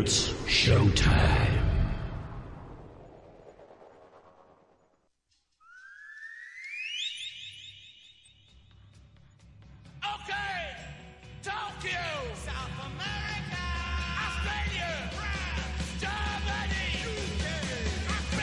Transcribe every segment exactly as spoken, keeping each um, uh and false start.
It's showtime. Okay, Tokyo, South America, Australia, France, Germany, U K,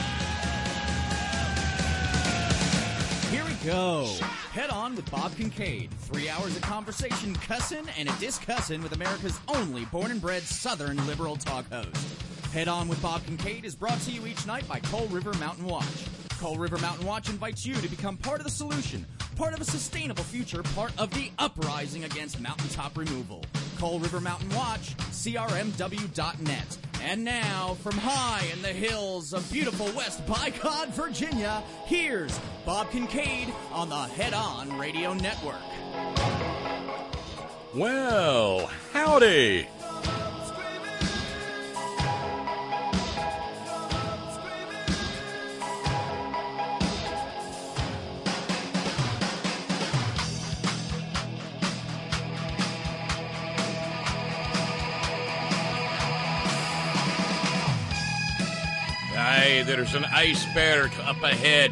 Africa. Here we go. Head On with Bob Kincaid. Three hours of conversation, cussin' and a discussin' with America's only born and bred Southern liberal talk host. Head On with Bob Kincaid is brought to you each night by Coal River Mountain Watch. Coal River Mountain Watch invites you to become part of the solution, part of a sustainable future, part of the uprising against mountaintop removal. Coal River Mountain Watch, C R M W dot net. And now, from high in the hills of beautiful West Bicod, Virginia, here's Bob Kincaid on the Head On Radio Network. Well, howdy. Aye, there's an iceberg up ahead.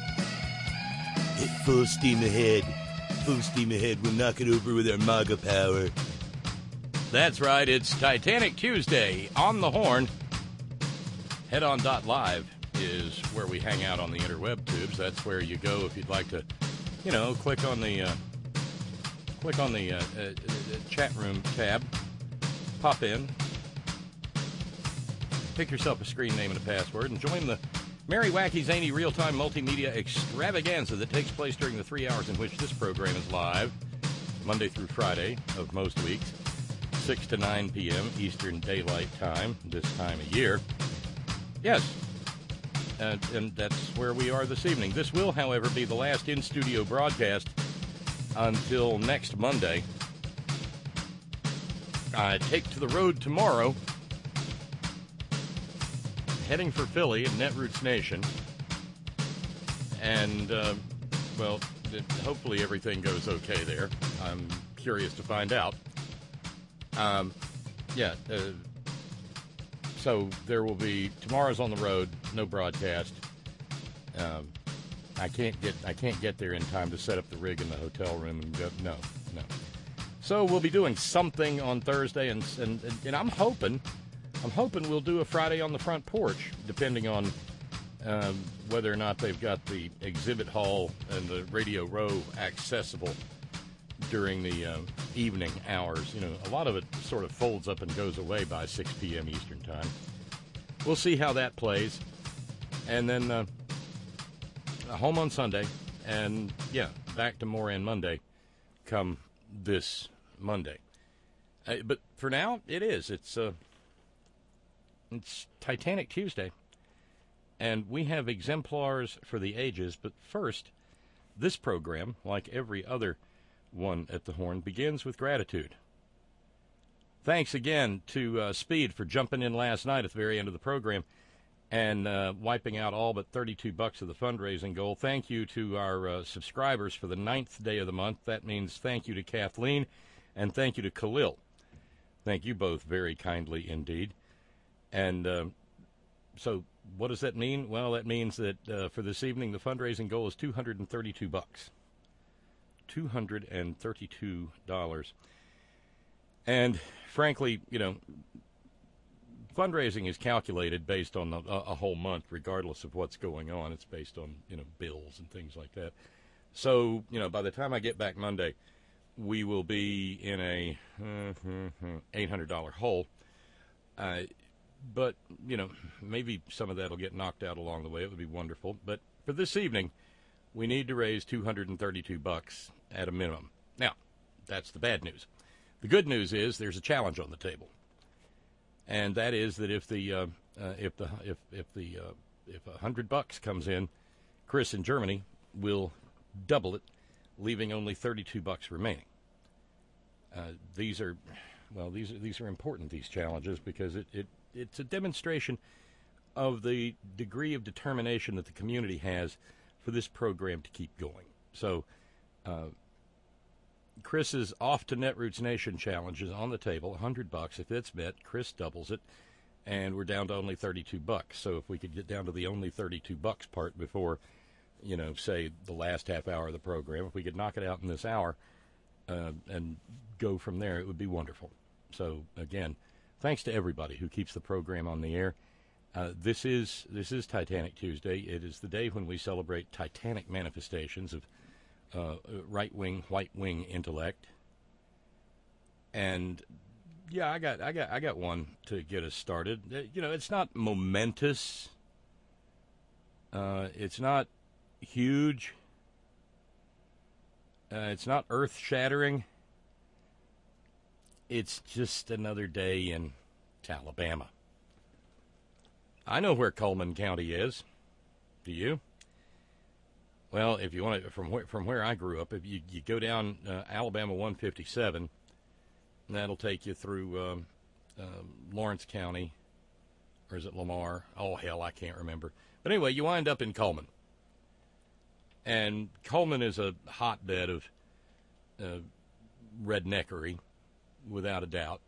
At full steam ahead. Full steam ahead. We'll knock it over with our MAGA power. That's right. It's Titanic Tuesday on the Horn. Head On dot live is where we hang out on the interweb tubes. That's where you go if you'd like to, you know, click on the uh, click on the uh, uh, chat room tab, pop in, pick yourself a screen name and a password, and join the merry, wacky, zany, real-time multimedia extravaganza that takes place during the three hours in which this program is live, Monday through Friday of most weeks, six to nine p.m. Eastern Daylight Time, this time of year. Yes, uh, and that's where we are this evening. This will, however, be the last in-studio broadcast until next Monday. I take to the road tomorrow, heading for Philly at Netroots Nation, and, uh, well, it, hopefully everything goes okay there. I'm curious to find out. Um, yeah, uh, so there will be, tomorrow's on the road, no broadcast. Um, I can't get I can't get there in time to set up the rig in the hotel room and go, no, no. So we'll be doing something on Thursday, and and, and I'm hoping... I'm hoping we'll do a Friday on the front porch, depending on um, whether or not they've got the exhibit hall and the Radio Row accessible during the uh, evening hours. You know, a lot of it sort of folds up and goes away by six p.m. Eastern Time. We'll see how that plays. And then uh, home on Sunday, and, yeah, back to Moran Monday come this Monday. Uh, but for now, it is. It's... Uh, It's Titanic Tuesday, and we have exemplars for the ages. But first, this program, like every other one at the Horn, begins with gratitude. Thanks again to uh, Speed for jumping in last night at the very end of the program and uh, wiping out all but thirty-two bucks of the fundraising goal. Thank you to our uh, subscribers for the ninth day of the month. That means thank you to Kathleen and thank you to Khalil. Thank you both very kindly indeed. And uh, so what does that mean? Well, that means that uh, for this evening, the fundraising goal is two hundred thirty-two bucks. two hundred thirty-two dollars. And frankly, you know, fundraising is calculated based on a, a whole month, regardless of what's going on. It's based on, you know, bills and things like that. So, you know, by the time I get back Monday, we will be in a uh, eight hundred dollars hole. Uh, But, you know, maybe some of that will get knocked out along the way. It would be wonderful. But for this evening, we need to raise two hundred thirty-two bucks at a minimum. Now, that's the bad news. The good news is there's a challenge on the table, and that is that if the uh, uh, if the if if the uh, if a hundred bucks comes in, Chris in Germany will double it, leaving only thirty-two bucks remaining. Uh, these are, well, these are these are important. These challenges because it, it it's a demonstration of the degree of determination that the community has for this program to keep going. So, uh, Chris's Off to Netroots Nation challenge is on the table, one hundred bucks. If it's met, Chris doubles it, and we're down to only thirty-two bucks. So if we could get down to the only thirty-two bucks part before, you know, say the last half hour of the program, if we could knock it out in this hour uh, and go from there, it would be wonderful. So, again, thanks to everybody who keeps the program on the air. Uh, this is this is Titanic Tuesday. It is the day when we celebrate titanic manifestations of uh, right-wing, white-wing intellect. And yeah, I got I got I got one to get us started. Uh, you know, it's not momentous. Uh, it's not huge. Uh, it's not earth-shattering. It's just another day in Alabama. I know where Coleman County is. Do you? Well, if you want to, from where, from where I grew up, if you, you go down uh, Alabama one fifty-seven, that'll take you through um, uh, Lawrence County, or is it Lamar? Oh, hell, I can't remember. But anyway, you wind up in Coleman. And Coleman is a hotbed of uh, redneckery, without a doubt.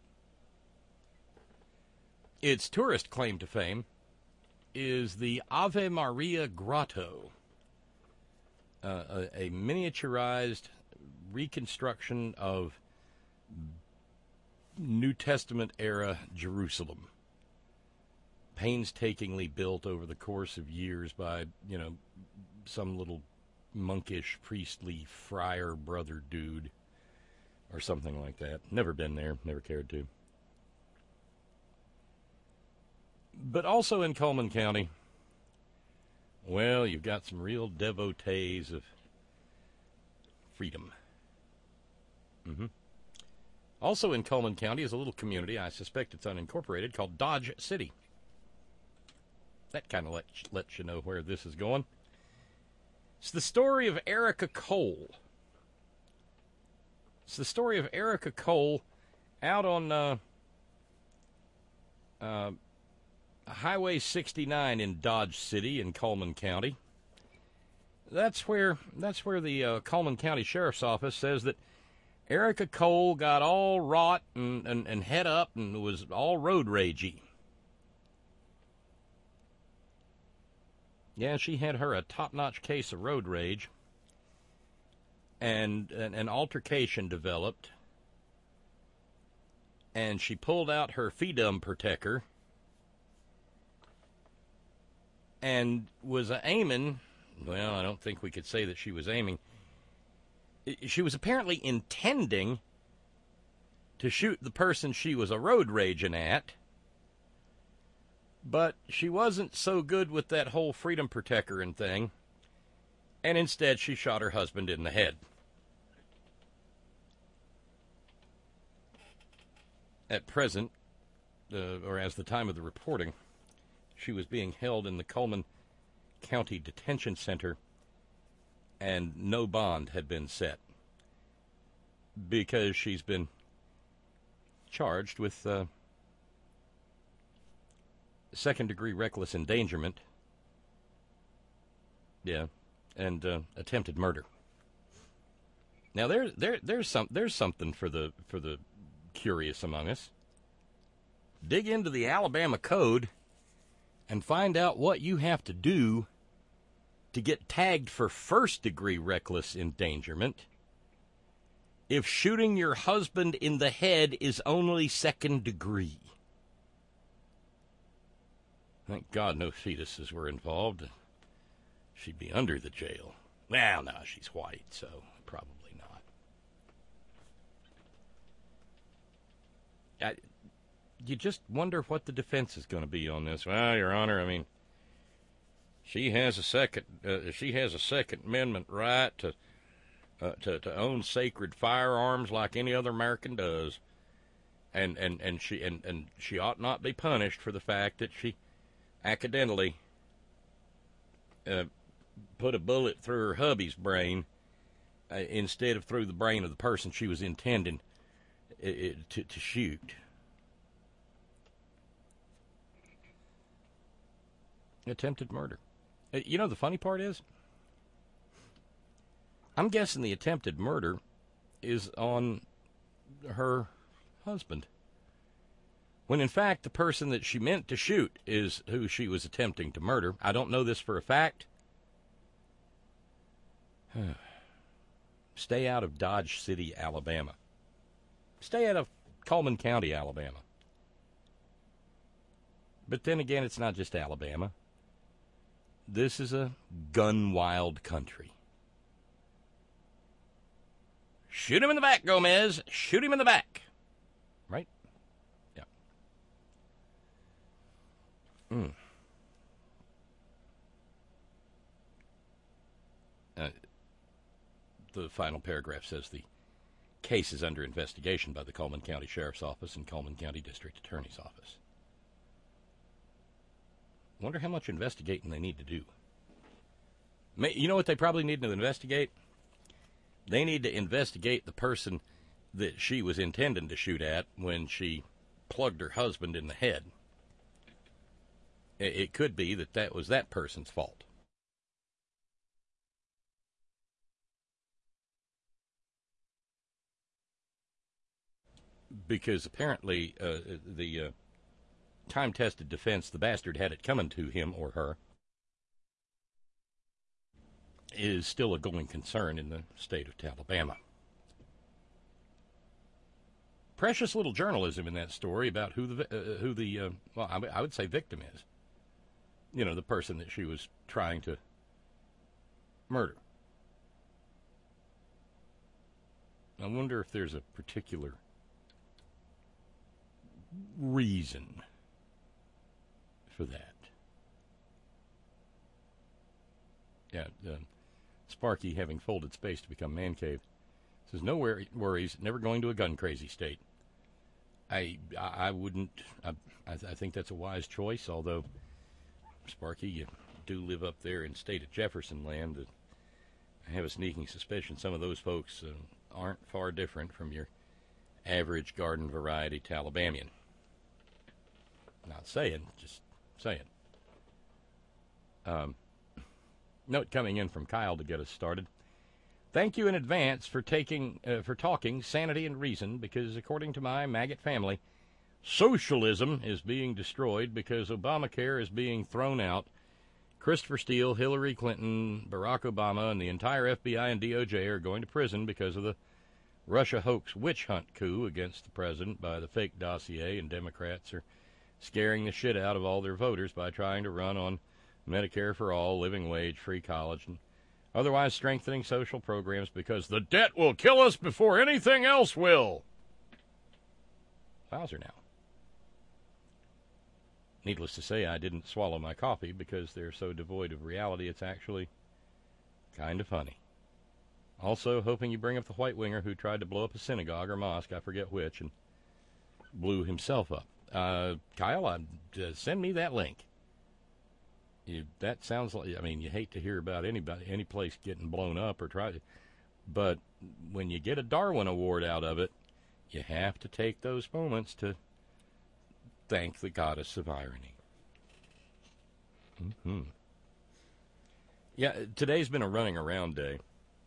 Its tourist claim to fame is the Ave Maria Grotto, uh, a, a miniaturized reconstruction of New Testament-era Jerusalem, painstakingly built over the course of years by, you know, some little monkish, priestly, friar brother dude, or something like that. Never been there, never cared to. But also in Coleman County, well, you've got some real devotees of freedom. Mm-hmm. Also in Coleman County is a little community, I suspect it's unincorporated, called Dodge City. That kind of let, lets you know where this is going. It's the story of Erica Cole. It's the story of Erica Cole out on uh, uh, Highway sixty-nine in Dodge City in Coleman County. That's where that's where the uh, Coleman County Sheriff's Office says that Erica Cole got all wrought and, and, and head up and was all road ragey. Yeah, she had her a top-notch case of road rage, and an, an altercation developed, and she pulled out her Freedom Protector and was aiming, well, I don't think we could say that she was aiming. She was apparently intending to shoot the person she was a road raging at, but she wasn't so good with that whole Freedom Protector and thing, and instead she shot her husband in the head. At present, uh, or as the time of the reporting, she was being held in the Coleman County Detention Center, and no bond had been set because she's been charged with uh, second-degree reckless endangerment, yeah, and uh, attempted murder. Now there, there, there's some, there's something for the for the curious among us. Dig into the Alabama Code and find out what you have to do to get tagged for first-degree reckless endangerment if shooting your husband in the head is only second degree. Thank God no fetuses were involved. She'd be under the jail. Well, no, she's white, so probably not. I, you just wonder what the defense is going to be on this. Well, Your Honor, I mean, she has a second. Uh, she has a Second Amendment right to, uh, to to own sacred firearms like any other American does, and and and she and, and she ought not be punished for the fact that she accidentally uh, put a bullet through her hubby's brain uh, instead of through the brain of the person she was intending it, it, to, to shoot. Attempted murder. You know, the funny part is, I'm guessing the attempted murder is on her husband, when in fact the person that she meant to shoot is who she was attempting to murder. I don't know this for a fact. Stay out of Dodge City, Alabama. Stay out of Coleman County, Alabama. But then again, it's not just Alabama. This is a gun-wild country. Shoot him in the back, Gomez. Shoot him in the back. Right? Yeah. Mm. Uh, the final paragraph says the case is under investigation by the Coleman County Sheriff's Office and Coleman County District Attorney's Office. Wonder how much investigating they need to do. You know what they probably need to investigate? They need to investigate the person that she was intending to shoot at when she plugged her husband in the head. It could be that that was that person's fault. Because apparently uh, the uh, time-tested defense, the bastard had it coming to him or her, is still a going concern in the state of Alabama. Precious little journalism in that story about who the, uh, who the uh, well, I, I would say victim is. You know, the person that she was trying to murder. I wonder if there's a particular reason for that. Yeah, uh, Sparky, having folded space to become man cave, says no wor- worries, never going to a gun crazy state. I I, I wouldn't. I, I I think that's a wise choice. Although, Sparky, you do live up there in state of Jefferson land. Uh, I have a sneaking suspicion some of those folks uh, aren't far different from your average garden variety Talibamian. Not saying, just saying. Um, note coming in from Kyle to get us started. Thank you in advance for taking uh, for talking sanity and reason, because according to my maggot family, socialism is being destroyed because Obamacare is being thrown out. Christopher Steele, Hillary Clinton, Barack Obama, and the entire F B I and D O J are going to prison because of the Russia hoax witch hunt coup against the president by the fake dossier, and Democrats are scaring the shit out of all their voters by trying to run on Medicare for all, living wage, free college, and otherwise strengthening social programs because the debt will kill us before anything else will. Wowzer now. Needless to say, I didn't swallow my coffee because they're so devoid of reality it's actually kind of funny. Also, hoping you bring up the white winger who tried to blow up a synagogue or mosque, I forget which, and blew himself up. Uh, Kyle, uh, send me that link. You, that sounds like, I mean, you hate to hear about anybody, any place getting blown up or try to, but when you get a Darwin Award out of it, you have to take those moments to thank the goddess of irony. Mm-hmm. Yeah, today's been a running around day.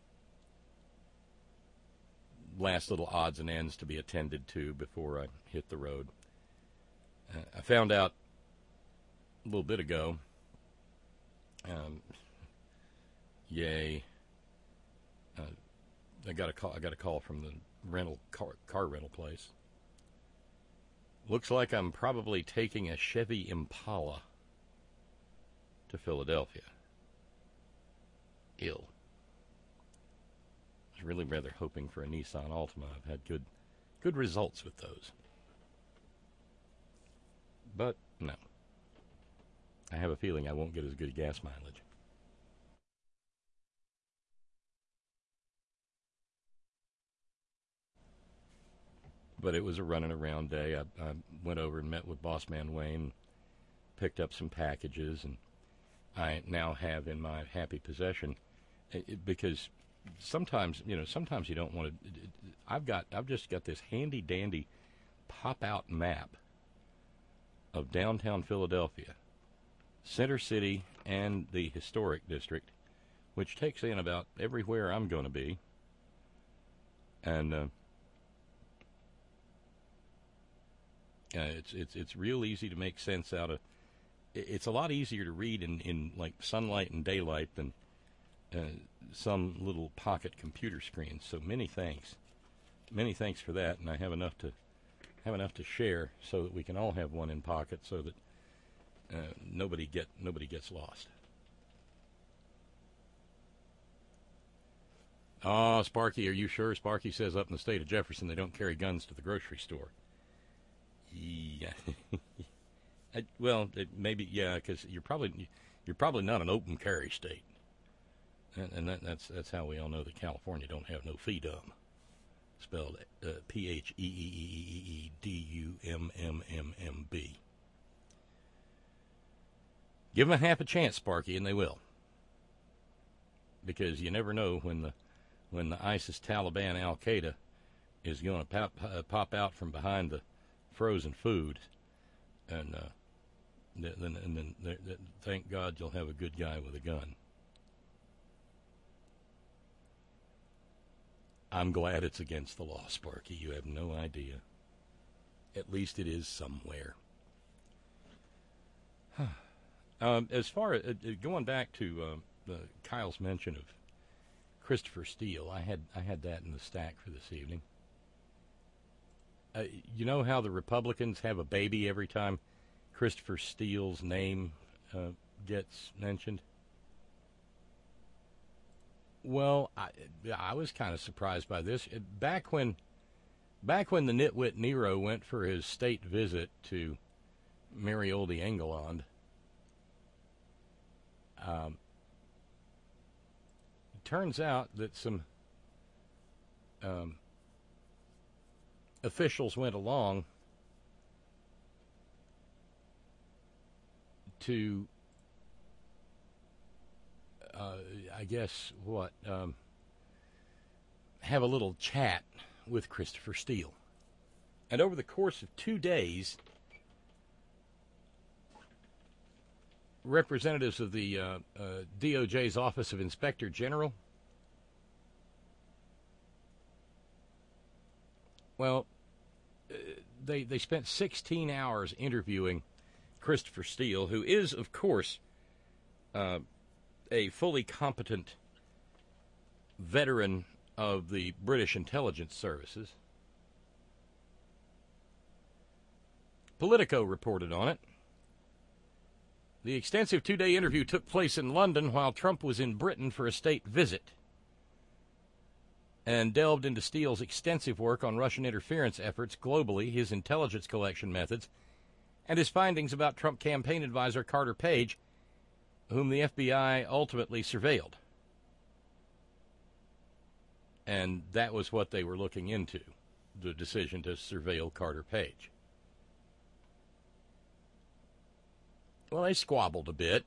Last little odds and ends to be attended to before I hit the road. Uh, I found out a little bit ago, um, yay, uh, I got a call, I got a call from the rental car, car rental place. Looks like I'm probably taking a Chevy Impala to Philadelphia. Ill. I was really rather hoping for a Nissan Altima. I've had good, good results with those. But no. I have a feeling I won't get as good gas mileage. But it was a running around day. I, I went over and met with Boss Man Wayne, picked up some packages, and I now have in my happy possession, it, because sometimes, you know, sometimes you don't want to, I've got, I've just got this handy dandy pop-out map of downtown Philadelphia, Center City, and the historic district, which takes in about everywhere I'm going to be. And uh, uh, it's it's it's real easy to make sense out of. It's a lot easier to read in, in like sunlight and daylight than uh, some little pocket computer screen. So many thanks, many thanks for that. And I have enough to have enough to share so that we can all have one in pocket, so that uh, nobody get nobody gets lost. Ah, oh, Sparky, are you sure? Sparky says up in the state of Jefferson they don't carry guns to the grocery store. Yeah. I, well, it maybe yeah, because you're probably you're probably not an open carry state, and, and that, that's that's how we all know that California don't have no freedom, spelled uh, P H E E E E E D U M M M M B. Give them a half a chance, Sparky, and they will, because you never know when the when the ISIS, Taliban, Al Qaeda is going to pop, uh, pop out from behind the frozen food, and. Uh, Then, and then, then, thank God you'll have a good guy with a gun. I'm glad it's against the law, Sparky. You have no idea. At least it is somewhere. um, as far as uh, going back to uh, the, Kyle's mention of Christopher Steele, I had I had that in the stack for this evening. Uh, you know how the Republicans have a baby every time Christopher Steele's name uh, gets mentioned? Well, I, I was kind of surprised by this. Back when, back when the nitwit Nero went for his state visit to Marioldi Engeland, um, it turns out that some um, officials went along to, uh, I guess, what, um, have a little chat with Christopher Steele. And over the course of two days, representatives of the uh, uh, D O J's Office of Inspector General, well, uh, they, they spent sixteen hours interviewing Christopher Steele, who is, of course, uh, a fully competent veteran of the British intelligence services. Politico reported on it. The extensive two-day interview took place in London while Trump was in Britain for a state visit, and delved into Steele's extensive work on Russian interference efforts globally, his intelligence collection methods, and his findings about Trump campaign advisor Carter Page, whom the F B I ultimately surveilled. And that was what they were looking into, the decision to surveil Carter Page. Well, they squabbled a bit.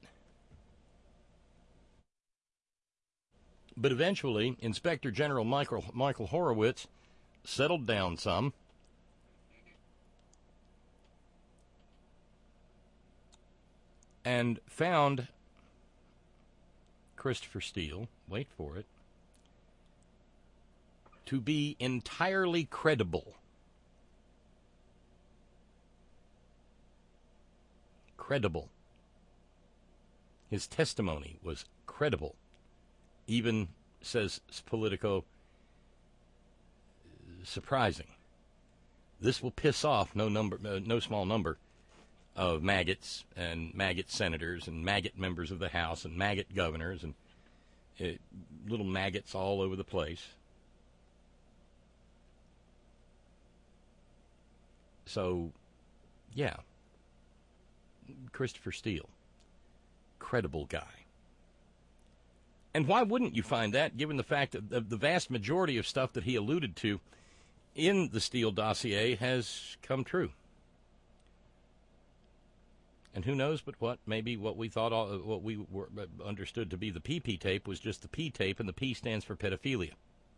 But eventually, Inspector General Michael, Michael Horowitz settled down some. And found Christopher Steele, wait for it, to be entirely credible. Credible. His testimony was credible. Even, says Politico, surprising. This will piss off no number, uh, no small number of maggots and maggot senators and maggot members of the House and maggot governors and uh, little maggots all over the place. So, yeah, Christopher Steele, credible guy. And why wouldn't you find that, given the fact that the vast majority of stuff that he alluded to in the Steele dossier has come true? And who knows but what, maybe what we thought, what we were understood to be the P P tape was just the P tape, and the P stands for pedophilia.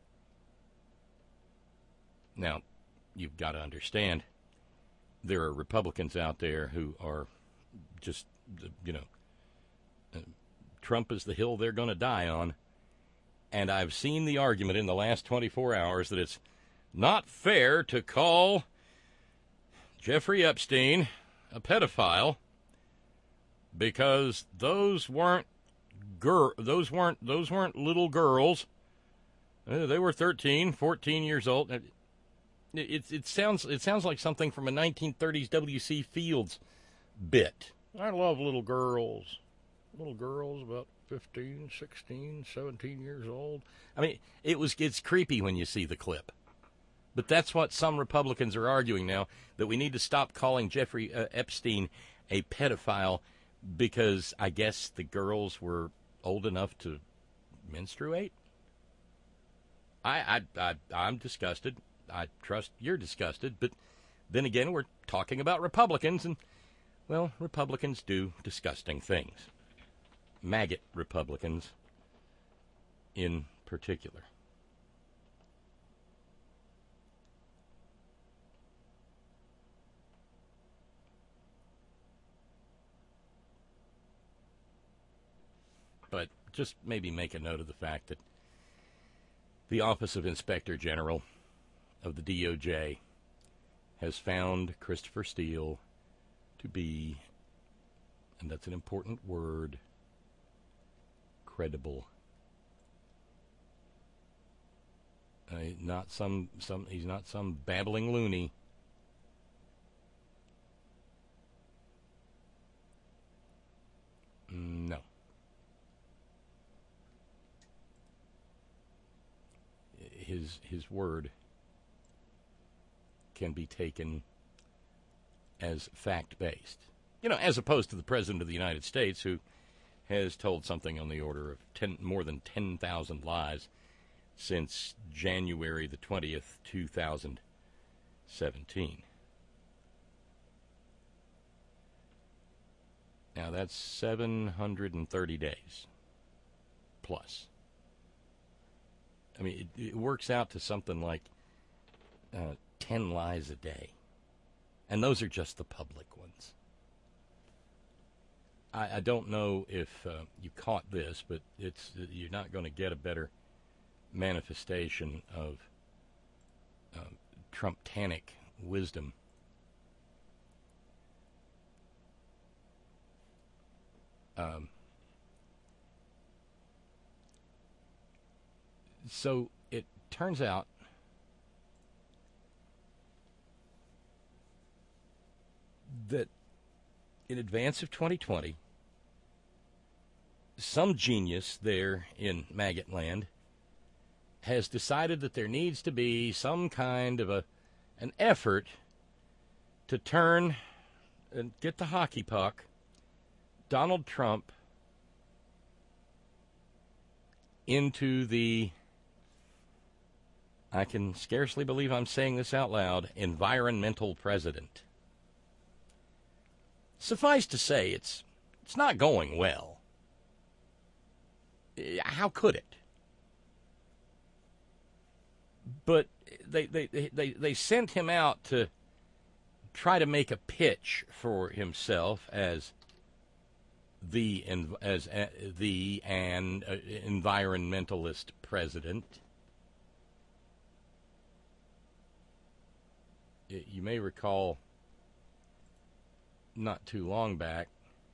Now, you've got to understand, there are Republicans out there who are just, you know, uh, Trump is the hill they're going to die on, And I've seen the argument in the last twenty-four hours that it's not fair to call Jeffrey Epstein a pedophile because those weren't gir- those weren't those weren't little girls. Uh, they were thirteen, fourteen years old. It, it, it sounds it sounds like something from a nineteen thirties W C Fields bit. I love little girls. Little girls about fifteen, sixteen, seventeen years old. I mean, it was it's creepy when you see the clip. But that's what some Republicans are arguing now, that we need to stop calling Jeffrey uh, Epstein a pedophile because I guess the girls were old enough to menstruate. I, I, I, I'm disgusted. I trust you're disgusted. But then again, we're talking about Republicans, and, well, Republicans do disgusting things. Maggot Republicans in particular. But just maybe make a note of the fact that the Office of Inspector General of the D O J has found Christopher Steele to be, and that's an important word, credible. Uh, not some, some, he's not some babbling loony. No. His his word can be taken as fact-based. You know, as opposed to the President of the United States, who has told something on the order of ten, more than ten thousand lies since January the twentieth, two thousand seventeen. Now, that's seven hundred thirty days plus. I mean, it, it works out to something like uh, ten lies a day. And those are just the public ones. I, I don't know if uh, you caught this, but it's you're not going to get a better manifestation of uh, Trumptanic wisdom. Um, so it turns out that in advance of twenty twenty, some genius there in Maggot Land has decided that there needs to be some kind of a an effort to turn and get the hockey puck Donald Trump into the, I can scarcely believe I'm saying this out loud, environmental president. Suffice to say, it's it's not going well. How could it? But they they, they, they sent him out to try to make a pitch for himself as the as uh, the an uh, environmentalist president. You may recall not too long back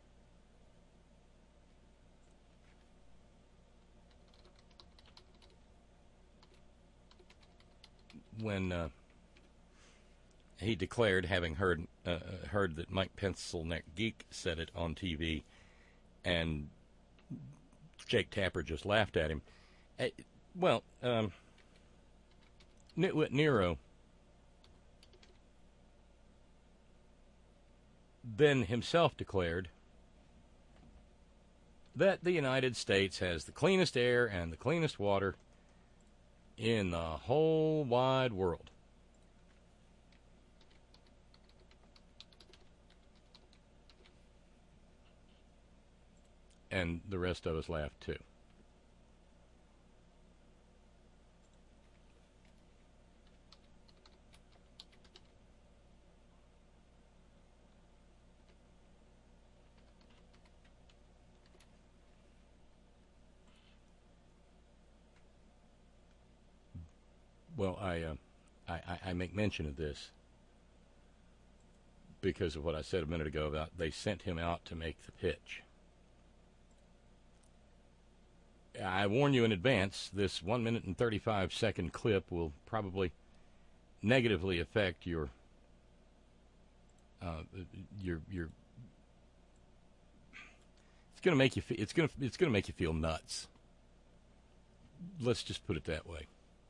when uh, he declared, having heard uh, heard that Mike Pencilneck Geek said it on T V, and Jake Tapper just laughed at him. Uh, well, um, Nitwit Nero then himself declared that the United States has the cleanest air and the cleanest water in the whole wide world. And the rest of us laughed too. Well, I, uh, I, I, I make mention of this because of what I said a minute ago about they sent him out to make the pitch. I warn you in advance, this one minute and thirty-five second clip will probably negatively affect your uh, your your. It's gonna make you. Fe- it's gonna. It's gonna make you feel nuts. Let's just put it that way.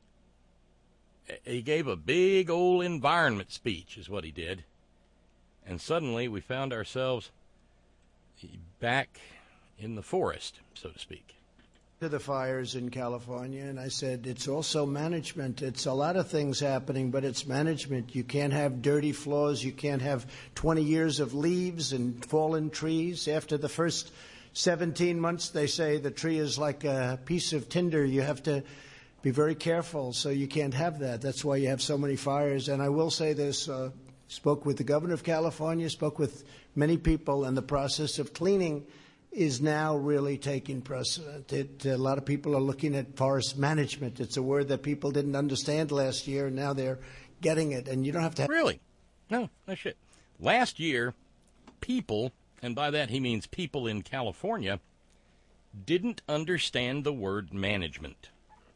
He gave a big old environment speech, is what he did, and suddenly we found ourselves back in the forest, so to speak. To the fires in California, and I said it's also management. It's a lot of things happening, but it's management. You can't have dirty floors. You can't have twenty years of leaves and fallen trees. After the first seventeen months, they say the tree is like a piece of tinder. You have to be very careful, so you can't have that. That's why you have so many fires. And I will say this, uh, spoke with the governor of California, spoke with many people, and the process of cleaning is now really taking precedent. It, a lot of people are looking at forest management. It's a word that people didn't understand last year, and now they're getting it. And you don't have to have... Really? No, no shit. Last year, people, and by that he means people in California, didn't understand the word management.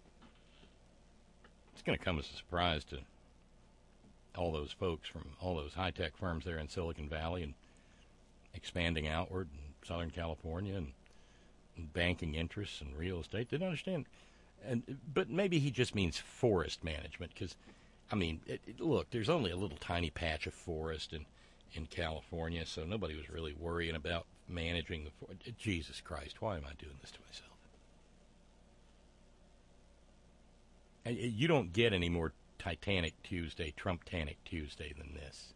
It's going to come as a surprise to all those folks from all those high-tech firms there in Silicon Valley and expanding outward in Southern California and, and banking interests and real estate. They didn't understand. And, but maybe he just means forest management because, I mean, it, it, look, there's only a little tiny patch of forest in, in California, so nobody was really worrying about managing the forest. Jesus Christ, why am I doing this to myself? And you don't get any more Titanic Tuesday, Trump-tanic Tuesday than this.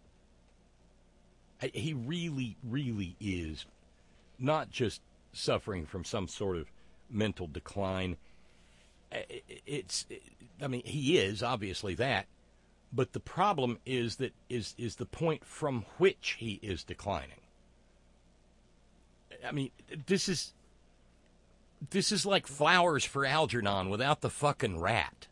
I, he really, really is not just suffering from some sort of mental decline. It's, I mean, he is obviously that, but the problem is that is is the point from which he is declining. I mean, this is this is like Flowers for Algernon without the fucking rat.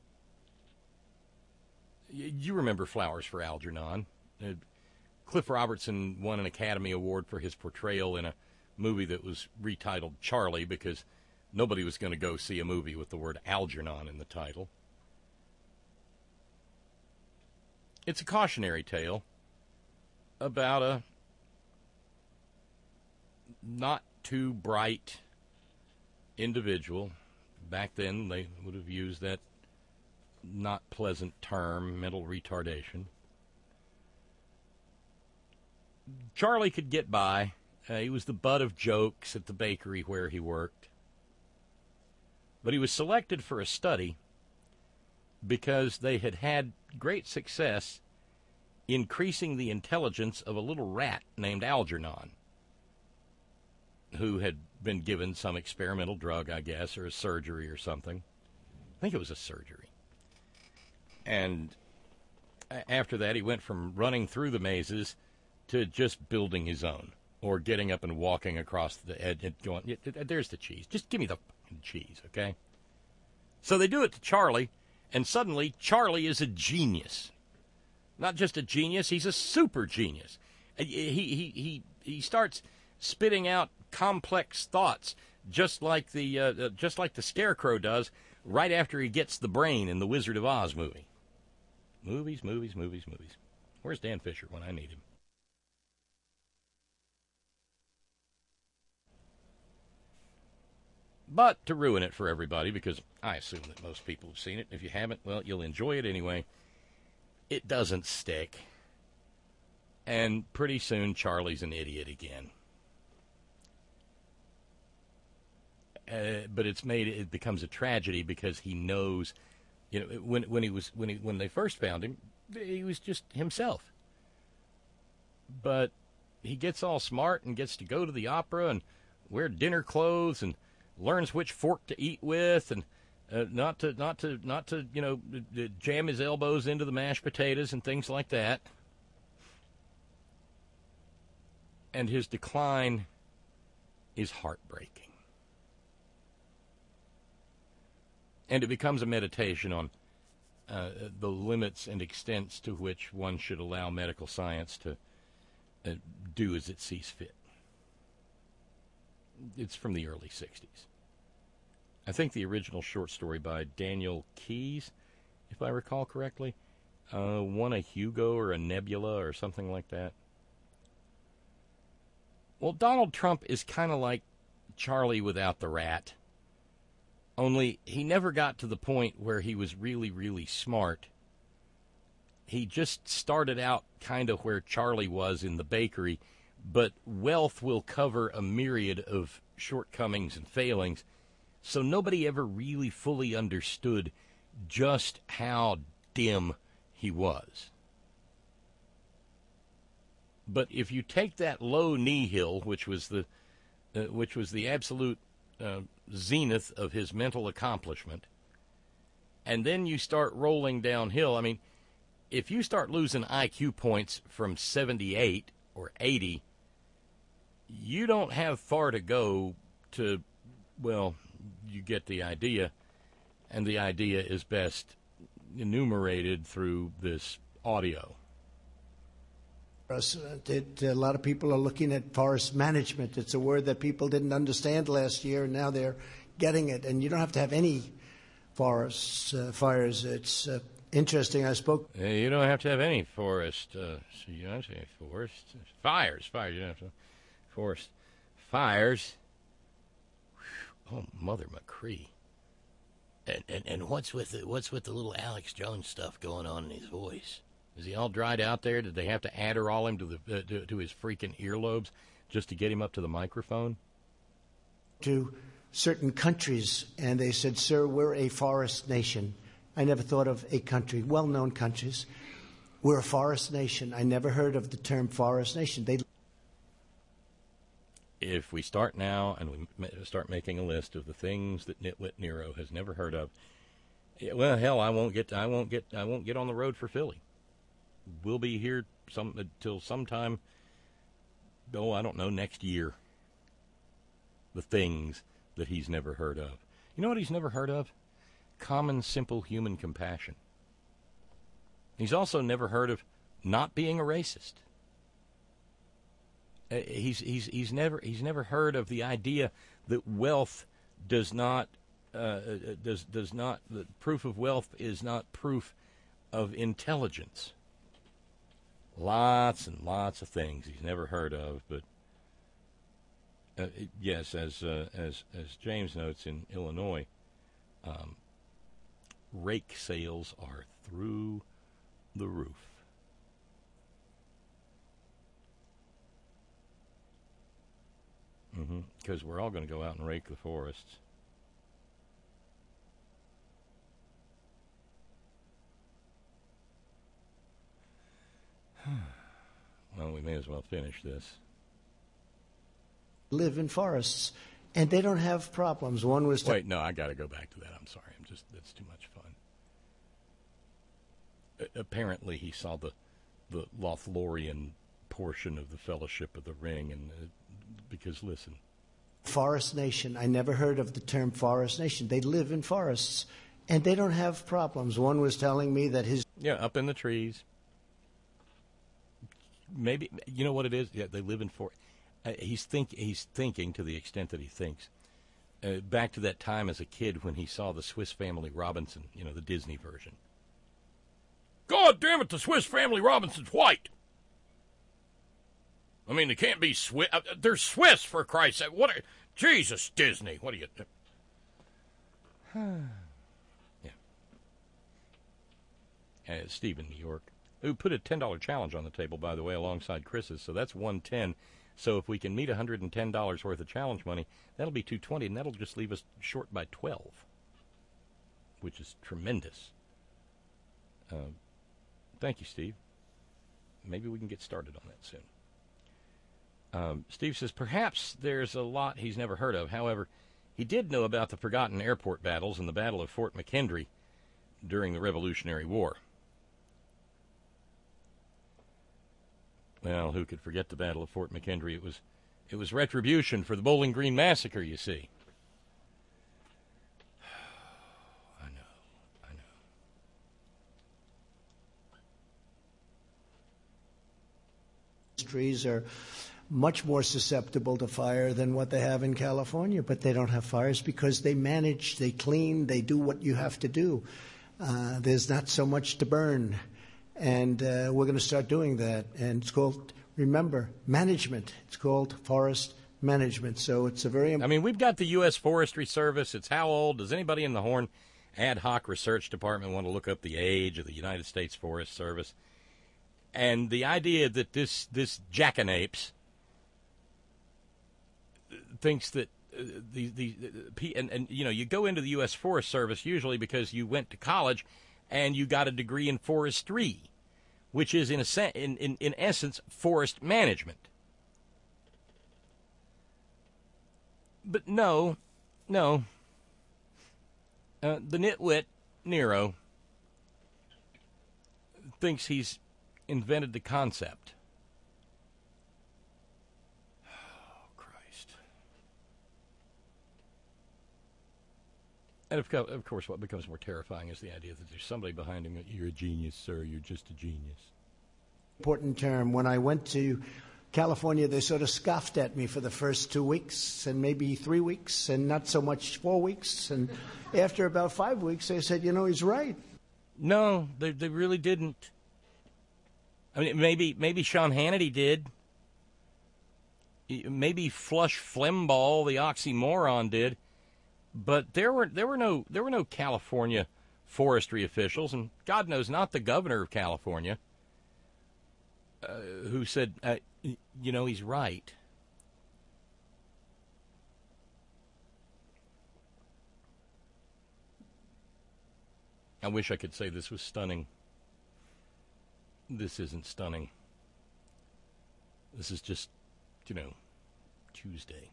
You remember Flowers for Algernon? Uh, Cliff Robertson won an Academy Award for his portrayal in a movie that was retitled Charlie because nobody was going to go see a movie with the word Algernon in the title. It's a cautionary tale about a not too bright individual. Back then, they would have used that not pleasant term, mental retardation. Charlie could get by. Uh, he was the butt of jokes at the bakery where he worked. But he was selected for a study because they had had great success increasing the intelligence of a little rat named Algernon, who had been given some experimental drug, I guess, or a surgery or something. I think it was a surgery. And after that, he went from running through the mazes to just building his own, or getting up and walking across the edge and going, there's the cheese. Just give me the fucking cheese, okay? So they do it to Charlie, and suddenly Charlie is a genius. Not just a genius, he's a super genius. He, he, he, he starts spitting out complex thoughts, just like the uh, just like the Scarecrow does, right after he gets the brain in the Wizard of Oz movie. Movies, movies, movies, movies. Where's Dan Fisher when I need him? But to ruin it for everybody, because I assume that most people have seen it. If you haven't, well, you'll enjoy it anyway. It doesn't stick. And pretty soon, Charlie's an idiot again. Uh, but it's made it becomes a tragedy because he knows, you know, when when he was when he when they first found him, he was just himself. But he gets all smart and gets to go to the opera and wear dinner clothes and learns which fork to eat with and uh, not to not to not to you know jam his elbows into the mashed potatoes and things like that. And his decline is heartbreaking. And it becomes a meditation on uh, the limits and extents to which one should allow medical science to uh, do as it sees fit. It's from the early sixties. I think the original short story by Daniel Keyes, if I recall correctly, uh, won a Hugo or a Nebula or something like that. Well, Donald Trump is kind of like Charlie without the rat. Only he never got to the point where he was really, really smart. He just started out kind of where Charlie was in the bakery, but wealth will cover a myriad of shortcomings and failings, so nobody ever really fully understood just how dim he was. But if you take that low knee hill, which was the uh, which was the absolute uh, zenith of his mental accomplishment, and then you start rolling downhill, I mean, if you start losing I Q points from seventy-eight or eighty, you don't have far to go to, well, you get the idea, and the idea is best enumerated through this audio. It, a lot of people are looking at forest management. It's a word that people didn't understand last year, and now they're getting it. And you don't have to have any forest uh, fires. It's uh, interesting. I spoke. Uh, you don't have to have any forest. Uh, so you don't have to have forest fires. Fires. You don't have to forest fires. Whew. Oh, Mother McCree. And, and and what's with the, what's with the little Alex Jones stuff going on in his voice? Is he all dried out there? Did they have to Adderall him to the uh, to, to his freaking earlobes just to get him up to the microphone? To certain countries, and they said, "Sir, we're a forest nation." I never thought of a country, well-known countries. We're a forest nation. I never heard of the term forest nation. They. If we start now and we start making a list of the things that Nitwit Nero has never heard of, well, hell, I won't get I won't get I won't get on the road for Philly. We'll be here some until sometime. Oh, I don't know, next year. The things that he's never heard of. You know what he's never heard of? Common, simple human compassion. He's also never heard of not being a racist. Uh, he's he's he's never he's never heard of the idea that wealth does not uh, does does not the proof of wealth is not proof of intelligence. Lots and lots of things he's never heard of, but uh, yes, as uh, as as James notes, in Illinois, um, rake sales are through the roof. Because mm-hmm. we're all going to go out and rake the forests. Well, we may as well finish this. Live in forests, and they don't have problems. One was. Wait, no, I got to go back to that. I'm sorry. I'm just that's too much fun. Uh, apparently, he saw the the Lothlorien portion of the Fellowship of the Ring, and uh, because listen, forest nation. I never heard of the term forest nation. They live in forests, and they don't have problems. One was telling me that his yeah, up in the trees. Maybe you know what it is. Yeah, they live in for. Uh, he's think he's thinking to the extent that he thinks. Uh, back to that time as a kid when he saw the Swiss Family Robinson, you know, the Disney version. God damn it, the Swiss Family Robinson's white. I mean, they can't be Swiss. Uh, they're Swiss, for Christ's sake. What? Are, Jesus, Disney. What are you? yeah. Uh, Steve in New York. Who put a ten dollar challenge on the table, by the way, alongside Chris's. So that's one hundred ten dollars. So if we can meet one hundred ten dollars worth of challenge money, that'll be two hundred twenty dollars, and that'll just leave us short by twelve, which is tremendous. Uh, thank you, Steve. Maybe we can get started on that soon. Um, Steve says, perhaps there's a lot he's never heard of. However, he did know about the forgotten airport battles and the Battle of Fort McHenry during the Revolutionary War. Well, who could forget the Battle of Fort McHenry? It was, it was retribution for the Bowling Green Massacre, you see. I know, I know. trees are much more susceptible to fire than what they have in California, but they don't have fires because they manage, they clean, they do what you have to do. Uh, there's not so much to burn, and uh, we're going to start doing that. And it's called, remember, management. It's called forest management. So it's a very. I mean, we've got the U S Forestry Service. It's how old? Does anybody in the Horn Ad Hoc Research Department want to look up the age of the United States Forest Service? And the idea that this this jackanapes thinks that uh, the, the the and, and you know, you go into the U S Forest Service usually because you went to college and you got a degree in forestry, which is in a in in, in essence forest management. But no, no. Uh, the nitwit Nero thinks he's invented the concept. And of, co- of course, what becomes more terrifying is the idea that there's somebody behind him. You're a genius, sir. You're just a genius. Important term. When I went to California, they sort of scoffed at me for the first two weeks and maybe three weeks and not so much four weeks. And after about five weeks, they said, you know, he's right. No, they they really didn't. I mean, maybe maybe Sean Hannity did. Maybe Flush Flimbaugh, the oxymoron, did. But there were there were no there were no California forestry officials, and God knows not the governor of California, uh, who said, uh, you know, he's right. I wish I could say this was stunning. This isn't stunning. This is just, you know, Tuesday.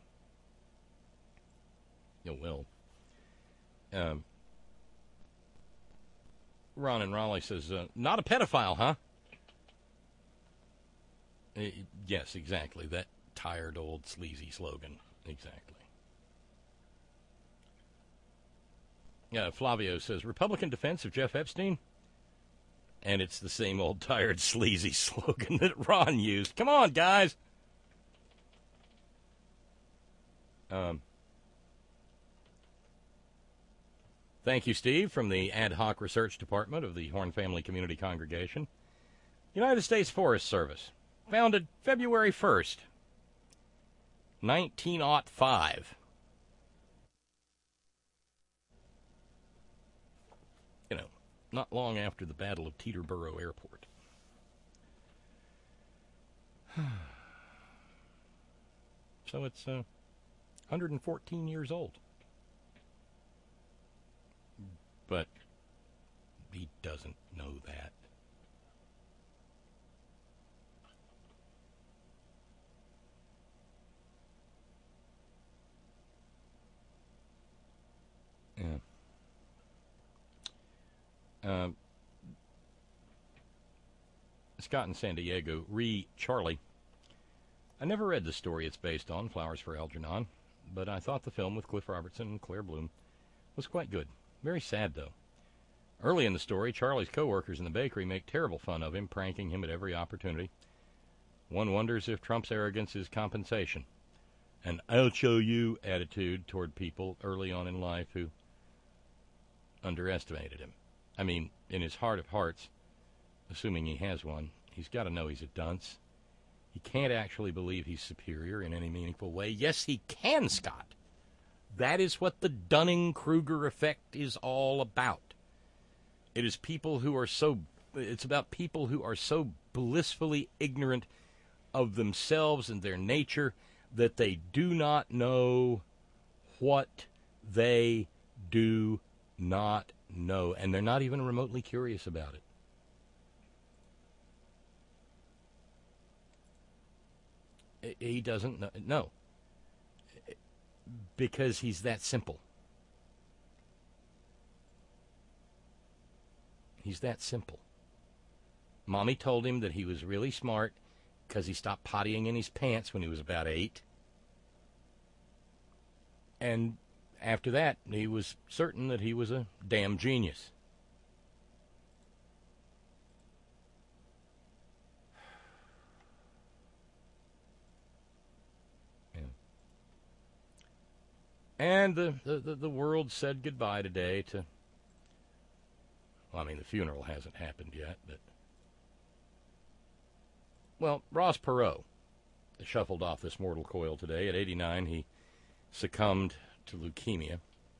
Oh, well. Um, Ron in Raleigh says, uh, not a pedophile, huh? Uh, yes, exactly. That tired old sleazy slogan. Exactly. Yeah, Flavio says, Republican defense of Jeff Epstein? And it's the same old tired sleazy slogan that Ron used. Come on, guys! Um... Thank you, Steve, from the Ad Hoc Research Department of the Horn Family Community Congregation. United States Forest Service, founded February first, nineteen oh five. You know, not long after the Battle of Teterboro Airport. So it's uh, one hundred fourteen years old. But he doesn't know that. Yeah. Uh, Scott in San Diego, re Charlie. I never read the story it's based on, Flowers for Algernon, but I thought the film with Cliff Robertson and Claire Bloom was quite good. Very sad, though. Early in the story, Charlie's co-workers in the bakery make terrible fun of him, pranking him at every opportunity. One wonders if Trump's arrogance is compensation. An I'll show you attitude toward people early on in life who underestimated him. I mean, in his heart of hearts, assuming he has one, he's got to know he's a dunce. He can't actually believe he's superior in any meaningful way. Yes, he can, Scott. That is what the Dunning-Kruger effect is all about. It is people who are so, it's about people who are so blissfully ignorant of themselves and their nature that they do not know what they do not know. And they're not even remotely curious about it. He doesn't know. No. Because he's that simple. He's that simple. Mommy told him that he was really smart because he stopped pottying in his pants when he was about eight. And after that, he was certain that he was a damn genius. And the, the, the world said goodbye today to, well, I mean, the funeral hasn't happened yet, but, well, Ross Perot shuffled off this mortal coil today. At eighty-nine, he succumbed to leukemia.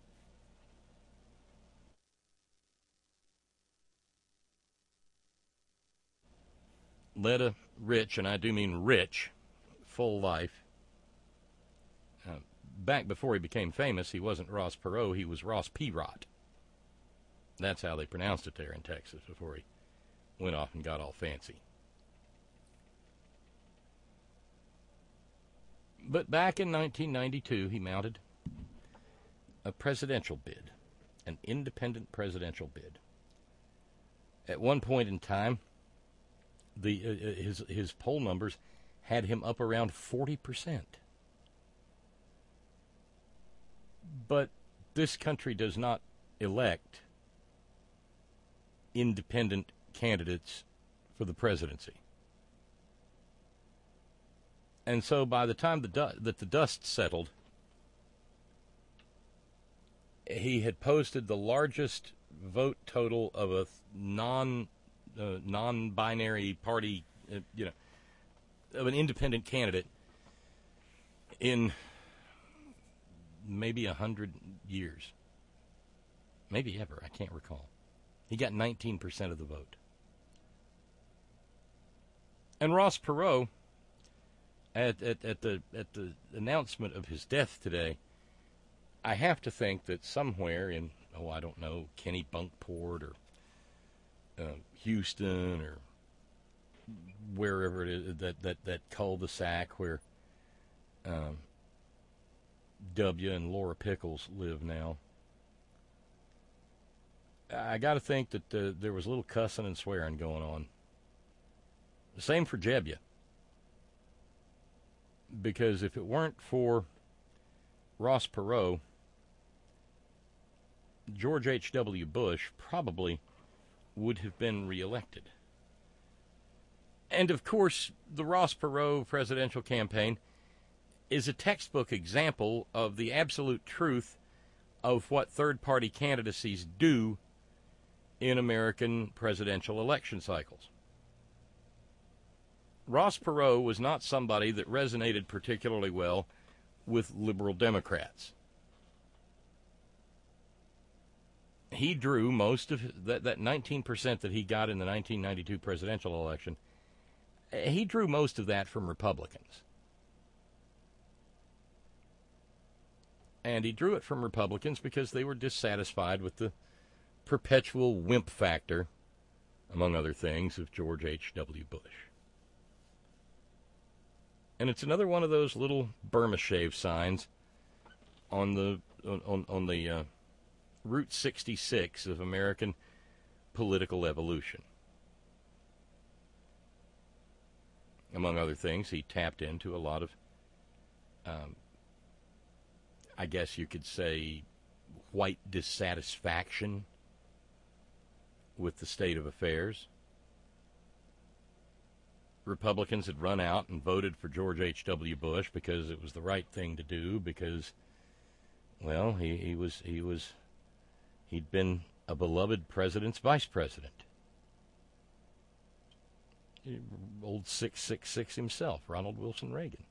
Led a rich, and I do mean rich, full life. Uh, back before he became famous, he wasn't Ross Perot, he was Ross Perot. That's how they pronounced it there in Texas before he went off and got all fancy. But back in nineteen ninety-two, he mounted a presidential bid, an independent presidential bid. At one point in time, the uh, his his poll numbers had him up around forty percent. But this country does not elect independent candidates for the presidency. And so by the time the du- that the dust settled, he had posted the largest vote total of a non uh, non-binary party, uh, you know, of an independent candidate in maybe a hundred years, maybe ever. I can't recall. He got nineteen percent of the vote. And Ross Perot, At, at at the at the announcement of his death today, I have to think that somewhere in, oh, I don't know, Kennebunkport or uh, Houston or wherever it is, that, that, that cul-de-sac where um, W and Laura Pickles live now, I got to think that uh, there was a little cussing and swearing going on. The same for Jebbia. Because if it weren't for Ross Perot, George H W. Bush probably would have been reelected. And, of course, the Ross Perot presidential campaign is a textbook example of the absolute truth of what third-party candidacies do in American presidential election cycles. Ross Perot was not somebody that resonated particularly well with liberal Democrats. He drew most of that, that nineteen percent that he got in the nineteen ninety-two presidential election, he drew most of that from Republicans. And he drew it from Republicans because they were dissatisfied with the perpetual wimp factor, among other things, of George H W. Bush. And it's another one of those little Burma shave signs on the on on the uh, Route sixty-six of American political evolution. Among other things, he tapped into a lot of, um, I guess you could say, white dissatisfaction with the state of affairs. Republicans had run out and voted for George H W. Bush because it was the right thing to do, because, well, he, he was he was he'd been a beloved president's vice president. Old six six six himself, Ronald Wilson Reagan.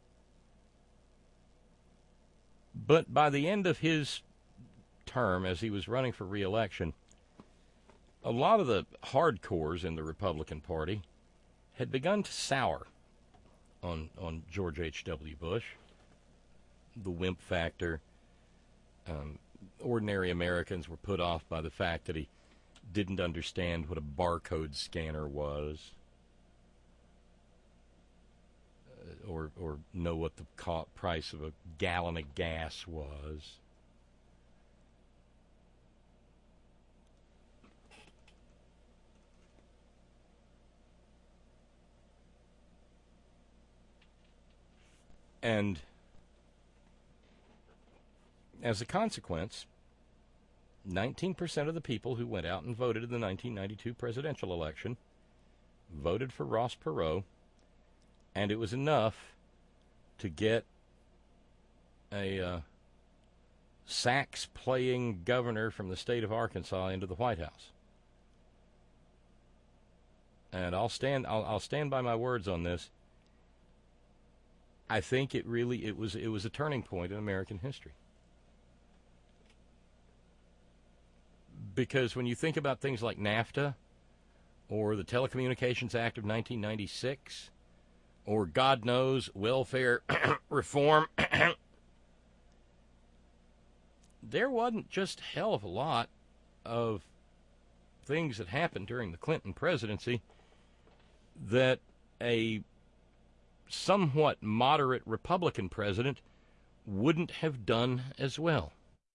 But by the end of his term, as he was running for re-election, a lot of the hardcores in the Republican Party had begun to sour on on George H W. Bush. The wimp factor. Um, ordinary Americans were put off by the fact that he didn't understand what a barcode scanner was, uh, or or know what the co- price of a gallon of gas was. And as a consequence, nineteen percent of the people who went out and voted in the nineteen ninety-two presidential election voted for Ross Perot, and it was enough to get a uh, sax-playing governor from the state of Arkansas into the White House. And I'll stand I'll, I'll stand by my words on this. I think it really it was it was a turning point in American history. Because when you think about things like NAFTA or the Telecommunications Act of nineteen ninety-six or God knows welfare reform, there wasn't just a hell of a lot of things that happened during the Clinton presidency that a somewhat moderate Republican president wouldn't have done as well.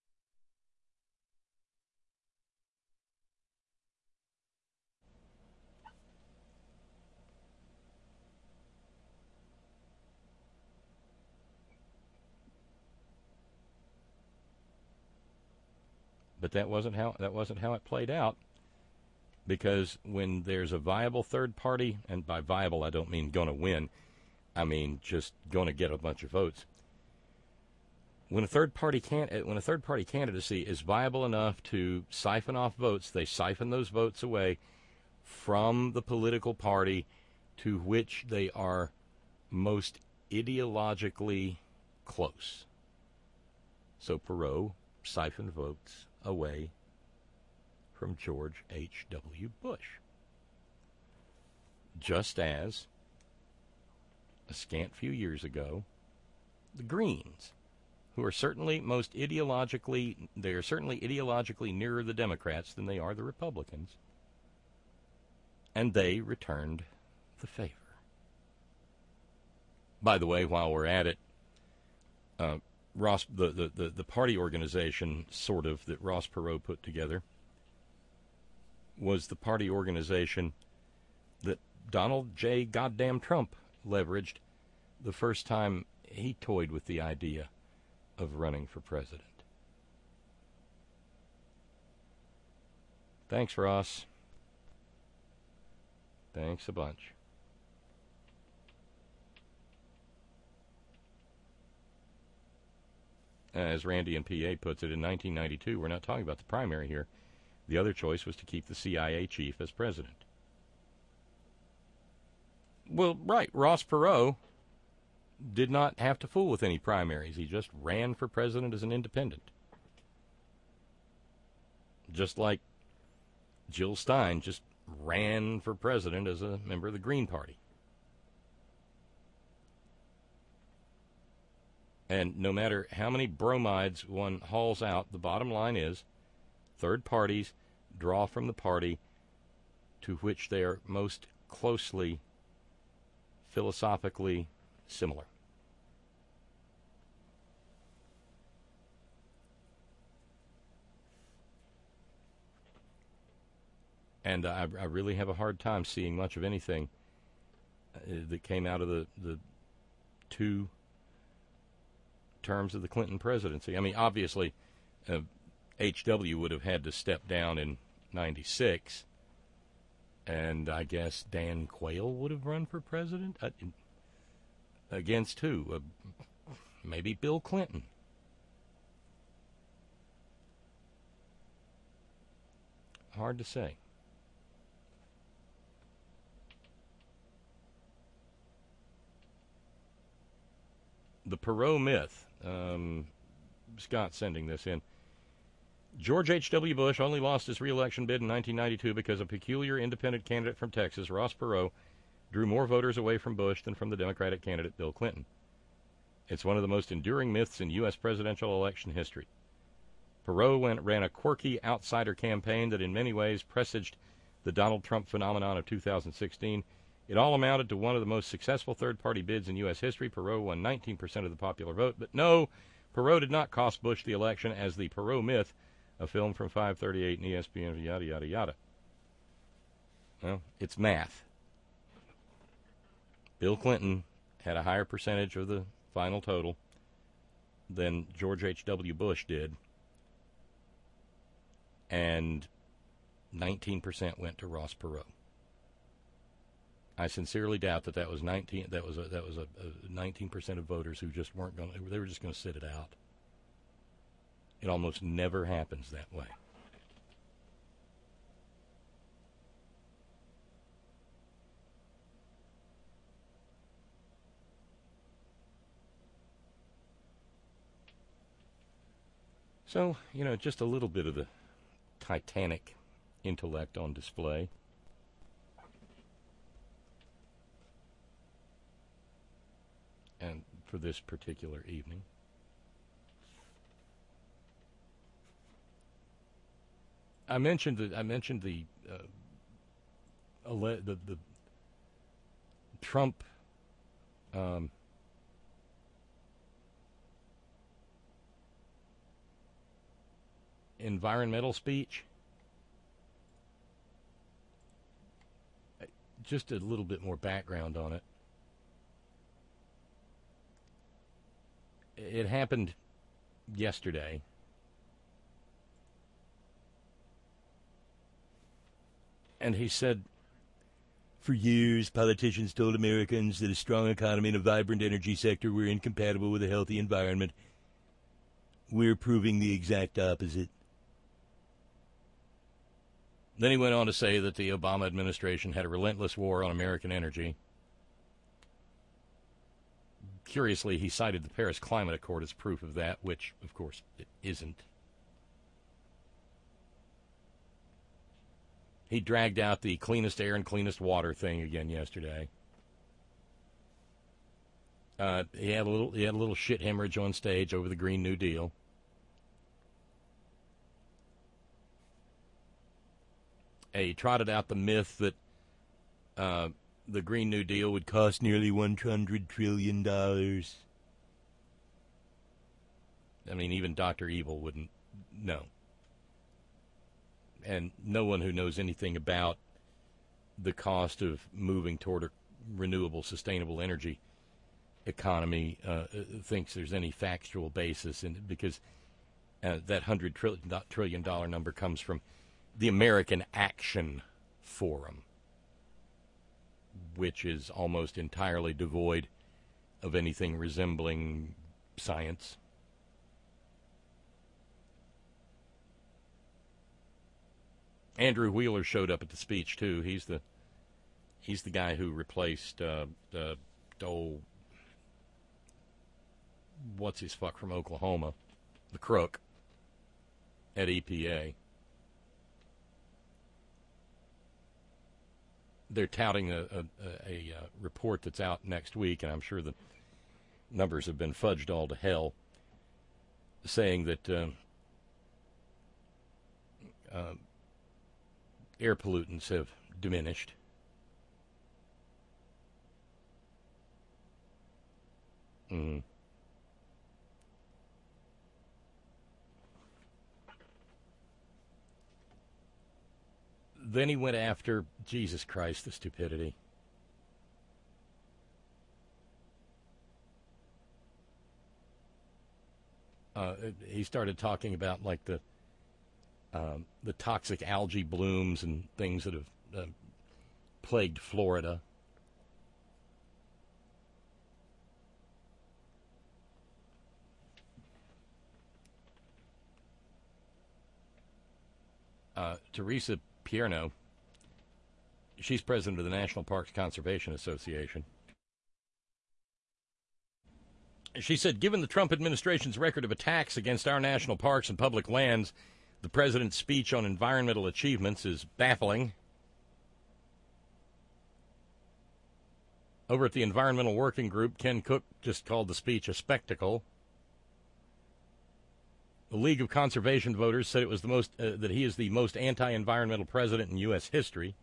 But that wasn't how that wasn't how it played out. Because when there's a viable third party, and by viable I don't mean going to win, I mean just going to get a bunch of votes. When a third party can when a third party candidacy is viable enough to siphon off votes, they siphon those votes away from the political party to which they are most ideologically close. So Perot siphoned votes away from George H W. Bush. Just as, a scant few years ago, the Greens, who are certainly most ideologically, they are certainly ideologically nearer the Democrats than they are the Republicans, and they returned the favor. By the way, while we're at it, uh, Ross, the, the, the, the party organization, sort of, that Ross Perot put together was the party organization that Donald J. Goddamn Trump leveraged the first time he toyed with the idea of running for president. Thanks, Ross. Thanks a bunch. As Randy in P A puts it, in nineteen ninety-two, we're not talking about the primary here. The other choice was to keep the C I A chief as president. Well, right, Ross Perot did not have to fool with any primaries. He just ran for president as an independent. Just like Jill Stein just ran for president as a member of the Green Party. And no matter how many bromides one hauls out, the bottom line is third parties draw from the party to which they are most closely philosophically similar. And I, I really have a hard time seeing much of anything uh, that came out of the, the two terms of the Clinton presidency. I mean, obviously, uh, H W would have had to step down in ninety-six, and I guess Dan Quayle would have run for president? Uh, against who? Uh, maybe Bill Clinton. Hard to say. The Perot myth. Um, Scott sending this in. George H W. Bush only lost his re-election bid in nineteen ninety-two because a peculiar independent candidate from Texas, Ross Perot, drew more voters away from Bush than from the Democratic candidate Bill Clinton. It's one of the most enduring myths in U S presidential election history. Perot went, ran a quirky outsider campaign that in many ways presaged the Donald Trump phenomenon of two thousand sixteen. It all amounted to one of the most successful third-party bids in U S history. Perot won nineteen percent of the popular vote. But no, Perot did not cost Bush the election, as the Perot myth, a film from five thirty-eight and E S P N, yada, yada, yada. Well, it's math. Bill Clinton had a higher percentage of the final total than George H W. Bush did, and nineteen percent went to Ross Perot. I sincerely doubt that that was nineteen. That was a, that was a, a nineteen percent of voters who just weren't going. They were just going to sit it out. It almost never happens that way. So, you know, just a little bit of the Titanic intellect on display. And for this particular evening. I mentioned that I mentioned the, uh, ele- the the Trump um, environmental speech. Just a little bit more background on it. It happened yesterday. And he said, for years, politicians told Americans that a strong economy and a vibrant energy sector were incompatible with a healthy environment. We're proving the exact opposite. Then he went on to say that the Obama administration had a relentless war on American energy. Curiously, he cited the Paris Climate Accord as proof of that, which, of course, it isn't. He dragged out the cleanest air and cleanest water thing again yesterday. Uh, he had a little he had a little shit hemorrhage on stage over the Green New Deal. He trotted out the myth that uh, the Green New Deal would cost nearly one hundred trillion dollars. I mean, even Doctor Evil wouldn't know. And no one who knows anything about the cost of moving toward a renewable, sustainable energy economy uh, thinks there's any factual basis in it, because uh, that one hundred trillion dollars number comes from the American Action Forum, which is almost entirely devoid of anything resembling science. Andrew Wheeler showed up at the speech too. He's the he's the guy who replaced uh, uh, oh, what's his fuck from Oklahoma, the crook at E P A. They're touting a, a, a, a report that's out next week, and I'm sure the numbers have been fudged all to hell, saying that uh, uh, air pollutants have diminished. Mm-hmm. Then he went after, Jesus Christ, the stupidity. Uh, he started talking about, like, the um, the toxic algae blooms and things that have uh, plagued Florida. Uh, Teresa Pierno, she's president of the National Parks Conservation Association. She said, given the Trump administration's record of attacks against our national parks and public lands, the president's speech on environmental achievements is baffling. Over at the Environmental Working Group, Ken Cook just called the speech a spectacle. The League of Conservation Voters said it was the most uh, that he is the most anti-environmental president in U S history.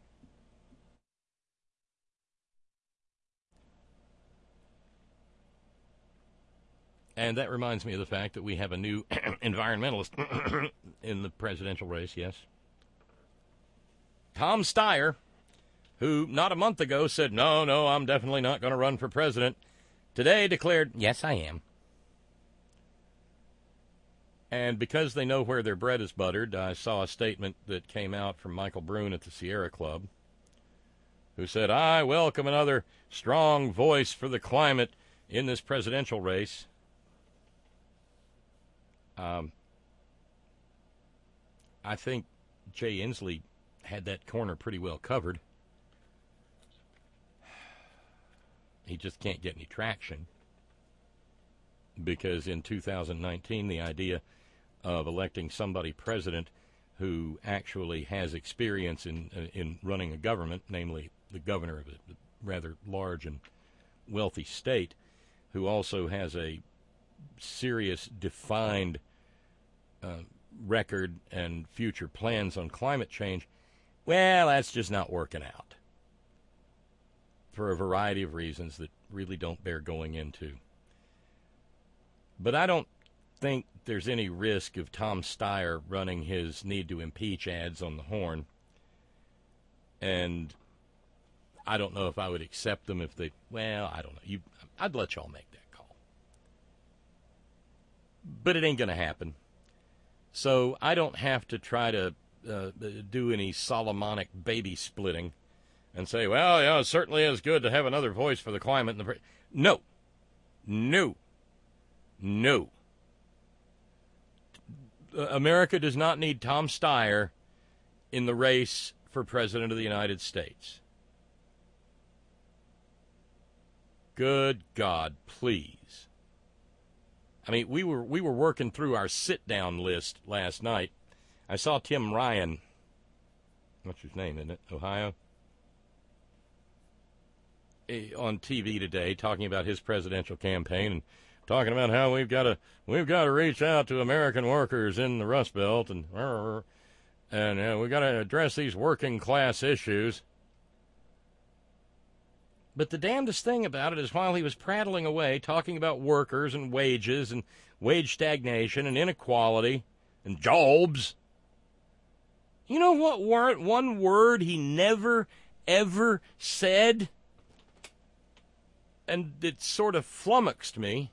And that reminds me of the fact that we have a new environmentalist in the presidential race, yes. Tom Steyer, who not a month ago said, no, no, I'm definitely not going to run for president, today declared, yes, I am. And because they know where their bread is buttered, I saw a statement that came out from Michael Brune at the Sierra Club, who said, I welcome another strong voice for the climate in this presidential race. Um, I think Jay Inslee had that corner pretty well covered. He just can't get any traction because in two thousand nineteen, the idea of electing somebody president who actually has experience in in running a government, namely the governor of a rather large and wealthy state, who also has a serious, defined uh, record and future plans on climate change, well, that's just not working out for a variety of reasons that really don't bear going into. But I don't think there's any risk of Tom Steyer running his need to impeach ads on the Horn. And I don't know if I would accept them if they, well, I don't know. You, I'd let y'all make that call. But it ain't going to happen. So I don't have to try to uh, do any Solomonic baby splitting and say, well, yeah, it certainly is good to have another voice for the climate. And the pre-. No. No. No. America does not need Tom Steyer in the race for President of the United States. Good God, please. I mean, we were we were working through our sit-down list last night. I saw Tim Ryan. What's his name, isn't it? Ohio? On T V today, talking about his presidential campaign and talking about how we've got to we've got to reach out to American workers in the Rust Belt and and uh, we've got to address these working class issues. But the damnedest thing about it is while he was prattling away, talking about workers and wages and wage stagnation and inequality and jobs, you know what word, one word he never, ever said? And it sort of flummoxed me.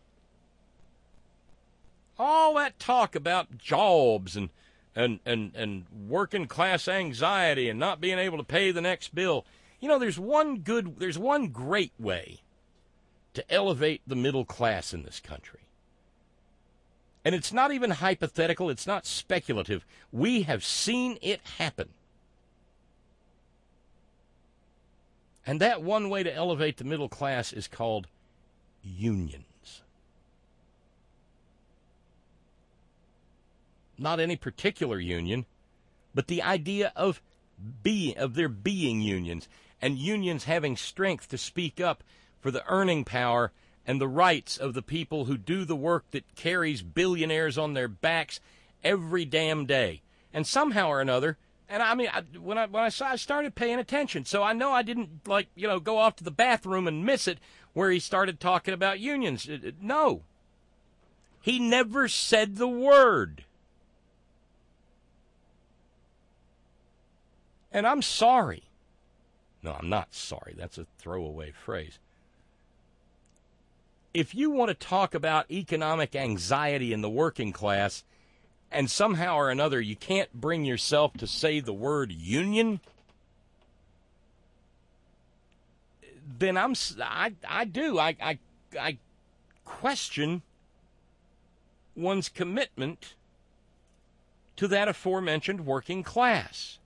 All that talk about jobs and, and, and, and working class anxiety and not being able to pay the next bill. You know, there's one good, there's one great way to elevate the middle class in this country. And it's not even hypothetical, it's not speculative. We have seen it happen. And that one way to elevate the middle class is called unions. Not any particular union, but the idea of being, of there being unions, and unions having strength to speak up for the earning power and the rights of the people who do the work that carries billionaires on their backs every damn day. And somehow or another, and I mean, I, when I when I saw, I started paying attention, so I know I didn't, like, you know, go off to the bathroom and miss it where he started talking about unions. No. He never said the word. And I'm sorry. No, I'm not sorry. That's a throwaway phrase. If you want to talk about economic anxiety in the working class, and somehow or another you can't bring yourself to say the word union, then I'm I I do I I I question one's commitment to that aforementioned working class.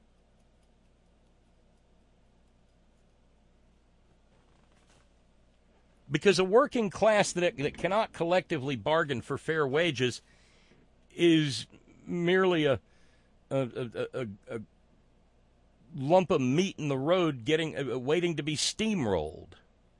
Because a working class that, that cannot collectively bargain for fair wages is merely a a, a, a, a lump of meat in the road getting uh, waiting to be steamrolled.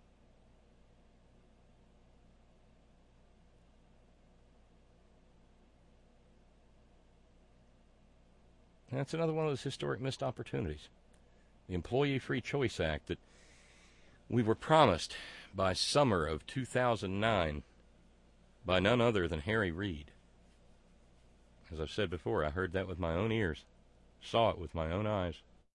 That's another one of those historic missed opportunities. The Employee Free Choice Act that we were promised by summer of two thousand nine by none other than Harry Reid. As I've said before, I heard that with my own ears, saw it with my own eyes.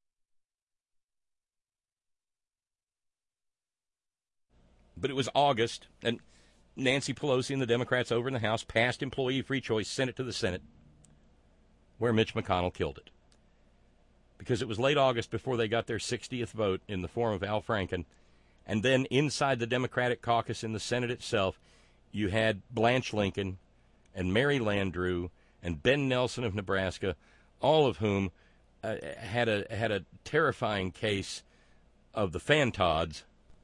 But it was August, and Nancy Pelosi and the Democrats over in the House passed Employee Free Choice, sent it to the Senate, where Mitch McConnell killed it. Because it was late August before they got their sixtieth vote in the form of Al Franken. And then inside the Democratic caucus in the Senate itself, you had Blanche Lincoln and Mary Landrieu and Ben Nelson of Nebraska all of whom uh, had a had a terrifying case of the fantods.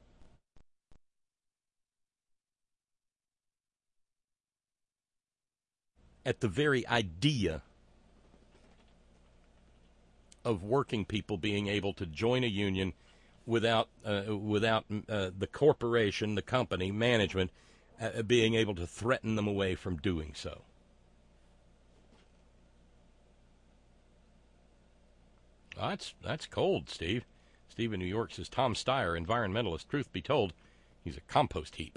At the very idea of working people being able to join a union without uh, without uh, the corporation, the company, management, uh, being able to threaten them away from doing so. Oh, that's that's cold, Steve. Steve in New York says, Tom Steyer, environmentalist, truth be told, he's a compost heap.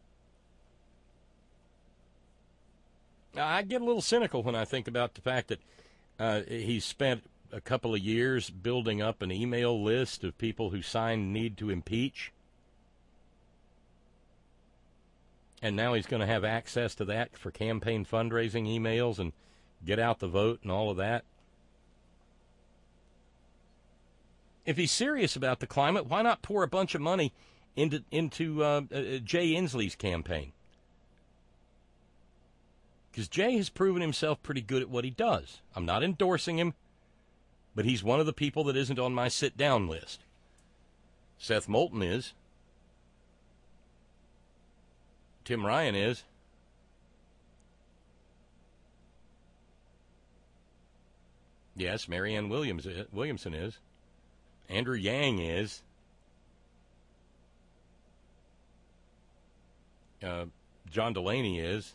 I get a little cynical when I think about the fact that uh, he's spent a couple of years building up an email list of people who signed need to impeach. And now he's going to have access to that for campaign fundraising emails and get out the vote and all of that. If he's serious about the climate, why not pour a bunch of money into into uh, uh, Jay Inslee's campaign? Because Jay has proven himself pretty good at what he does. I'm not endorsing him, but he's one of the people that isn't on my sit-down list. Seth Moulton is. Tim Ryan is. Yes, Marianne Williams is, Williamson is. Andrew Yang is. Uh, John Delaney is.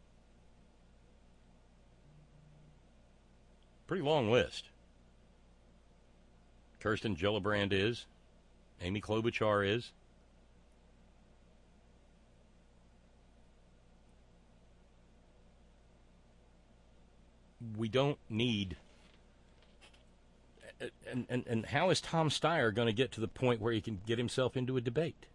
Pretty long list. Kirsten Gillibrand is. Amy Klobuchar is. We don't need... And, and, and how is Tom Steyer going to get to the point where he can get himself into a debate?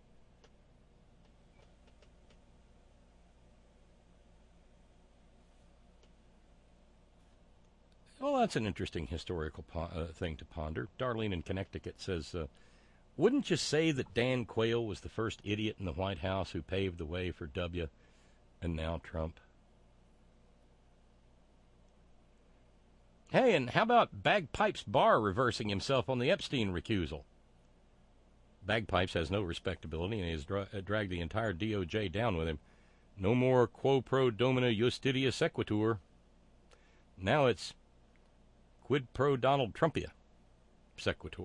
Well, that's an interesting historical po- uh, thing to ponder. Darlene in Connecticut says, uh, wouldn't you say that Dan Quayle was the first idiot in the White House who paved the way for W and now Trump? Hey, and how about Bagpipes Barr reversing himself on the Epstein recusal? Bagpipes has no respectability, and he has dra- dragged the entire D O J down with him. No more quo pro domina justitia sequitur. Now it's quid pro Donald Trumpia sequitur.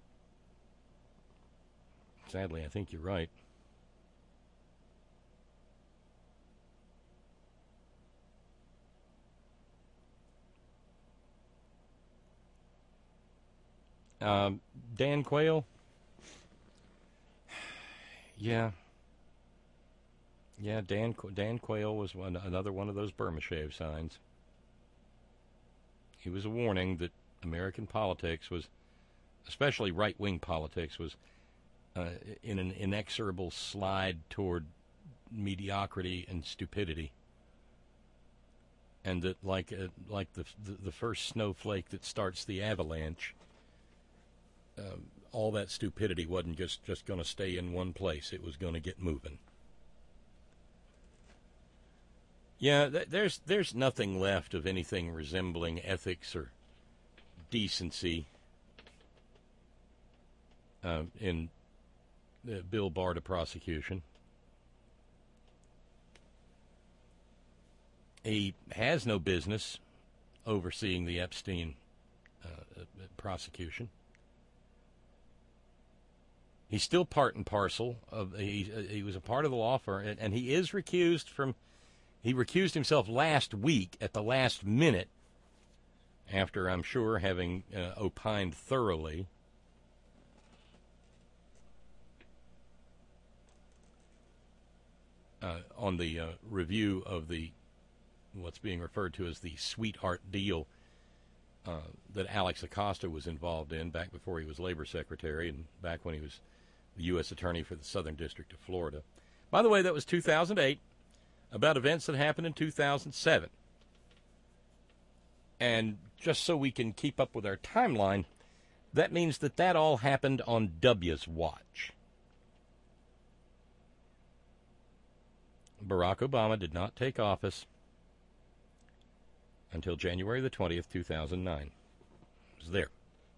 Sadly, I think you're right. Um, Dan Quayle, yeah, yeah. Dan Dan Quayle was one, another one of those Burma shave signs. He was a warning that American politics was, especially right-wing politics, was uh, in an inexorable slide toward mediocrity and stupidity, and that like uh, like the, the the first snowflake that starts the avalanche. Um, all that stupidity wasn't just, just going to stay in one place. It was going to get moving. Yeah, th- there's there's nothing left of anything resembling ethics or decency uh, in the Bill Barr to prosecution. He has no business overseeing the Epstein uh, prosecution. He's still part and parcel of. He he was a part of the law firm, and, and he is recused from. He recused himself last week at the last minute, after I'm sure having uh, opined thoroughly. Uh, on the uh, review of the what's being referred to as the sweetheart deal uh, that Alex Acosta was involved in back before he was Labor Secretary and back when he was the U S Attorney for the Southern District of Florida. By the way, that was two thousand eight, about events that happened in two thousand seven. And just so we can keep up with our timeline, that means that that all happened on W's watch. Barack Obama did not take office until January the twentieth, two thousand nine. It was there.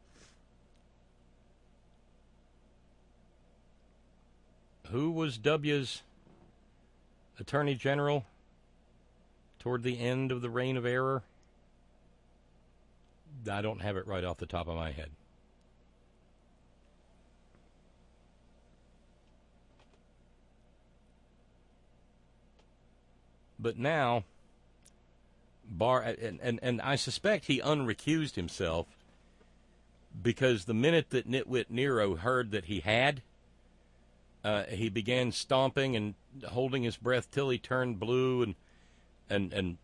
Who was W's Attorney General toward the end of the reign of error? I don't have it right off the top of my head. But now, Barr, and, and, and I suspect he unrecused himself because the minute that Nitwit Nero heard that he had, uh, he began stomping and holding his breath till he turned blue and and and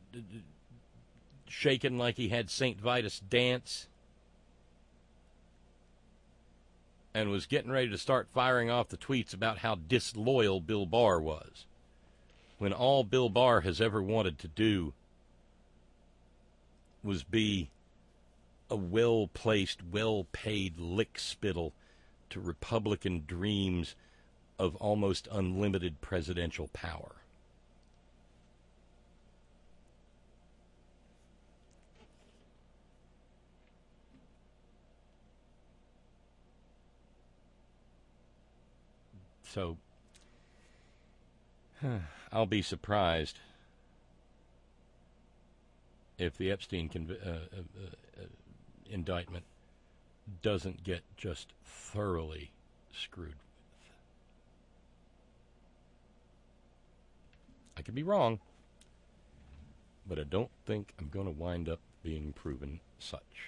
shaking like he had Saint Vitus dance, and was getting ready to start firing off the tweets about how disloyal Bill Barr was, when all Bill Barr has ever wanted to do was be a well-placed, well-paid lickspittle to Republican dreams of almost unlimited presidential power. So, I'll be surprised if the Epstein conv- uh, uh, uh, indictment doesn't get just thoroughly screwed with. I could be wrong, but I don't think I'm going to wind up being proven such.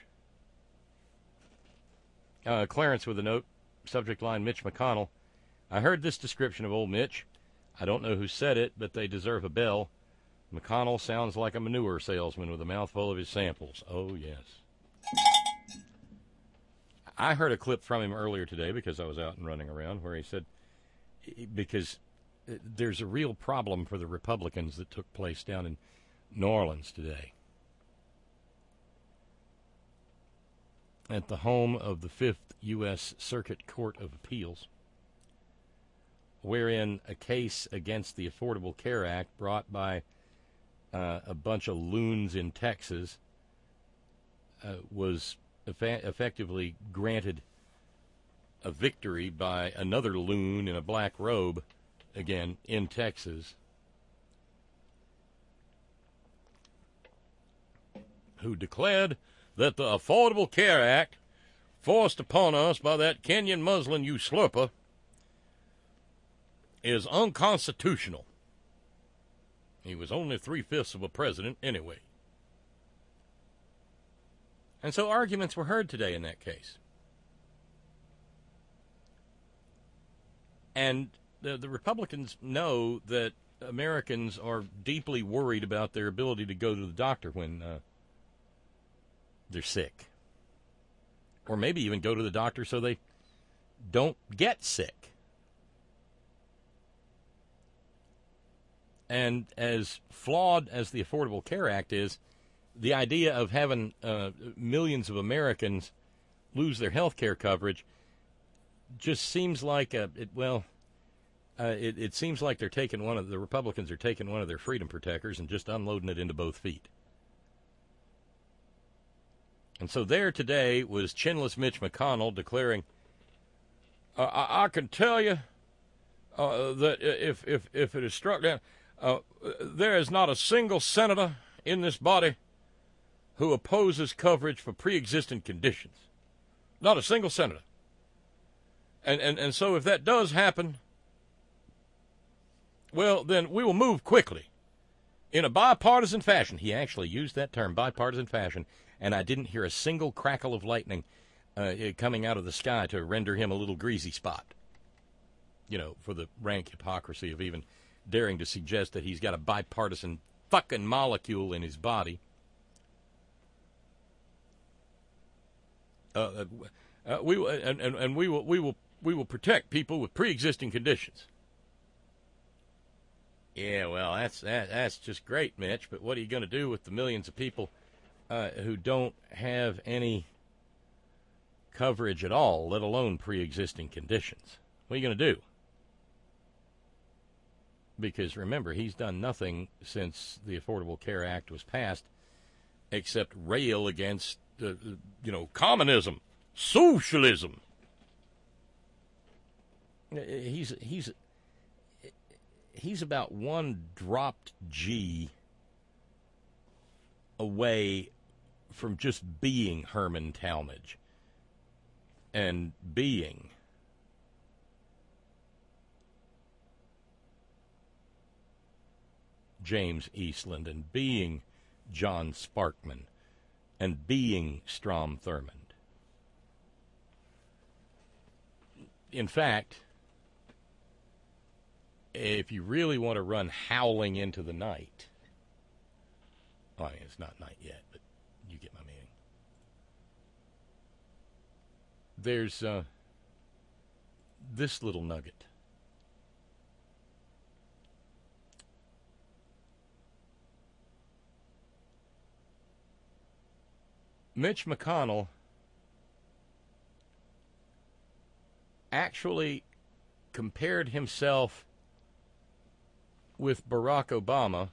Uh, Clarence with a note, subject line, Mitch McConnell. I heard this description of old Mitch. I don't know who said it, but they deserve a bell. McConnell sounds like a manure salesman with a mouthful of his samples. Oh, yes. I heard a clip from him earlier today because I was out and running around where he said, because there's a real problem for the Republicans that took place down in New Orleans today. At the home of the Fifth U S Circuit Court of Appeals, wherein a case against the Affordable Care Act brought by uh, a bunch of loons in Texas uh, was eff- effectively granted a victory by another loon in a black robe, again, in Texas, who declared that the Affordable Care Act, forced upon us by that Kenyan Muslim usurper, is unconstitutional. He was only three-fifths of a president anyway. And so arguments were heard today in that case. And the, the Republicans know that Americans are deeply worried about their ability to go to the doctor when uh, they're sick. Or maybe even go to the doctor so they don't get sick. And as flawed as the Affordable Care Act is, the idea of having uh, millions of Americans lose their health care coverage just seems like a, it, well, uh, it, it seems like they're taking one of the Republicans are taking one of their freedom protectors and just unloading it into both feet. And so there today was chinless Mitch McConnell declaring, uh, I, I can tell you uh, that if, if, if it is struck down, uh, there is not a single senator in this body who opposes coverage for pre-existing conditions. Not a single senator. And, and, and so if that does happen, well, then we will move quickly in a bipartisan fashion. He actually used that term, bipartisan fashion, and I didn't hear a single crackle of lightning uh, coming out of the sky to render him a little greasy spot. You know, for the rank hypocrisy of even daring to suggest that he's got a bipartisan fucking molecule in his body. Uh, uh, we and, and, and we will we will we will protect people with pre-existing conditions. Yeah, well, that's that, that's just great, Mitch. But what are you going to do with the millions of people uh, who don't have any coverage at all, let alone pre-existing conditions? What are you going to do? Because remember, he's done nothing since the Affordable Care Act was passed except rail against, uh, you know, communism, socialism. He's he's he's about one dropped G away from just being Herman Talmadge and being James Eastland and being John Sparkman and being Strom Thurmond. In fact, if you really want to run howling into the night, well, I mean, it's not night yet, but you get my meaning. There's uh, this little nugget. Mitch McConnell actually compared himself with Barack Obama.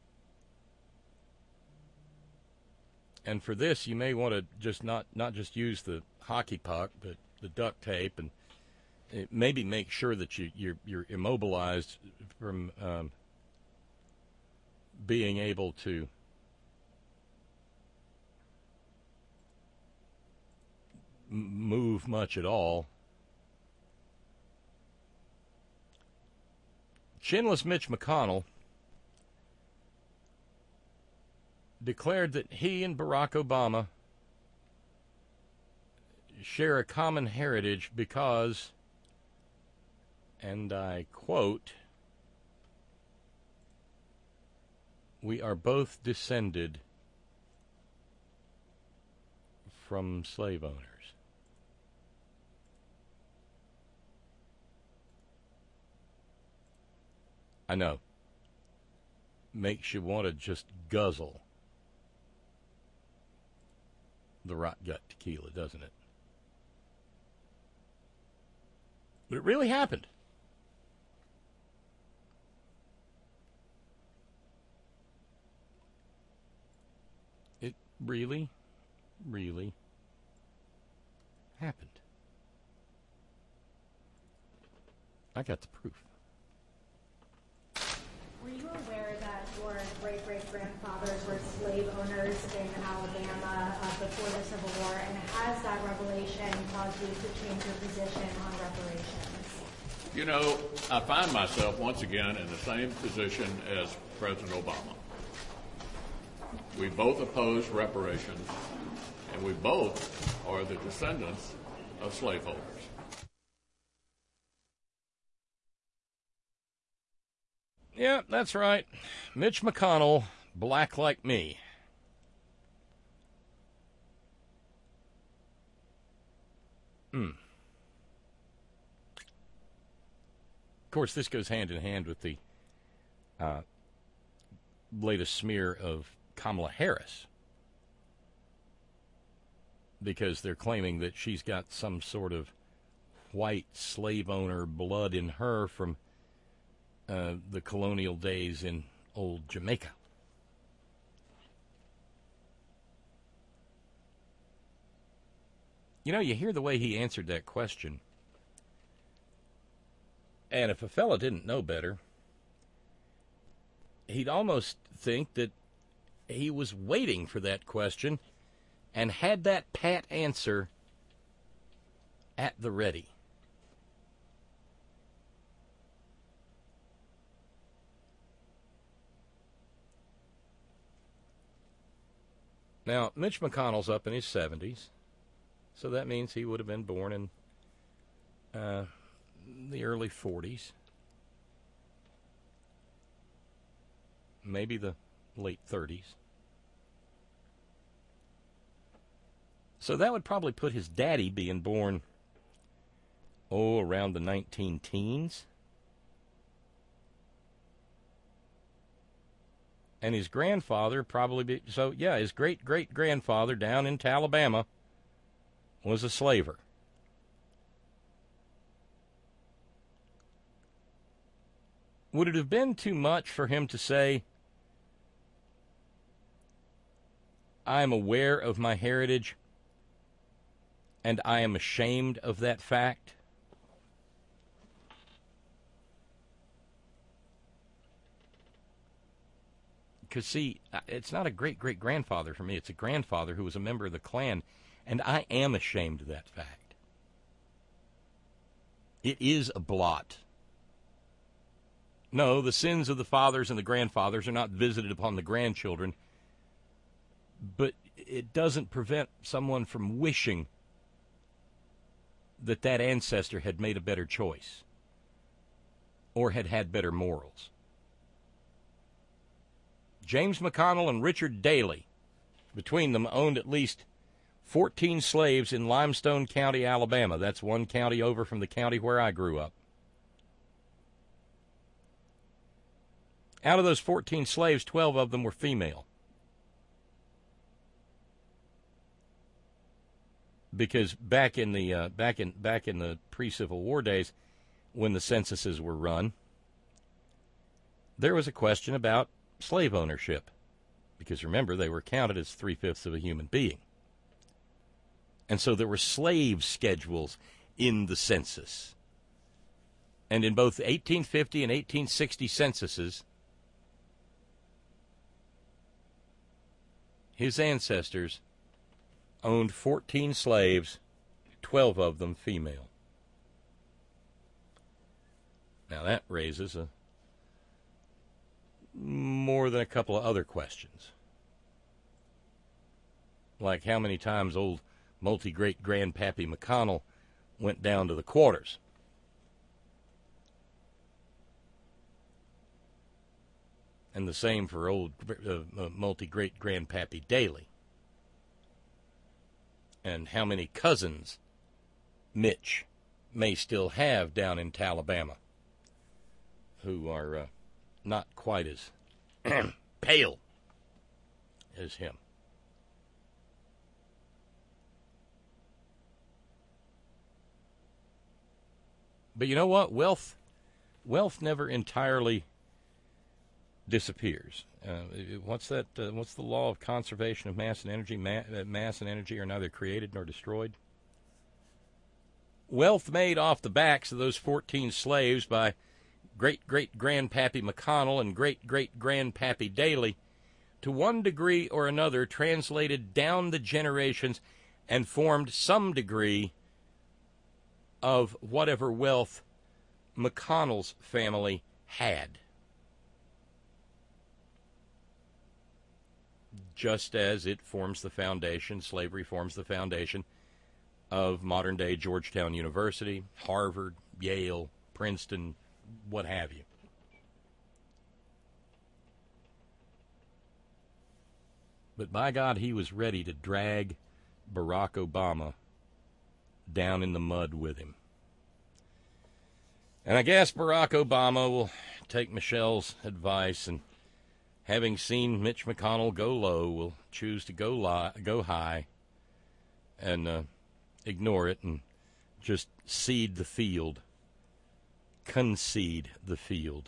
And for this, you may want to just not, not just use the hockey puck, but the duct tape, and maybe make sure that you, you're, you're immobilized from um, being able to move much at all. Chinless Mitch McConnell declared that he and Barack Obama share a common heritage because, and I quote, "We are both descended from slave owners." I know. Makes you want to just guzzle the rot gut tequila, doesn't it? But it really happened. It really, really happened. I got the proof. Were you aware that your great-great-grandfathers were slave owners in Alabama uh, before the Civil War, and has that revelation caused you to change your position on reparations? You know, I find myself once again in the same position as President Obama. We both oppose reparations, and we both are the descendants of slaveholders. Yeah, that's right. Mitch McConnell, black like me. Hmm. Of course, this goes hand in hand with the uh, latest smear of Kamala Harris, because they're claiming that she's got some sort of white slave owner blood in her from Uh, the colonial days in old Jamaica. You know, you hear the way he answered that question, and if a fella didn't know better, he'd almost think that he was waiting for that question and had that pat answer at the ready. Now, Mitch McConnell's up in his seventies, so that means he would have been born in uh, the early forties, maybe the late thirties. So that would probably put his daddy being born, oh, around the nineteen teens. And his grandfather probably be, so yeah, his great-great-grandfather down in Alabama was a slaver. Would it have been too much for him to say, I am aware of my heritage, and I am ashamed of that fact. Because, see, it's not a great-great-grandfather for me. It's a grandfather who was a member of the Klan, and I am ashamed of that fact. It is a blot. No, the sins of the fathers and the grandfathers are not visited upon the grandchildren, but it doesn't prevent someone from wishing that that ancestor had made a better choice or had had better morals. James McConnell and Richard Daley, between them, owned at least fourteen slaves in Limestone County, Alabama. That's one county over from the county where I grew up. Out of those fourteen slaves, twelve of them were female. Because back in the uh, back in back in the pre-Civil War days, when the censuses were run, there was a question about slave ownership, because remember, they were counted as three-fifths of a human being. And so there were slave schedules in the census. And in both eighteen fifty and eighteen sixty censuses, his ancestors owned fourteen slaves, twelve of them female. Now that raises a more than a couple of other questions. Like how many times old multi-great-grandpappy McConnell went down to the quarters. And the same for old uh, uh, multi-great-grandpappy Daley. And how many cousins Mitch may still have down in Alabama who are uh, not quite as pale as him. But you know what? Wealth, wealth never entirely disappears. Uh, what's that? Uh, what's the law of conservation of mass and energy? Ma- mass and energy are neither created nor destroyed. Wealth made off the backs of those fourteen slaves by great-great-grandpappy McConnell and great-great-grandpappy Daley, to one degree or another translated down the generations and formed some degree of whatever wealth McConnell's family had. Just as it forms the foundation, slavery forms the foundation of modern-day Georgetown University, Harvard, Yale, Princeton, what have you. But by God, he was ready to drag Barack Obama down in the mud with him. And I guess Barack Obama will take Michelle's advice and, having seen Mitch McConnell go low, will choose to go li- go high and uh, ignore it and just cede the field, concede the field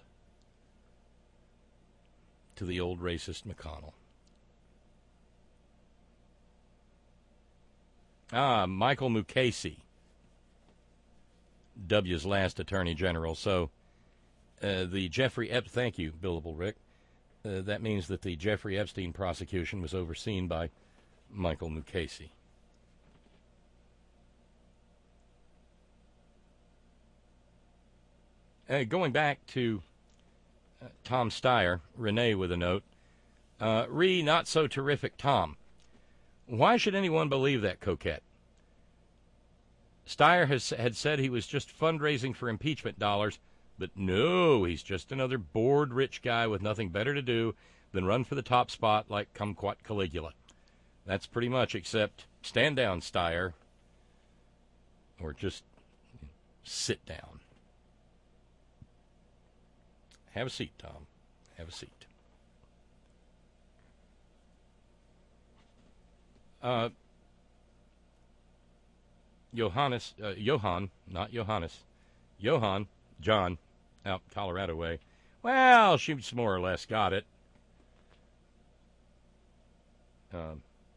to the old racist McConnell. Ah, Michael Mukasey, W's last Attorney General. So uh, the Jeffrey Ep- thank you, Billable Rick. Uh, that means that the Jeffrey Epstein prosecution was overseen by Michael Mukasey. Uh, going back to uh, Tom Steyer, Renee with a note. Uh, Re, not so terrific Tom. Why should anyone believe that coquette? Steyer has had said he was just fundraising for impeachment dollars, but no, he's just another bored rich guy with nothing better to do than run for the top spot like Kumquat Caligula. That's pretty much, except stand down, Steyer, or just sit down. Have a seat, Tom. Have a seat. Uh, Johannes, uh, Johann, not Johannes, Johann, John, out Colorado way. Well, she's more or less got it. Um,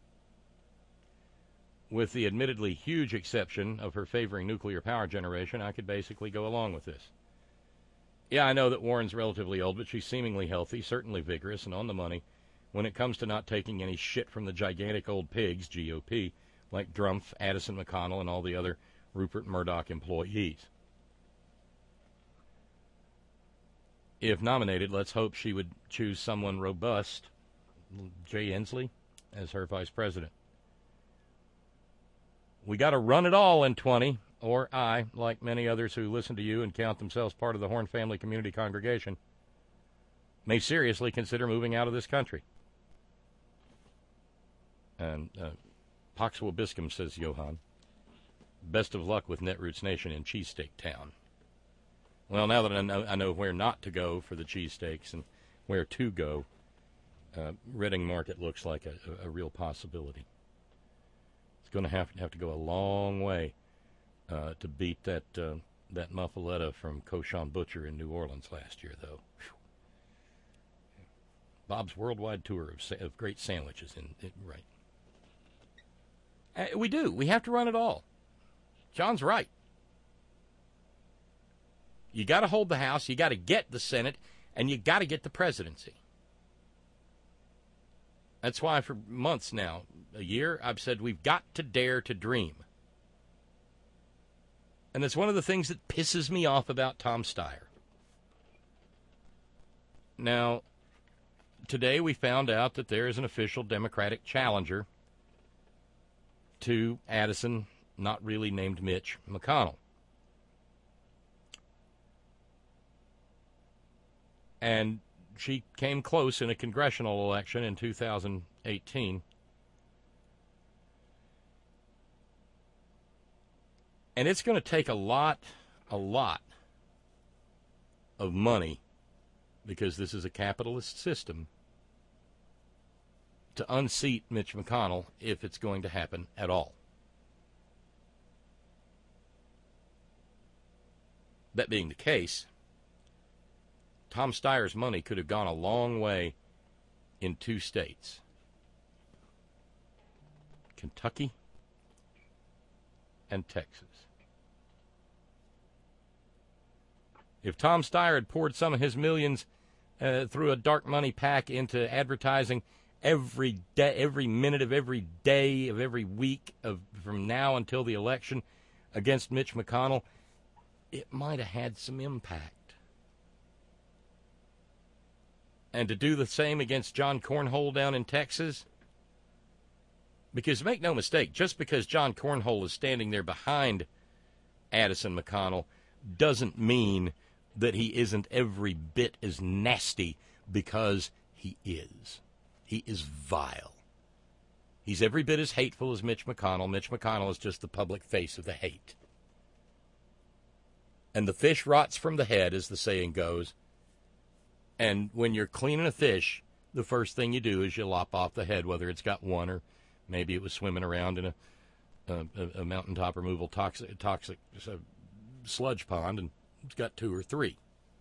with the admittedly huge exception of her favoring nuclear power generation, I could basically go along with this. Yeah, I know that Warren's relatively old, but she's seemingly healthy, certainly vigorous, and on the money when it comes to not taking any shit from the gigantic old pigs, G O P, like Drumpf, Addison McConnell, and all the other Rupert Murdoch employees. If nominated, let's hope she would choose someone robust, Jay Inslee, as her vice president. We got to run it all in twenty, or I, like many others who listen to you and count themselves part of the Horn Family Community Congregation, may seriously consider moving out of this country. And uh, Pax Vobiscum, says Johan. Best of luck with Netroots Nation in Cheesesteak Town. Well, now that I know, I know where not to go for the cheesesteaks and where to go, uh, Reading Market looks like a, a, a real possibility. It's going to have to have to go a long way uh, to beat that uh, that muffaletta from Cochon Butcher in New Orleans last year, though. Whew. Bob's worldwide tour of, sa- of great sandwiches, in, in right. Uh, we do. We have to run it all. John's right. You got to hold the House, you got to get the Senate, and you got to get the presidency. That's why for months now, a year, I've said we've got to dare to dream. And that's one of the things that pisses me off about Tom Steyer. Now, today we found out that there is an official Democratic challenger to Addison, not really named Mitch McConnell. And she came close in a congressional election in two thousand eighteen. And it's going to take a lot, a lot of money, because this is a capitalist system, to unseat Mitch McConnell if it's going to happen at all. That being the case, Tom Steyer's money could have gone a long way in two states, Kentucky and Texas. If Tom Steyer had poured some of his millions uh, through a dark money pack into advertising every day, every minute of every day of every week of from now until the election against Mitch McConnell, it might have had some impact. And to do the same against John Cornhole down in Texas? Because make no mistake, just because John Cornhole is standing there behind Addison McConnell doesn't mean that he isn't every bit as nasty, because he is. He is vile. He's every bit as hateful as Mitch McConnell. Mitch McConnell is just the public face of the hate. And the fish rots from the head, as the saying goes. And when you're cleaning a fish, the first thing you do is you lop off the head, whether it's got one or maybe it was swimming around in a a, a mountaintop removal toxic, toxic uh, sludge pond, and it's got two or three.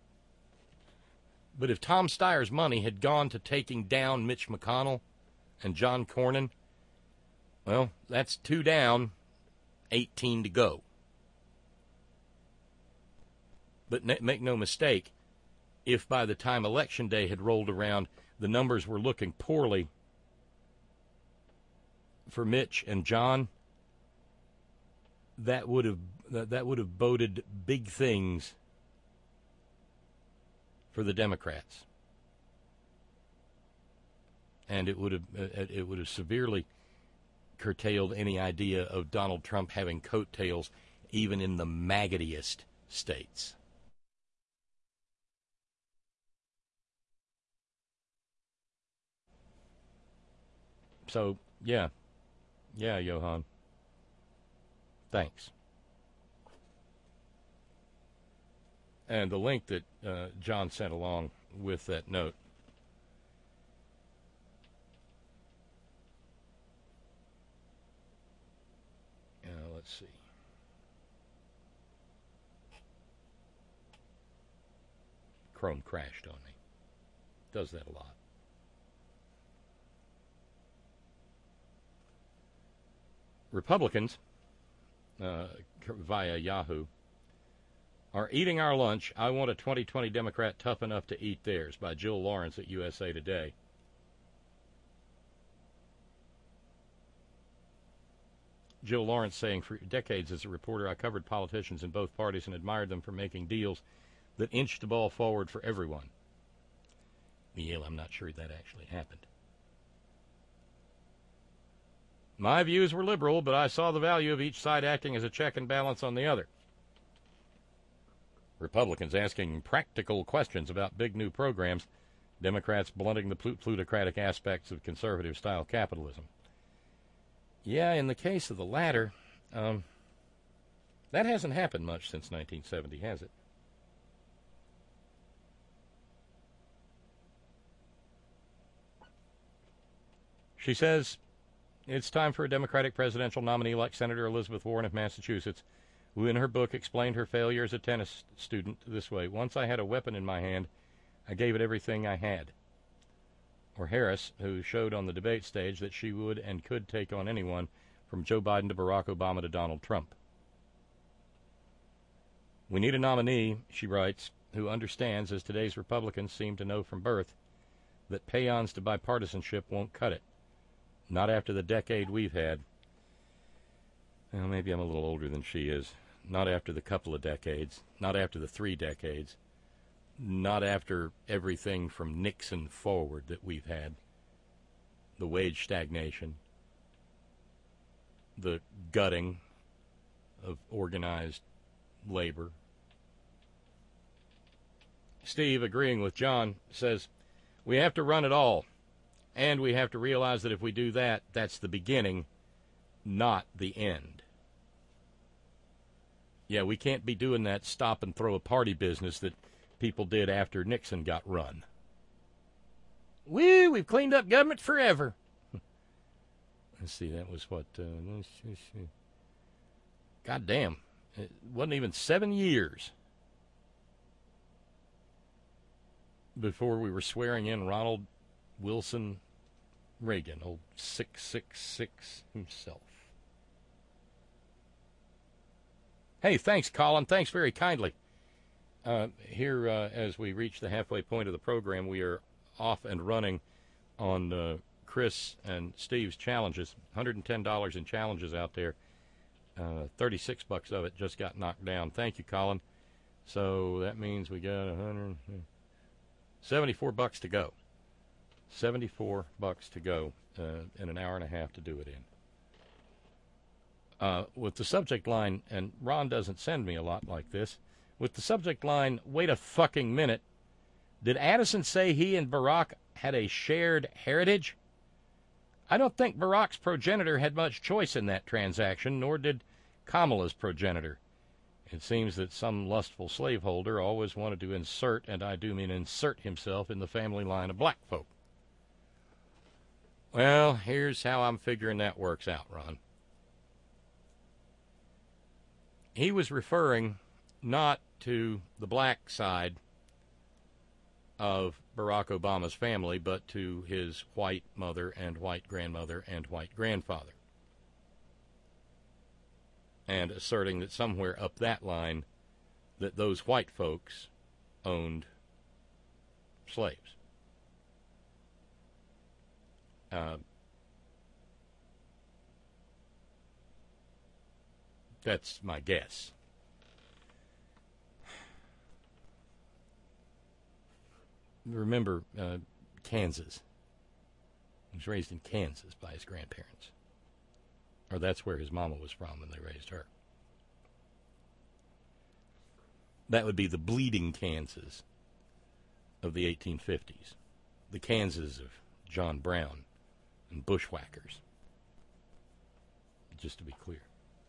But if Tom Steyer's money had gone to taking down Mitch McConnell and John Cornyn, well, that's two down, eighteen to go. But ne- make no mistake, if by the time Election Day had rolled around, the numbers were looking poorly for Mitch and John, that would have that would have boded big things for the Democrats, and it would have it would have severely curtailed any idea of Donald Trump having coattails, even in the maggotiest states. So, yeah. Yeah, Johan. Thanks. And the link that uh, John sent along with that note. Uh, let's see. Chrome crashed on me. Does that a lot. Republicans, uh, via Yahoo, are eating our lunch. I want a twenty twenty Democrat tough enough to eat theirs, by Jill Lawrence at U S A Today. Jill Lawrence saying, for decades as a reporter, I covered politicians in both parties and admired them for making deals that inched the ball forward for everyone. Well, I'm not sure that actually happened. My views were liberal, but I saw the value of each side acting as a check and balance on the other. Republicans asking practical questions about big new programs, Democrats blunting the plutocratic aspects of conservative-style capitalism. Yeah, in the case of the latter, um, that hasn't happened much since nineteen seventy, has it? She says, it's time for a Democratic presidential nominee like Senator Elizabeth Warren of Massachusetts, who in her book explained her failure as a tennis student this way. Once I had a weapon in my hand, I gave it everything I had. Or Harris, who showed on the debate stage that she would and could take on anyone from Joe Biden to Barack Obama to Donald Trump. We need a nominee, she writes, who understands, as today's Republicans seem to know from birth, that paeans to bipartisanship won't cut it. Not after the decade we've had. Well, maybe I'm a little older than she is. Not after the couple of decades. Not after the three decades. Not after everything from Nixon forward that we've had. The wage stagnation. The gutting of organized labor. Steve, agreeing with John, says, we have to run it all. And we have to realize that if we do that, that's the beginning, not the end. Yeah, we can't be doing that stop and throw a party business that people did after Nixon got run. Woo, we've cleaned up government forever. Let's see, that was what, uh, God damn, it wasn't even seven years before we were swearing in Ronald Wilson Reagan, old six six six himself. Hey, thanks, Colin. Thanks very kindly. Uh, here, uh, as we reach the halfway point of the program, we are off and running on uh, Chris and Steve's challenges. one hundred ten dollars in challenges out there. Uh, thirty-six bucks of it just got knocked down. Thank you, Colin. So that means we got one hundred seventy-four bucks to go. seventy-four bucks to go uh, in an hour and a half to do it in. Uh, with the subject line, and Ron doesn't send me a lot like this, with the subject line, wait a fucking minute, did Addison say he and Barack had a shared heritage? I don't think Barack's progenitor had much choice in that transaction, nor did Kamala's progenitor. It seems that some lustful slaveholder always wanted to insert, and I do mean insert himself, in the family line of black folk. Well, here's how I'm figuring that works out, Ron. He was referring not to the black side of Barack Obama's family, but to his white mother and white grandmother and white grandfather. And asserting that somewhere up that line that those white folks owned slaves. Uh, that's my guess. Remember uh, Kansas. He was raised in Kansas by his grandparents. Or that's where his mama was from when they raised her. That would be the bleeding Kansas of the eighteen fifties. The Kansas of John Brown and bushwhackers. Just to be clear.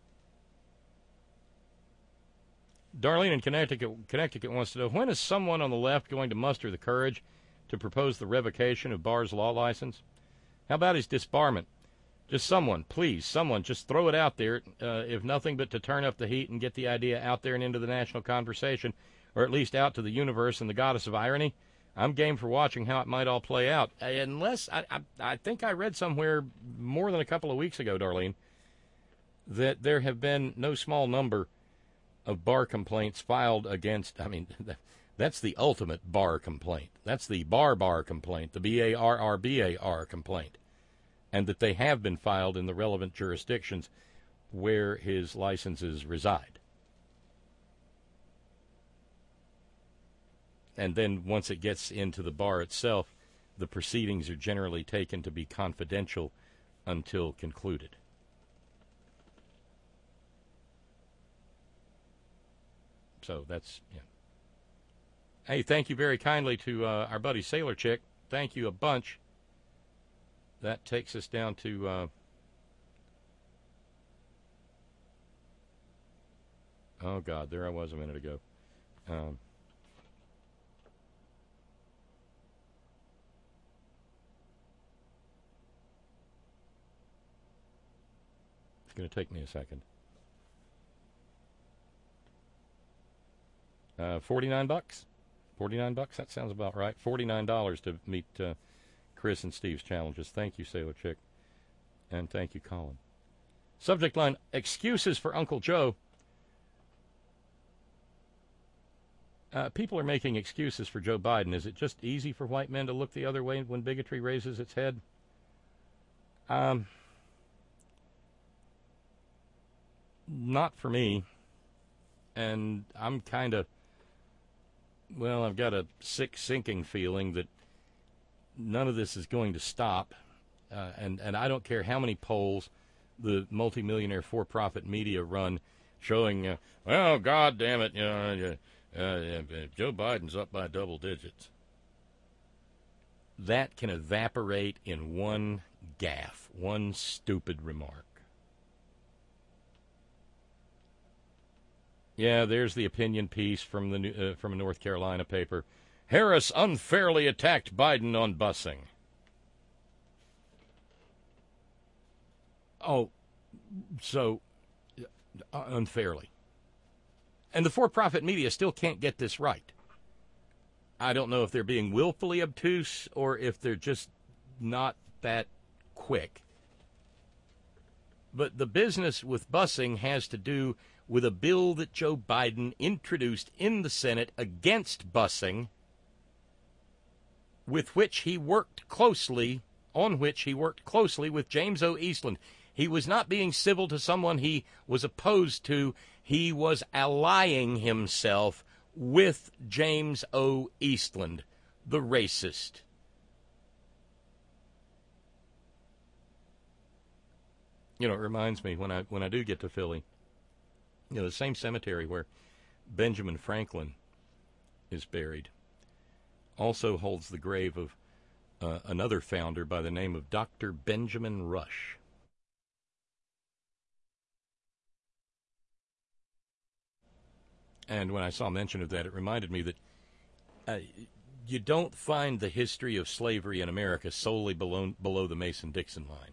Darlene in Connecticut, Connecticut wants to know, when is someone on the left going to muster the courage to propose the revocation of Barr's law license? How about his disbarment? Just someone, please, someone, just throw it out there, uh, if nothing but to turn up the heat and get the idea out there and into the national conversation, or at least out to the universe and the goddess of irony. I'm game for watching how it might all play out. Unless, I, I, I think I read somewhere more than a couple of weeks ago, Darlene, that there have been no small number of bar complaints filed against, I mean, that's the ultimate bar complaint. That's the bar bar complaint, the B A R R B A R complaint, and that they have been filed in the relevant jurisdictions where his licenses reside. And then once it gets into the bar itself, the proceedings are generally taken to be confidential until concluded. So that's, yeah. Hey, thank you very kindly to uh, our buddy Sailor Chick. Thank you a bunch. That takes us down to uh, oh God, there I was a minute ago. Um, it's going to take me a second. Uh, forty-nine bucks. Forty-nine bucks. That sounds about right. Forty-nine dollars to meet uh, Chris and Steve's challenges. Thank you, Sailor Chick, and thank you, Colin. Subject line: excuses for Uncle Joe. Uh, people are making excuses for Joe Biden. Is it just easy for white men to look the other way when bigotry raises its head? Um, not for me. And I'm kind of, well, I've got a sick, sinking feeling that none of this is going to stop. Uh, and, and I don't care how many polls the multimillionaire for-profit media run showing, uh, well, God damn it, you know, uh, uh, Joe Biden's up by double digits. That can evaporate in one gaffe, one stupid remark. Yeah, there's the opinion piece from the uh, from a North Carolina paper. Harris unfairly attacked Biden on busing. Oh, so uh, unfairly. And the for-profit media still can't get this right. I don't know if they're being willfully obtuse or if they're just not that quick. But the business with busing has to do with a bill that Joe Biden introduced in the Senate against busing, with which he worked closely, on which he worked closely with James O. Eastland. He was not being civil to someone he was opposed to. He was allying himself with James O. Eastland, the racist. You know, it reminds me when I when I do get to Philly, you know, the same cemetery where Benjamin Franklin is buried also holds the grave of uh, another founder by the name of Doctor Benjamin Rush. And when I saw mention of that, it reminded me that uh, you don't find the history of slavery in America solely below, below the Mason-Dixon line.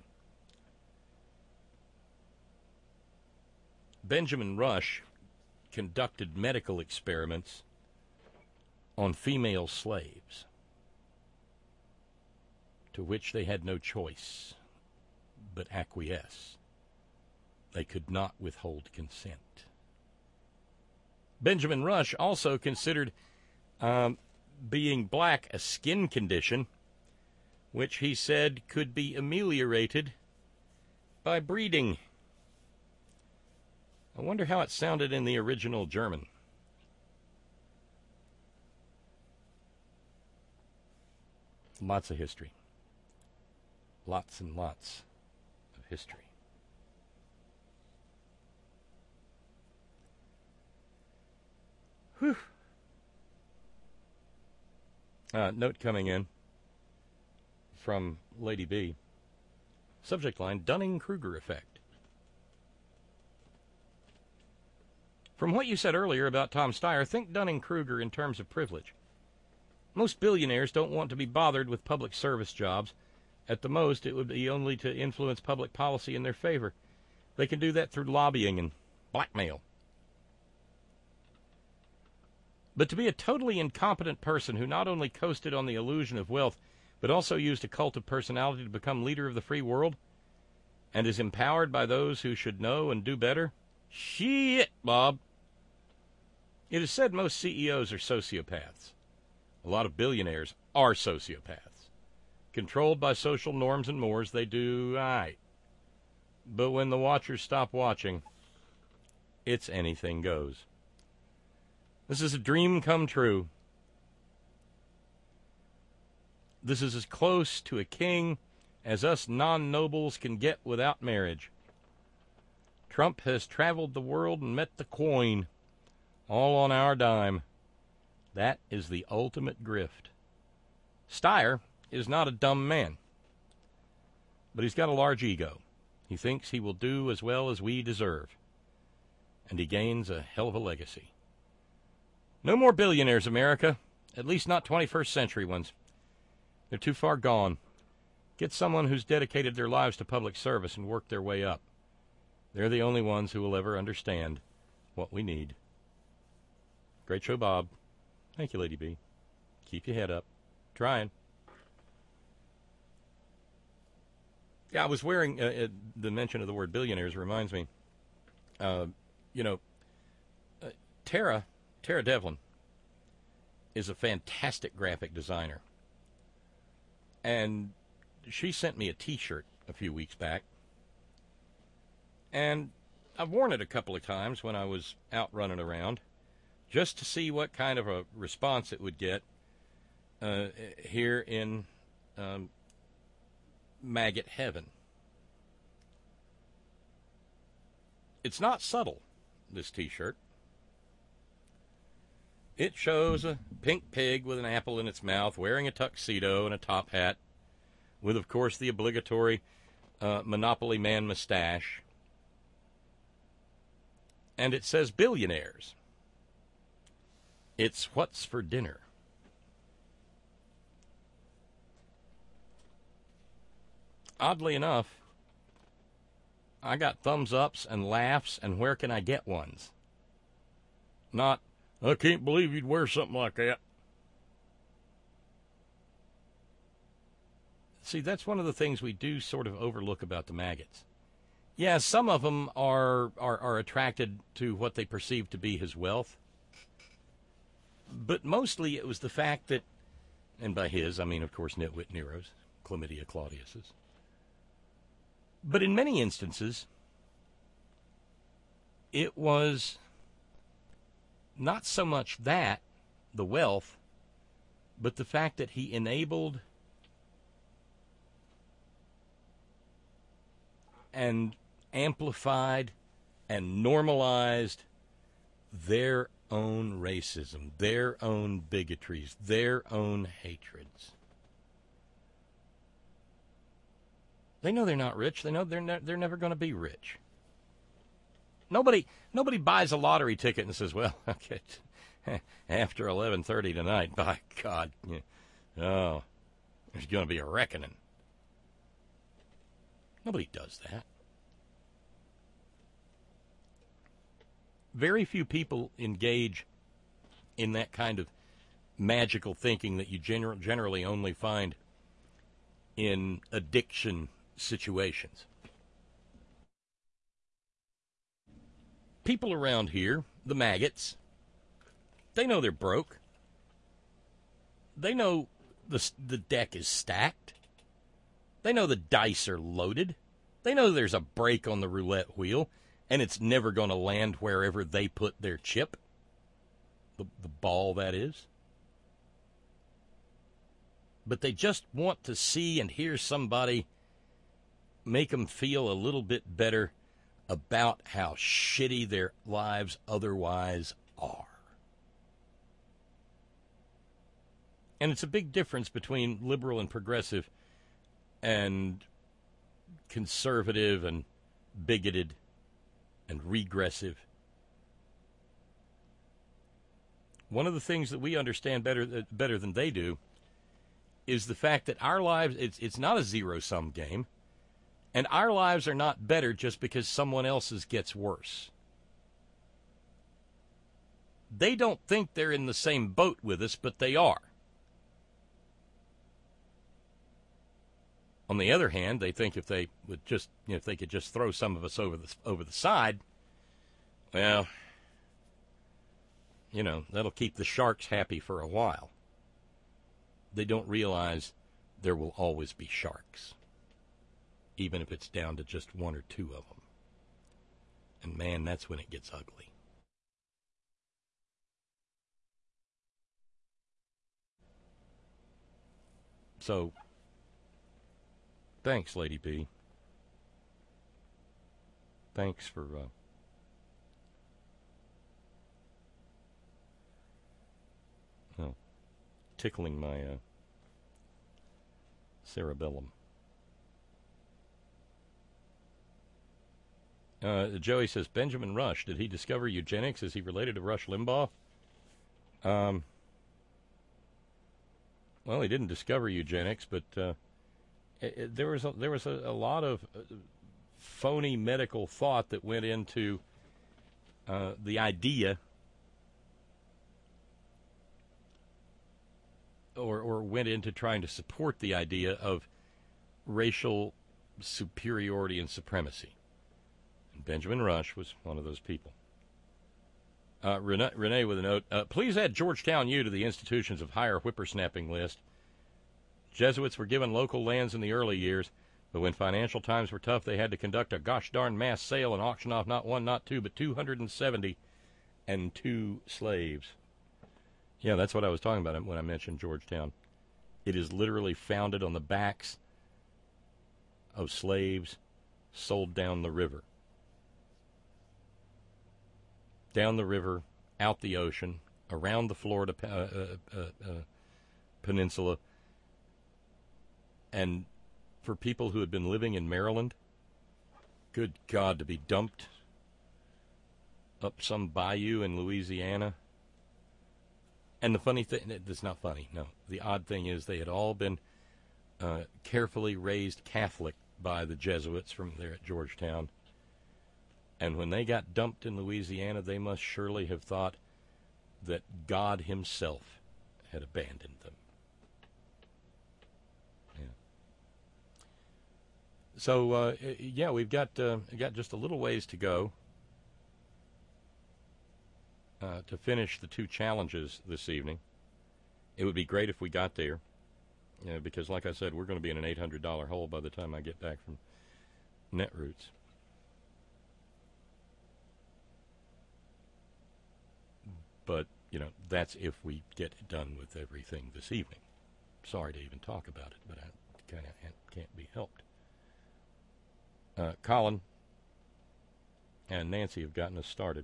Benjamin Rush conducted medical experiments on female slaves, to which they had no choice but acquiesce. They could not withhold consent. Benjamin Rush also considered um, being black a skin condition, which he said could be ameliorated by breeding. I wonder how it sounded in the original German. Lots of history. Lots and lots of history. Whew. Uh, note coming in from Lady B. Subject line, Dunning-Kruger effect. From what you said earlier about Tom Steyer, think Dunning-Kruger in terms of privilege. Most billionaires don't want to be bothered with public service jobs. At the most, it would be only to influence public policy in their favor. They can do that through lobbying and blackmail. But to be a totally incompetent person who not only coasted on the illusion of wealth, but also used a cult of personality to become leader of the free world, and is empowered by those who should know and do better? Shit, Bob. It is said most C E Os are sociopaths. A lot of billionaires are sociopaths. Controlled by social norms and mores, they do right. But when the watchers stop watching, it's anything goes. This is a dream come true. This is as close to a king as us non-nobles can get without marriage. Trump has traveled the world and met the Queen, all on our dime. That is the ultimate grift. Steyer is not a dumb man, but he's got a large ego. He thinks he will do as well as we deserve, and he gains a hell of a legacy. No more billionaires, America, at least not twenty-first century ones. They're too far gone. Get someone who's dedicated their lives to public service and work their way up. They're the only ones who will ever understand what we need. Great show, Bob. Thank you, Lady B. Keep your head up. Trying. Yeah, I was wearing, uh, uh, the mention of the word billionaires reminds me, uh, you know, uh, Tara, Tara Devlin is a fantastic graphic designer. And she sent me a T-shirt a few weeks back. And I've worn it a couple of times when I was out running around, just to see what kind of a response it would get uh, here in um, maggot heaven. It's not subtle, this T-shirt. It shows a pink pig with an apple in its mouth, wearing a tuxedo and a top hat, with, of course, the obligatory uh, Monopoly Man mustache. And it says billionaires. It's what's for dinner. Oddly enough, I got thumbs ups and laughs and where can I get ones? Not, I can't believe you'd wear something like that. See, that's one of the things we do sort of overlook about the maggots. Yeah, some of them are, are, are attracted to what they perceive to be his wealth. But mostly it was the fact that, and by his, I mean, of course, Nitwit Nero's, Chlamydia Claudius's. But in many instances, it was not so much that, the wealth, but the fact that he enabled and amplified and normalized their own racism, their own bigotries, their own hatreds. They know they're not rich. They know they're ne- they're never going to be rich. Nobody nobody buys a lottery ticket and says, "Well, okay, after eleven thirty tonight, by God, oh, there's going to be a reckoning." Nobody does that. Very few people engage in that kind of magical thinking that you gener- generally only find in addiction situations. People around here, the maggots, they know they're broke. They know the, the deck is stacked. They know the dice are loaded. They know there's a break on the roulette wheel, and it's never going to land wherever they put their chip. The, the ball, that is. But they just want to see and hear somebody make them feel a little bit better about how shitty their lives otherwise are. And it's a big difference between liberal and progressive and conservative and bigoted and regressive. One of the things that we understand better better than they do is the fact that our lives, it's, it's not a zero-sum game, and our lives are not better just because someone else's gets worse. They don't think they're in the same boat with us, but they are. On the other hand, they think if they would just, you know, if they could just throw some of us over the over the side, well, you know, that'll keep the sharks happy for a while. They don't realize there will always be sharks, even if it's down to just one or two of them. And man, that's when it gets ugly. So, thanks, Lady B. Thanks for uh, oh, tickling my uh, cerebellum. Uh, Joey says, Benjamin Rush, did he discover eugenics? Is he related to Rush Limbaugh? Um, well, he didn't discover eugenics, but uh, it, it, there was a, there was a, a lot of uh, phony medical thought that went into uh, the idea, or or went into trying to support the idea of racial superiority and supremacy. And Benjamin Rush was one of those people. Uh, Renee, Renee with a note, uh, please add Georgetown U to the institutions of higher whippersnapping list. Jesuits were given local lands in the early years, but when financial times were tough, they had to conduct a gosh darn mass sale and auction off not one, not two, but two hundred seventy and two slaves. Yeah, that's what I was talking about when I mentioned Georgetown. It is literally founded on the backs of slaves sold down the river. Down the river, out the ocean, around the Florida uh, uh, uh, peninsula. And for people who had been living in Maryland, good God, to be dumped up some bayou in Louisiana. And the funny thing, it's not funny, no. The odd thing is they had all been uh, carefully raised Catholic by the Jesuits from there at Georgetown. And when they got dumped in Louisiana, they must surely have thought that God himself had abandoned them. Yeah. So, uh, yeah, we've got uh, got just a little ways to go uh, to finish the two challenges this evening. It would be great if we got there, you know, because, like I said, we're going to be in an eight hundred dollars hole by the time I get back from Netroots. But, you know, that's if we get done with everything this evening. Sorry to even talk about it, but I kind of can't be helped. Uh, Colin and Nancy have gotten us started.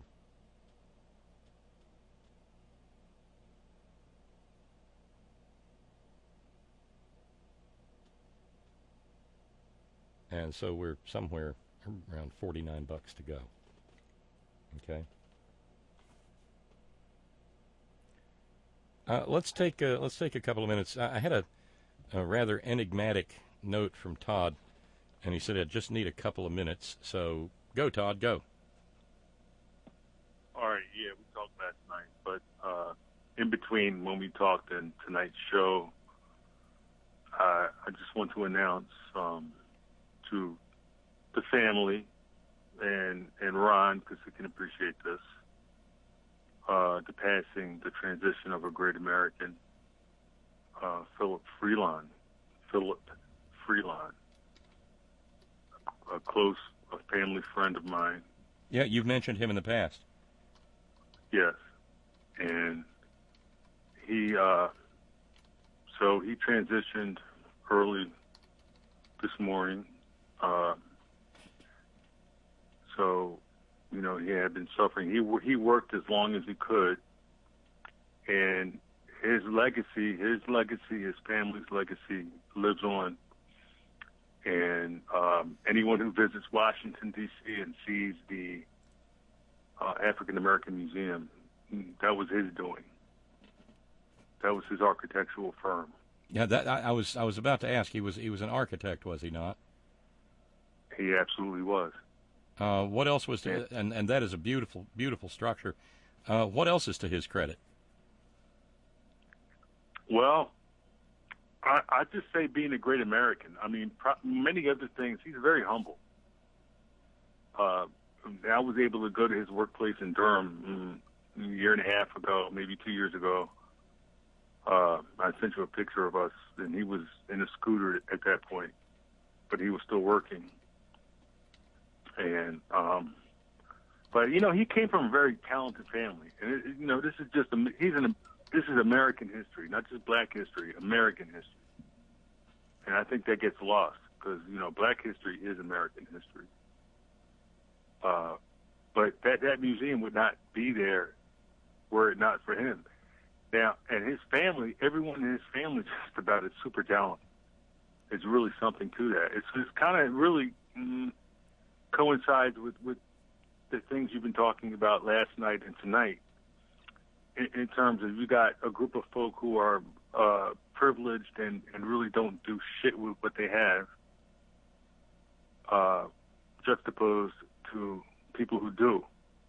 And so we're somewhere around forty-nine bucks to go. Okay. Uh, let's take a, let's take a couple of minutes. I, I had a, a rather enigmatic note from Todd, and he said I just need a couple of minutes. So go, Todd, go. All right, yeah, we talked last night, but uh, in between when we talked and tonight's show, uh, I just want to announce um, to the family and and Ron, because he can appreciate this. Uh, the passing, the transition of a great American, uh, Philip Freelon. Philip Freelon, a close a family friend of mine. Yeah, you've mentioned him in the past. Yes, and he, uh, so he transitioned early this morning. Uh, so. You know, he had been suffering. He he worked as long as he could, and his legacy, his legacy, his family's legacy lives on. And um, anyone who visits Washington, D C and sees the uh, African American Museum, that was his doing. That was his architectural firm. Yeah, that I, I was I was about to ask. He was he was an architect, was he not? He absolutely was. Uh, what else was to, and and that is a beautiful beautiful structure. Uh, what else is to his credit? Well, I, I just say being a great American. I mean, pro- many other things. He's very humble. Uh, I was able to go to his workplace in Durham mm, a year and a half ago, maybe two years ago. Uh, I sent you a picture of us, and he was in a scooter at that point, but he was still working. And, um, but you know, he came from a very talented family, and it, you know, this is just a, he's an this is American history, not just Black history, American history. And I think that gets lost because you know, Black history is American history. Uh, but that that museum would not be there were it not for him. Now, and his family, everyone in his family just about is super talented. It's really something to that. It's, it's kind of really mm, coincides with, with the things you've been talking about last night and tonight in, in terms of you got a group of folk who are uh, privileged and, and really don't do shit with what they have, uh, juxtaposed to people who do.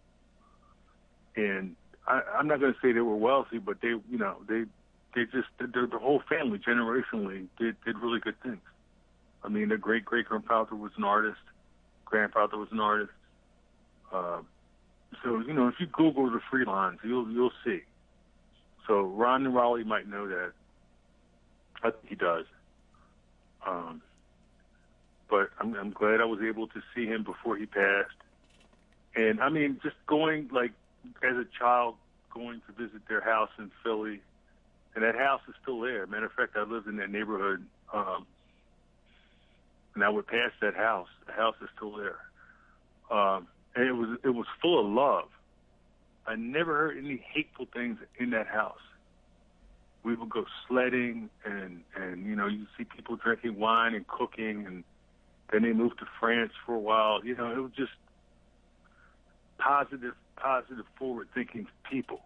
And I, I'm not going to say they were wealthy, but they, you know, they, they just, the, the whole family generationally did, did really good things. I mean, their great great grandfather was an artist, grandfather was an artist. Uh, so you know, if you Google the Freelines, you'll you'll see. So Ron and Raleigh might know that. I think he does. Um, but I'm, I'm glad I was able to see him before he passed. And I mean, just going like. As a child, going to visit their house in Philly, and that house is still there. Matter of fact, I lived in that neighborhood, um, and I would pass that house. The house is still there, um, and it was it was full of love. I never heard any hateful things in that house. We would go sledding, and and you know, you see people drinking wine and cooking, and then they moved to France for a while. You know, it was just positive. positive, forward-thinking people.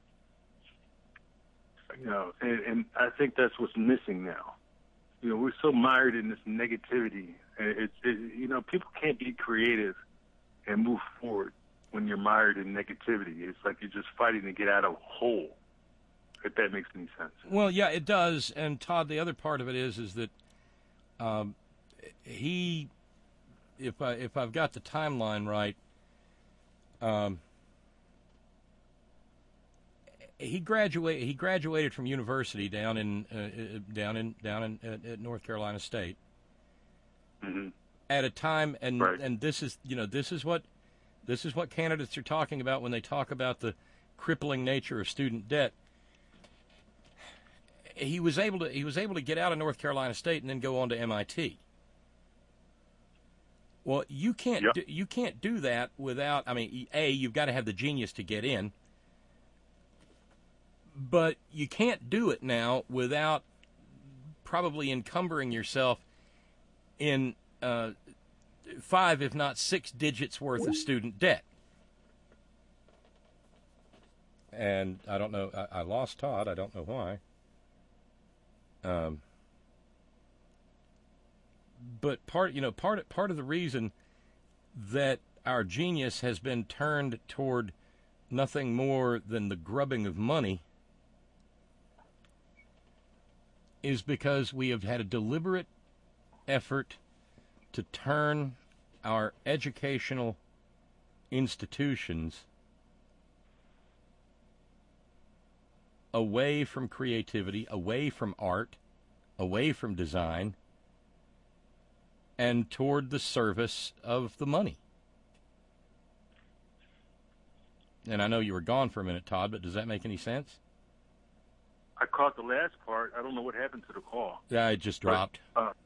You know, and, and I think that's what's missing now. You know, we're so mired in this negativity. And it's, it, you know, people can't be creative and move forward when you're mired in negativity. It's like you're just fighting to get out of a hole, if that makes any sense. Well, yeah, it does. And, Todd, the other part of it is is that um, he, if, I, if I've got the timeline right, um, He graduated. He graduated from university down in uh, down in down in at, at North Carolina State. Mm-hmm. At a time, and right. and this is you know this is what this is what candidates are talking about when they talk about the crippling nature of student debt. He was able to he was able to get out of North Carolina State and then go on to M I T. Well, you can't yep. do, you can't do that without. I mean, a you've got to have the genius to get in. But you can't do it now without probably encumbering yourself in uh, five, if not six digits worth of student debt. And I don't know, I, I lost Todd. I don't know why. Um, but part, you know, part part of the reason that our genius has been turned toward nothing more than the grubbing of money is because we have had a deliberate effort to turn our educational institutions away from creativity, away from art, away from design, and toward the service of the money. And I know you were gone for a minute, Todd, but does that make any sense? I caught the last part. I don't know what happened to the call. Yeah, it just dropped. But, uh,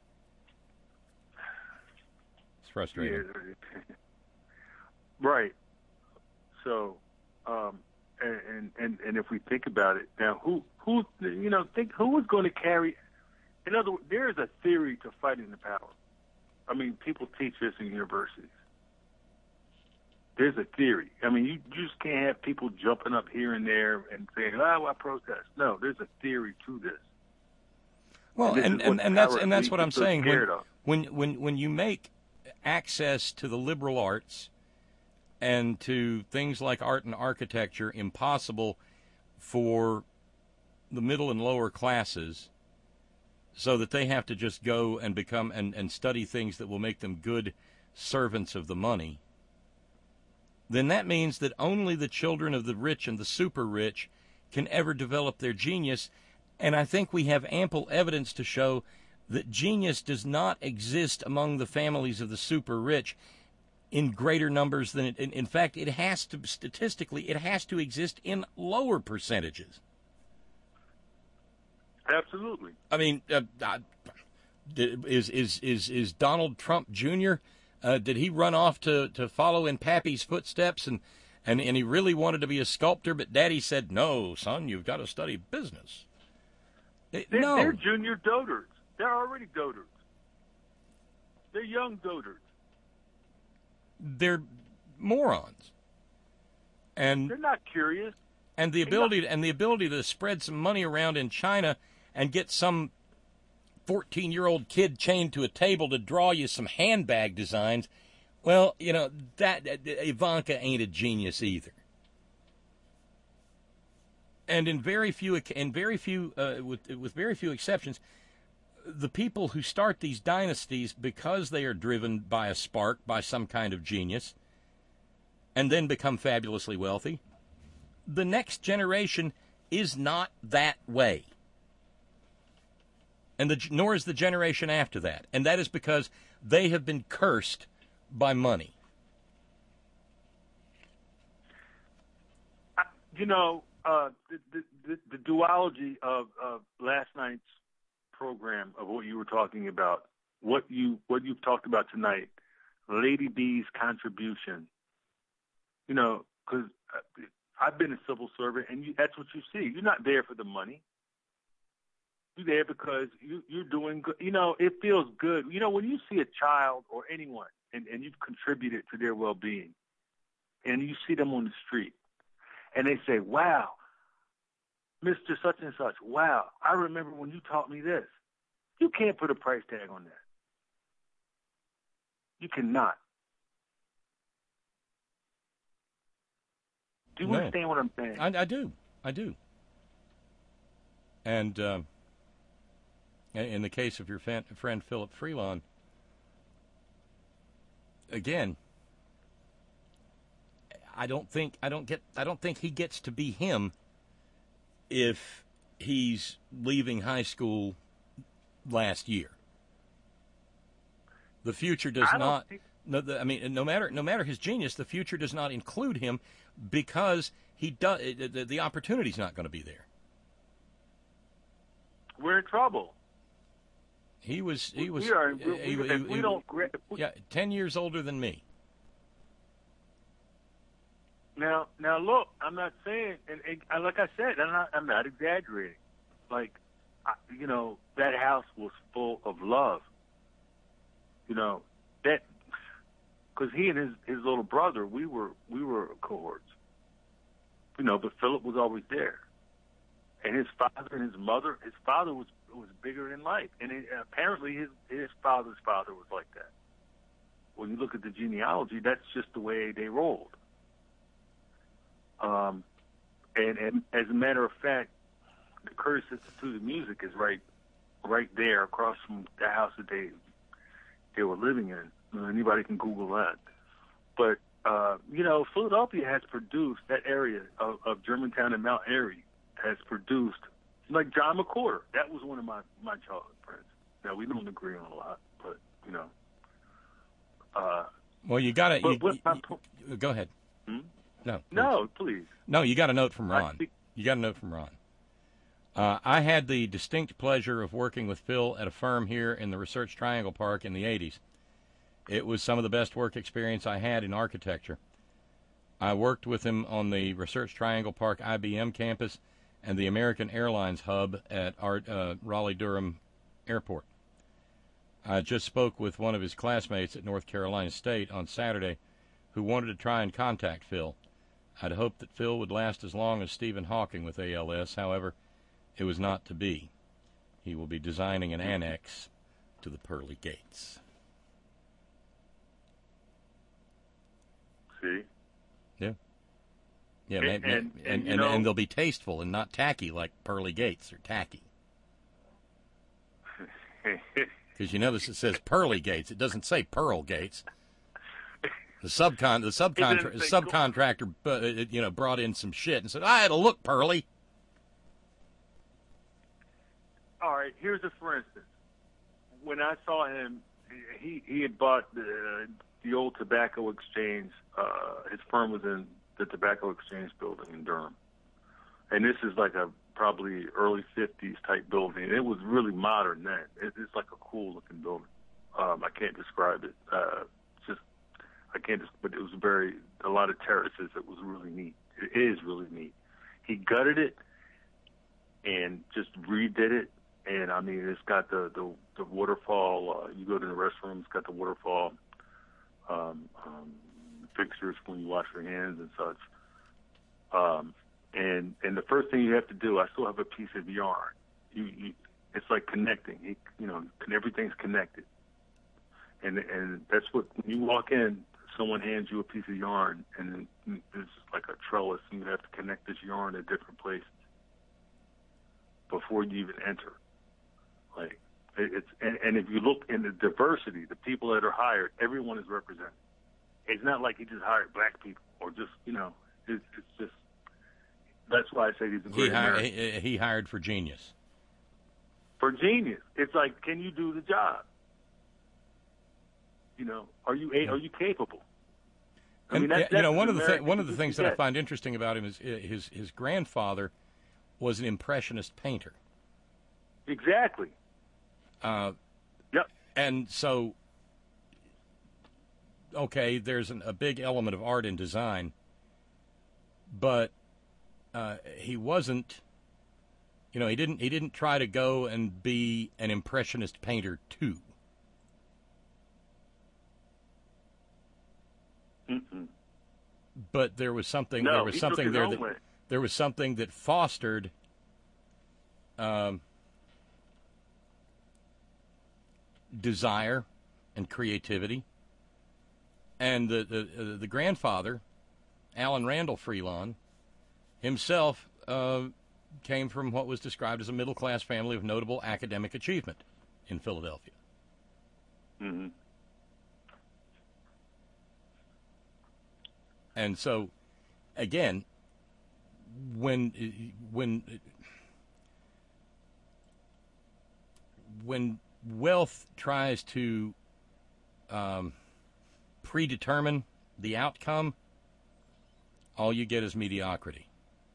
it's frustrating. Yeah. Right. So, um, and, and, and, and if we think about it now, who, who, you know, think who was going to carry, in other words, there is a theory to fighting the power. I mean, people teach this in universities. There's a theory. I mean, you, you just can't have people jumping up here and there and saying, "Oh, I protest." No, there's a theory to this. Well, and, and, and, and that's and that's what I'm so saying. When, of. when when when you make access to the liberal arts and to things like art and architecture impossible for the middle and lower classes, so that they have to just go and become and, and study things that will make them good servants of the money, then that means that only the children of the rich and the super rich can ever develop their genius. And I think we have ample evidence to show that genius does not exist among the families of the super rich in greater numbers than it, in, in fact, it has to, statistically, it has to exist in lower percentages. Absolutely. I mean, uh, uh, is, is, is, is Donald Trump Junior, uh, did he run off to, to follow in Pappy's footsteps and, and, and he really wanted to be a sculptor, but Daddy said, no, son, you've got to study business? It, They're, no. they're junior dotards. They're already dotards. They're young dotards. They're morons. And they're not curious. And the ability to, and the ability to spread some money around in China and get some fourteen-year-old kid chained to a table to draw you some handbag designs, well, you know, that, that Ivanka ain't a genius either. And in very few, in very few, uh, with with very few exceptions, the people who start these dynasties because they are driven by a spark, by some kind of genius, and then become fabulously wealthy, the next generation is not that way. And the, nor is the generation after that. And that is because they have been cursed by money. I, you know, uh, the, the, the, the duology of, of last night's program of what you were talking about, what you what you've talked about tonight, Lady B's contribution. You know, because I've been a civil servant, and you, that's what you see. You're not there for the money. You're there because you, you're doing good. You know, it feels good. You know, when you see a child or anyone, and, and you've contributed to their well-being, and you see them on the street, and they say, wow, Mister Such and Such, wow, I remember when you taught me this. You can't put a price tag on that. You cannot. Do you No. understand what I'm saying? I, I do. I do. And uh, in the case of your fan, friend Philip Freelon, again, I don't think I don't get I don't think he gets to be him if he's leaving high school last year. The future does I don't not. think- No, the, I mean, no matter no matter his genius, the future does not include him because he does the, the opportunity's not going to be there. We're in trouble. He was he was we are. uh, We, he- we, he- if we he- don't. gra- if we- yeah, ten years older than me. Now, now look. I'm not saying, and, and like I said, I'm not. I'm not exaggerating. Like, I, you know, that house was full of love. You know, that because he and his his little brother, we were we were cohorts. You know, but Philip was always there, and his father and his mother. His father was was bigger than life, and it, apparently his his father's father was like that. When you look at the genealogy, that's just the way they rolled. Um, and, and as a matter of fact, the Curtis Institute of Music is right right there across from the house that they they were living in. Anybody can Google that. But, uh, you know, Philadelphia has produced, that area of, of Germantown and Mount Airy has produced, like John McCorder. That was one of my, my childhood friends. Now, we don't agree on a lot, but, you know. Uh, Well, you got but to what's my po- go ahead. Hmm? No, please. No, please. No, you got a note from I Ron. think- You got a note from Ron. Uh, I had the distinct pleasure of working with Phil at a firm here in the Research Triangle Park in the eighties. It was some of the best work experience I had in architecture. I worked with him on the Research Triangle Park I B M campus and the American Airlines hub at our, uh, Raleigh-Durham Airport. I just spoke with one of his classmates at North Carolina State on Saturday who wanted to try and contact Phil. I'd hoped that Phil would last as long as Stephen Hawking with A L S. However, it was not to be. He will be designing an annex to the pearly gates. See? Yeah. Yeah, And- ma- ma- and- and, and, and, you and, know- they'll be tasteful and not tacky like pearly gates are tacky. Because you notice it says Pearly Gates. It doesn't say Pearl Gates. The subcon the subcontra- subcontractor, uh, you know, brought in some shit and said, "I had to look, Pearly." All right, here's a for instance. When I saw him, he he had bought the the old tobacco exchange. Uh, his firm was in the tobacco exchange building in Durham, and this is like a probably early fifties type building. It was really modern then. It, it's like a cool looking building. Um, I can't describe it. Uh, just I can't. Just, but it was very a lot of terraces. It was really neat. It is really neat. He gutted it and just redid it. And I mean, it's got the the, the waterfall. Uh, you go to the restroom, it's got the waterfall um, um, fixtures when you wash your hands and such. Um, and and the first thing you have to do, I still have a piece of yarn. You, you it's like connecting. You, you know, everything's connected. And and that's what when you walk in, someone hands you a piece of yarn, and then it's like a trellis, and you have to connect this yarn at different places before you even enter. Like it's and, and if you look in the diversity, the people that are hired, everyone is represented. It's not like he just hired black people or just you know. It's, it's just that's why I say he's a great he hired, American. he, he hired for genius. For genius, it's like, can you do the job? You know, are you are you capable? I And, mean, that's, you know, that's one of the thi- American one of the things that I forget. find interesting about him is uh, his his grandfather was an impressionist painter. Exactly. Uh, Yep. And so, okay, there's an, a big element of art and design, but uh, he wasn't. You know, he didn't. He didn't try to go and be an impressionist painter too. Mm-mm. But there was something. No, there was he took something his there own that way. there was something that fostered. Um, desire and creativity, and the the, uh, the grandfather, Alan Randall Freelon, himself uh, came from what was described as a middle class family of notable academic achievement in Philadelphia. Mm-hmm. And so, again, when when when wealth tries to um, predetermine the outcome, all you get is mediocrity.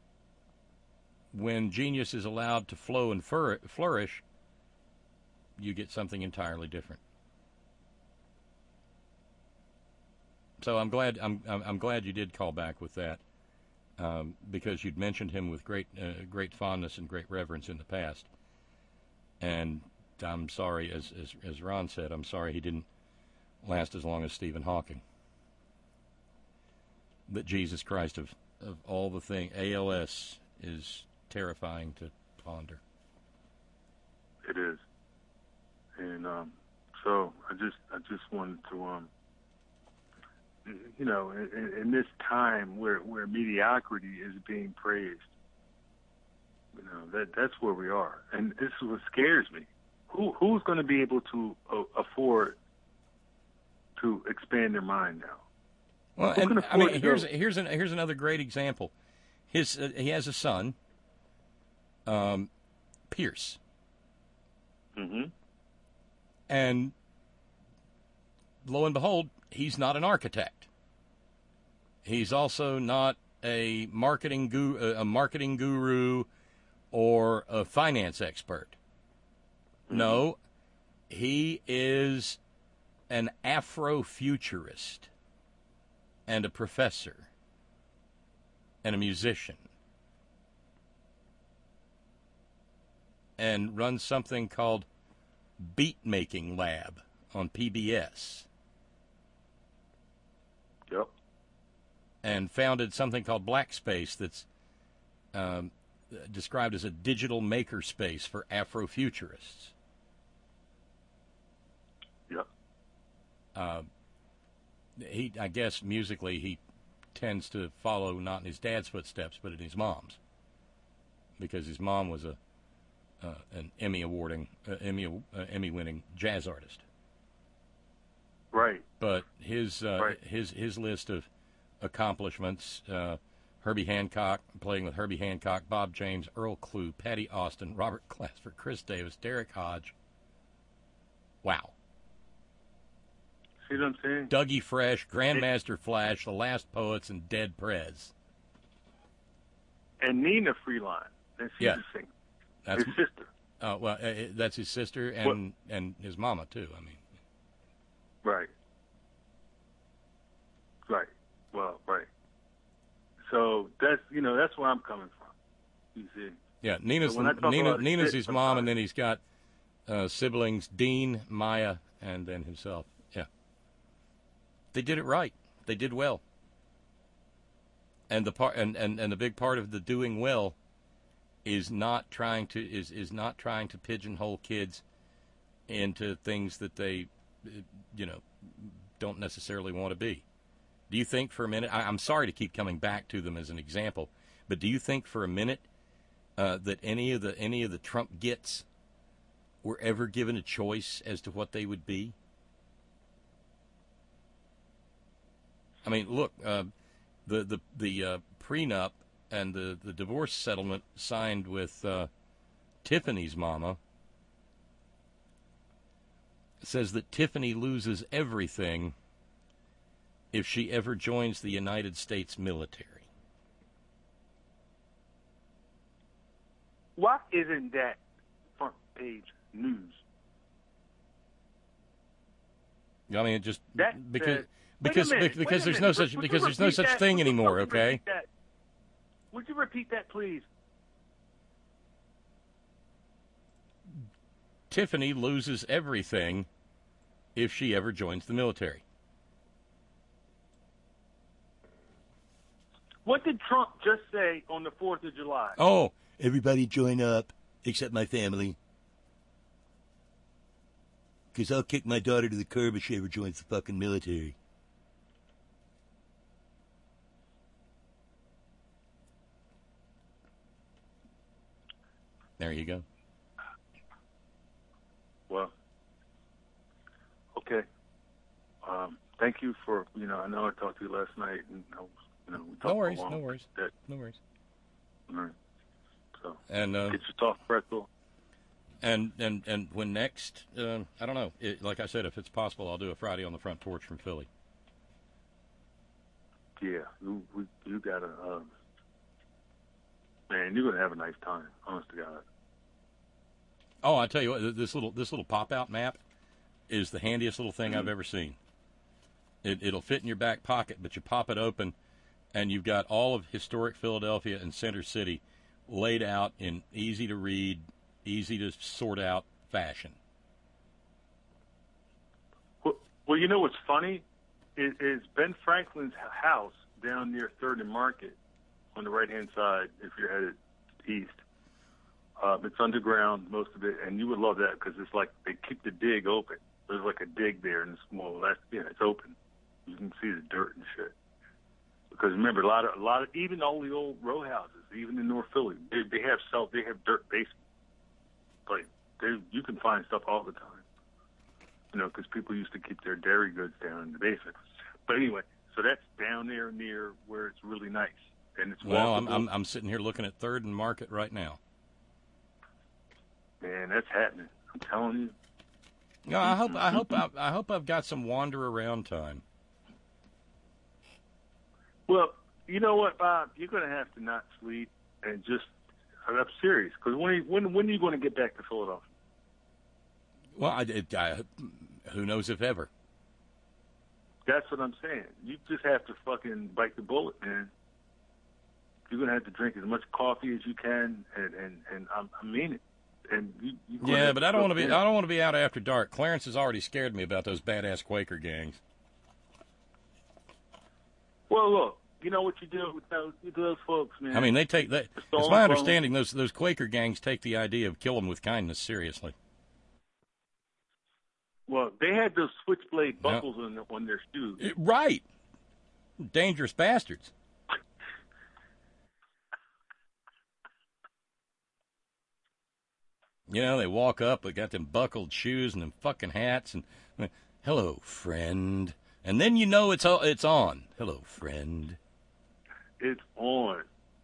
When genius is allowed to flow and fur- flourish, you get something entirely different. So I'm glad I'm I'm, I'm glad you did call back with that, um, because you'd mentioned him with great uh, great fondness and great reverence in the past, and I'm sorry, as, as as Ron said, I'm sorry he didn't last as long as Stephen Hawking. But Jesus Christ, of, of all the things, A L S is terrifying to ponder. It is, and um, so I just I just wanted to um, you know, in, in this time where where mediocrity is being praised, you know, that that's where we are, and this is what scares me. Who who's going to be able to uh, afford to expand their mind now? Well, Who and can I afford mean, to here's go- here's an, here's another great example. His uh, he has a son, um, Pierce, Mhm. and lo and behold, he's not an architect. He's also not a marketing gu- a marketing guru or a finance expert. No, he is an Afrofuturist and a professor and a musician and runs something called Beat Making Lab on P B S. Yep. And founded something called Black Space that's um, described as a digital maker space for Afrofuturists. Yep. Uh, he, I guess, musically, he tends to follow not in his dad's footsteps, but in his mom's, because his mom was a uh, an Emmy awarding, uh, Emmy uh, Emmy winning jazz artist. Right. But his uh, Right. his his list of accomplishments: uh, Herbie Hancock, playing with Herbie Hancock, Bob James, Earl Klugh, Patty Austin, Robert Glasper, Chris Davis, Derek Hodge. Wow. See what I'm saying? Dougie Fresh, Grandmaster Flash, The Last Poets, and Dead Prez. And Nina Freeline. And she's Yeah. a singer. That's His sister. uh, well, uh, that's his sister and and his mama too. I mean, Right. Right. Well, right. So that's you know that's where I'm coming from. You see. yeah, Nina's So when I the, talk Nina about Nina's shit his mom, and sometimes- then he's got uh, siblings Dean, Maya, and then himself. Yeah, they did it right. They did well. And the part and, and, and the big part of the doing well is not trying to is, is not trying to pigeonhole kids into things that they you know don't necessarily want to be. Do you think for a minute I, I'm sorry to keep coming back to them as an example, but do you think for a minute uh, that any of the any of the Trump gets were ever given a choice as to what they would be? I mean, look, uh, the the the uh, prenup and the, the divorce settlement signed with uh, Tiffany's mama says that Tiffany loses everything if she ever joins the United States military. Why isn't that front page news? I mean, it just That because says- because Wait a minute, because wait a there's minute. no such Would you because there's no repeat such that? thing Would you anymore. fucking Okay. repeat that? Would you repeat that, please? Tiffany loses everything if she ever joins the military. What did Trump just say on the fourth of July? Oh, Everybody join up, except my family. Because I'll kick my daughter to the curb if she ever joins the fucking military. there you go. Well, okay. Um, thank you for you know. I know I talked to you last night, and I was, you know we talked No worries, for a no while. worries, That, no worries. all right. So And uh, get your soft pretzel. and and and when next, uh, I don't know. It, like I said, if it's possible, I'll do a Friday on the front porch from Philly. Yeah, you we, you gotta. Um, man, you're gonna have a nice time. Honest to God. Oh, I tell you what, this little this little pop out map is the handiest little thing Mm-hmm. I've ever seen. It, it'll fit in your back pocket, but you pop it open, and you've got all of historic Philadelphia and Center City laid out in easy to read, easy to sort out fashion. Well, well you know what's funny is, is Ben Franklin's house down near Third and Market on the right hand side. If you're headed east. Um, it's underground, most of it, and you would love that because it's like they keep the dig open. There's like a dig there, and it's well, that's yeah, it's open. You can see the dirt and shit. Because remember, a lot of a lot of even all the old row houses, even in North Philly, they, they have self, they have dirt basements. Like they, you can find stuff all the time. You know, because people used to keep their dairy goods down in the basement. But anyway, so that's down there near where it's really nice, and it's Well, I'm, walkable. I'm I'm sitting here looking at Third and Market right now. Man, that's happening. I'm telling you. No, I hope I hope I, I hope I've got some wander around time. Well, you know what, Bob? You're going to have to not sleep and just. I'm serious. Because when, when when are you going to get back to Philadelphia? Well, I, it, I, who knows if ever. That's what I'm saying. You just have to fucking bite the bullet, man. You're going to have to drink as much coffee as you can, and and, and I, I mean it. And you, you gonna Yeah, have but to I don't want to cook be. in. I don't want to be out after dark. Clarence has already scared me about those badass Quaker gangs. Well, look, you know what you do with those, with those folks, man. I mean, they take that. It's It's all my wrong. understanding those those Quaker gangs take the idea of kill them with kindness seriously. Well, they had those switchblade Yeah. buckles on, their- on their shoes. It- right, dangerous bastards. You know, they walk up, they got them buckled shoes and them fucking hats, and hello, friend. And then you know it's all, it's on. Hello, friend. It's on.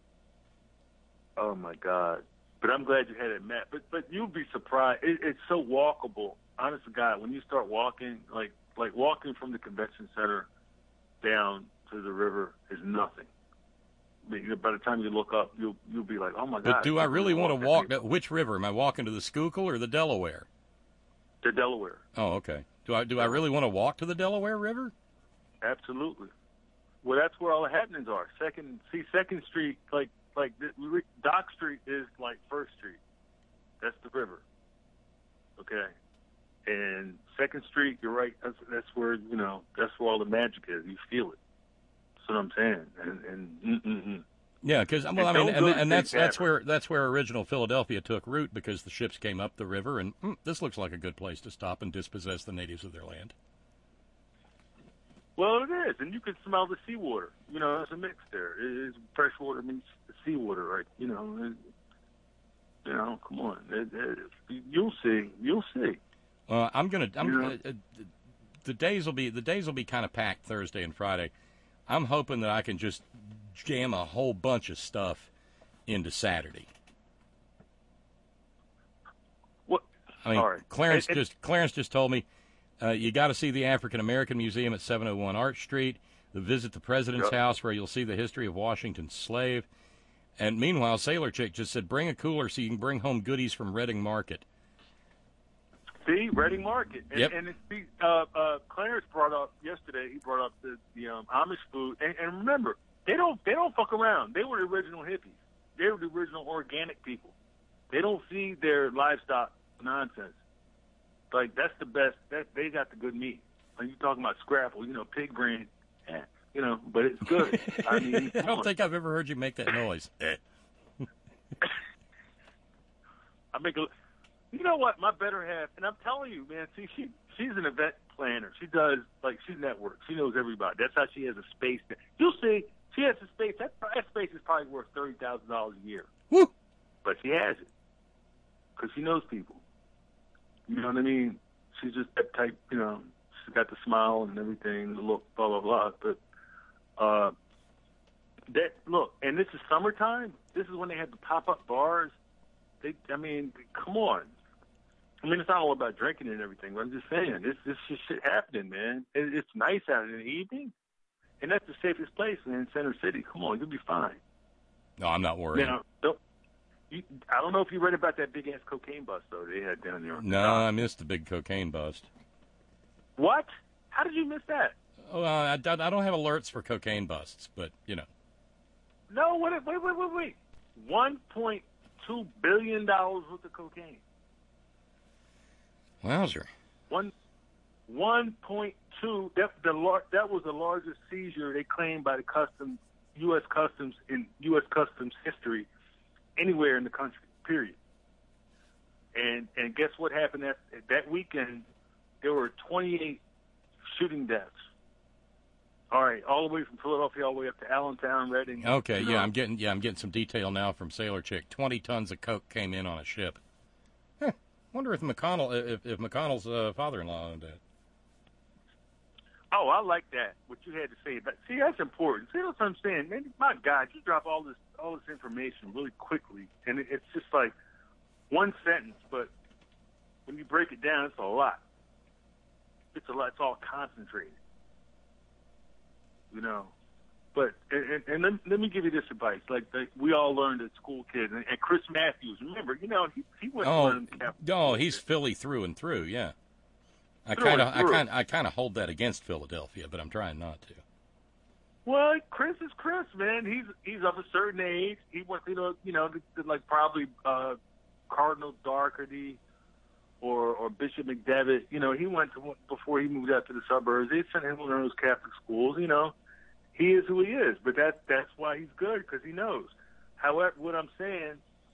Oh my God! But I'm glad you had it, Matt. But but you'll be surprised. It, it's so walkable. Honest to God, when you start walking, like like walking from the convention center down to the river is nothing. I mean, by the time you look up, you'll you'll be like, oh my God! But do I really want to walk? walk Which river? Am I walking to the Schuylkill or the Delaware? The Delaware. Oh, okay. Do I do I really want to walk to the Delaware River? Absolutely. Well, that's where all the happenings are. Second, see, Second Street, like like Dock Street is like First Street. That's the river. Okay. And Second Street, you're right. That's, that's where you know. That's where all the magic is. You feel it. That's what I'm saying. And and mm-mm. Yeah, because well, And I mean, don't and, go to and that's Big that's Tavern. where that's where original Philadelphia took root because the ships came up the river, and mm, this looks like a good place to stop and dispossess the natives of their land. Well, it is, and you can smell the seawater. You know, there's a mix there. It is fresh water meets seawater, right? You know, it, you know, come on. It, it, you'll see. You'll see. Uh, I'm gonna. I'm You know? uh, uh, the days will be the days will be kind of packed Thursday and Friday. I'm hoping that I can just jam a whole bunch of stuff into Saturday. What? I mean, All right. Clarence And- and- just Clarence just told me uh, you got to see the African American Museum at seven oh one Arch Street. The visit the President's Yep. house where you'll see the history of Washington's slave. And meanwhile, Sailor Chick just said, bring a cooler so you can bring home goodies from Reading Market. See, Reading Market. And, Yep. and it's, uh, uh, Clarence brought up yesterday. He brought up the, the um, Amish food. And, and remember, they don't they don't fuck around. They were the original hippies. They were the original organic people. They don't feed their livestock nonsense. Like that's the best. That they got the good meat. When you talking about scrapple, you know, pig brain, eh, you know, but it's good. I mean, I come don't on. think I've ever heard you make that noise. I make a. You know what? My better half, and I'm telling you, man. See, she she's an event planner. She does like she networks. She knows everybody. That's how she has a space. You'll see. She has a space. That, that space is probably worth thirty thousand dollars a year. Woo! But she has it because she knows people. You know what I mean? She's just that type. You know, she's got the smile and everything, the look, blah blah blah. But uh, that look, and this is summertime. This is when they have the pop up bars. They, I mean, come on. I mean, it's not all about drinking and everything, but I'm just saying, this this is shit happening, man. It, it's nice out in the evening, and that's the safest place in Center City. Come on, you'll be fine. No, I'm not worried. Now, don't, you, I don't know if you read about that big ass cocaine bust though they had down there. No, I missed the big cocaine bust. What? How did you miss that? Oh, uh, I, I don't have alerts for cocaine busts, but, you know. No, wait, wait, wait, wait, wait. One point two billion dollars worth of cocaine. Wowzer. One, one point two. That the lar- that was the largest seizure they claimed by the customs, U S Customs in U S Customs history, anywhere in the country. Period. And and guess what happened that that weekend? There were twenty-eight shooting deaths. All right, all the way from Philadelphia all the way up to Allentown, Reading. Okay, you yeah, know. I'm getting yeah, I'm getting some detail now from Sailor Chick. Twenty tons of coke came in on a ship. Huh. Wonder if McConnell, if, if McConnell's uh, father-in-law owned that. Oh, I like that. What you had to say about. See, that's important. See what I'm saying, man? My God, you drop all this all this information really quickly, and it, it's just like one sentence. But when you break it down, it's a lot. It's a lot. It's all concentrated. You know. But and, and, and let, let me give you this advice. Like, like we all learned at school, kids, and, and Chris Matthews. Remember, you know, he he went. Oh, to Catholic oh, school. he's Philly through and through. Yeah, I Through kind of, and I through. kind, I kind of hold that against Philadelphia, but I'm trying not to. Well, Chris is Chris, man. He's he's of a certain age. He went, you know, you know, to, to like probably uh, Cardinal Doherty or or Bishop McDevitt. You know, he went to before he moved out to the suburbs. They sent him to one of those Catholic schools. You know, he is who he is, but that that's why he's good because he knows. However, what I'm saying,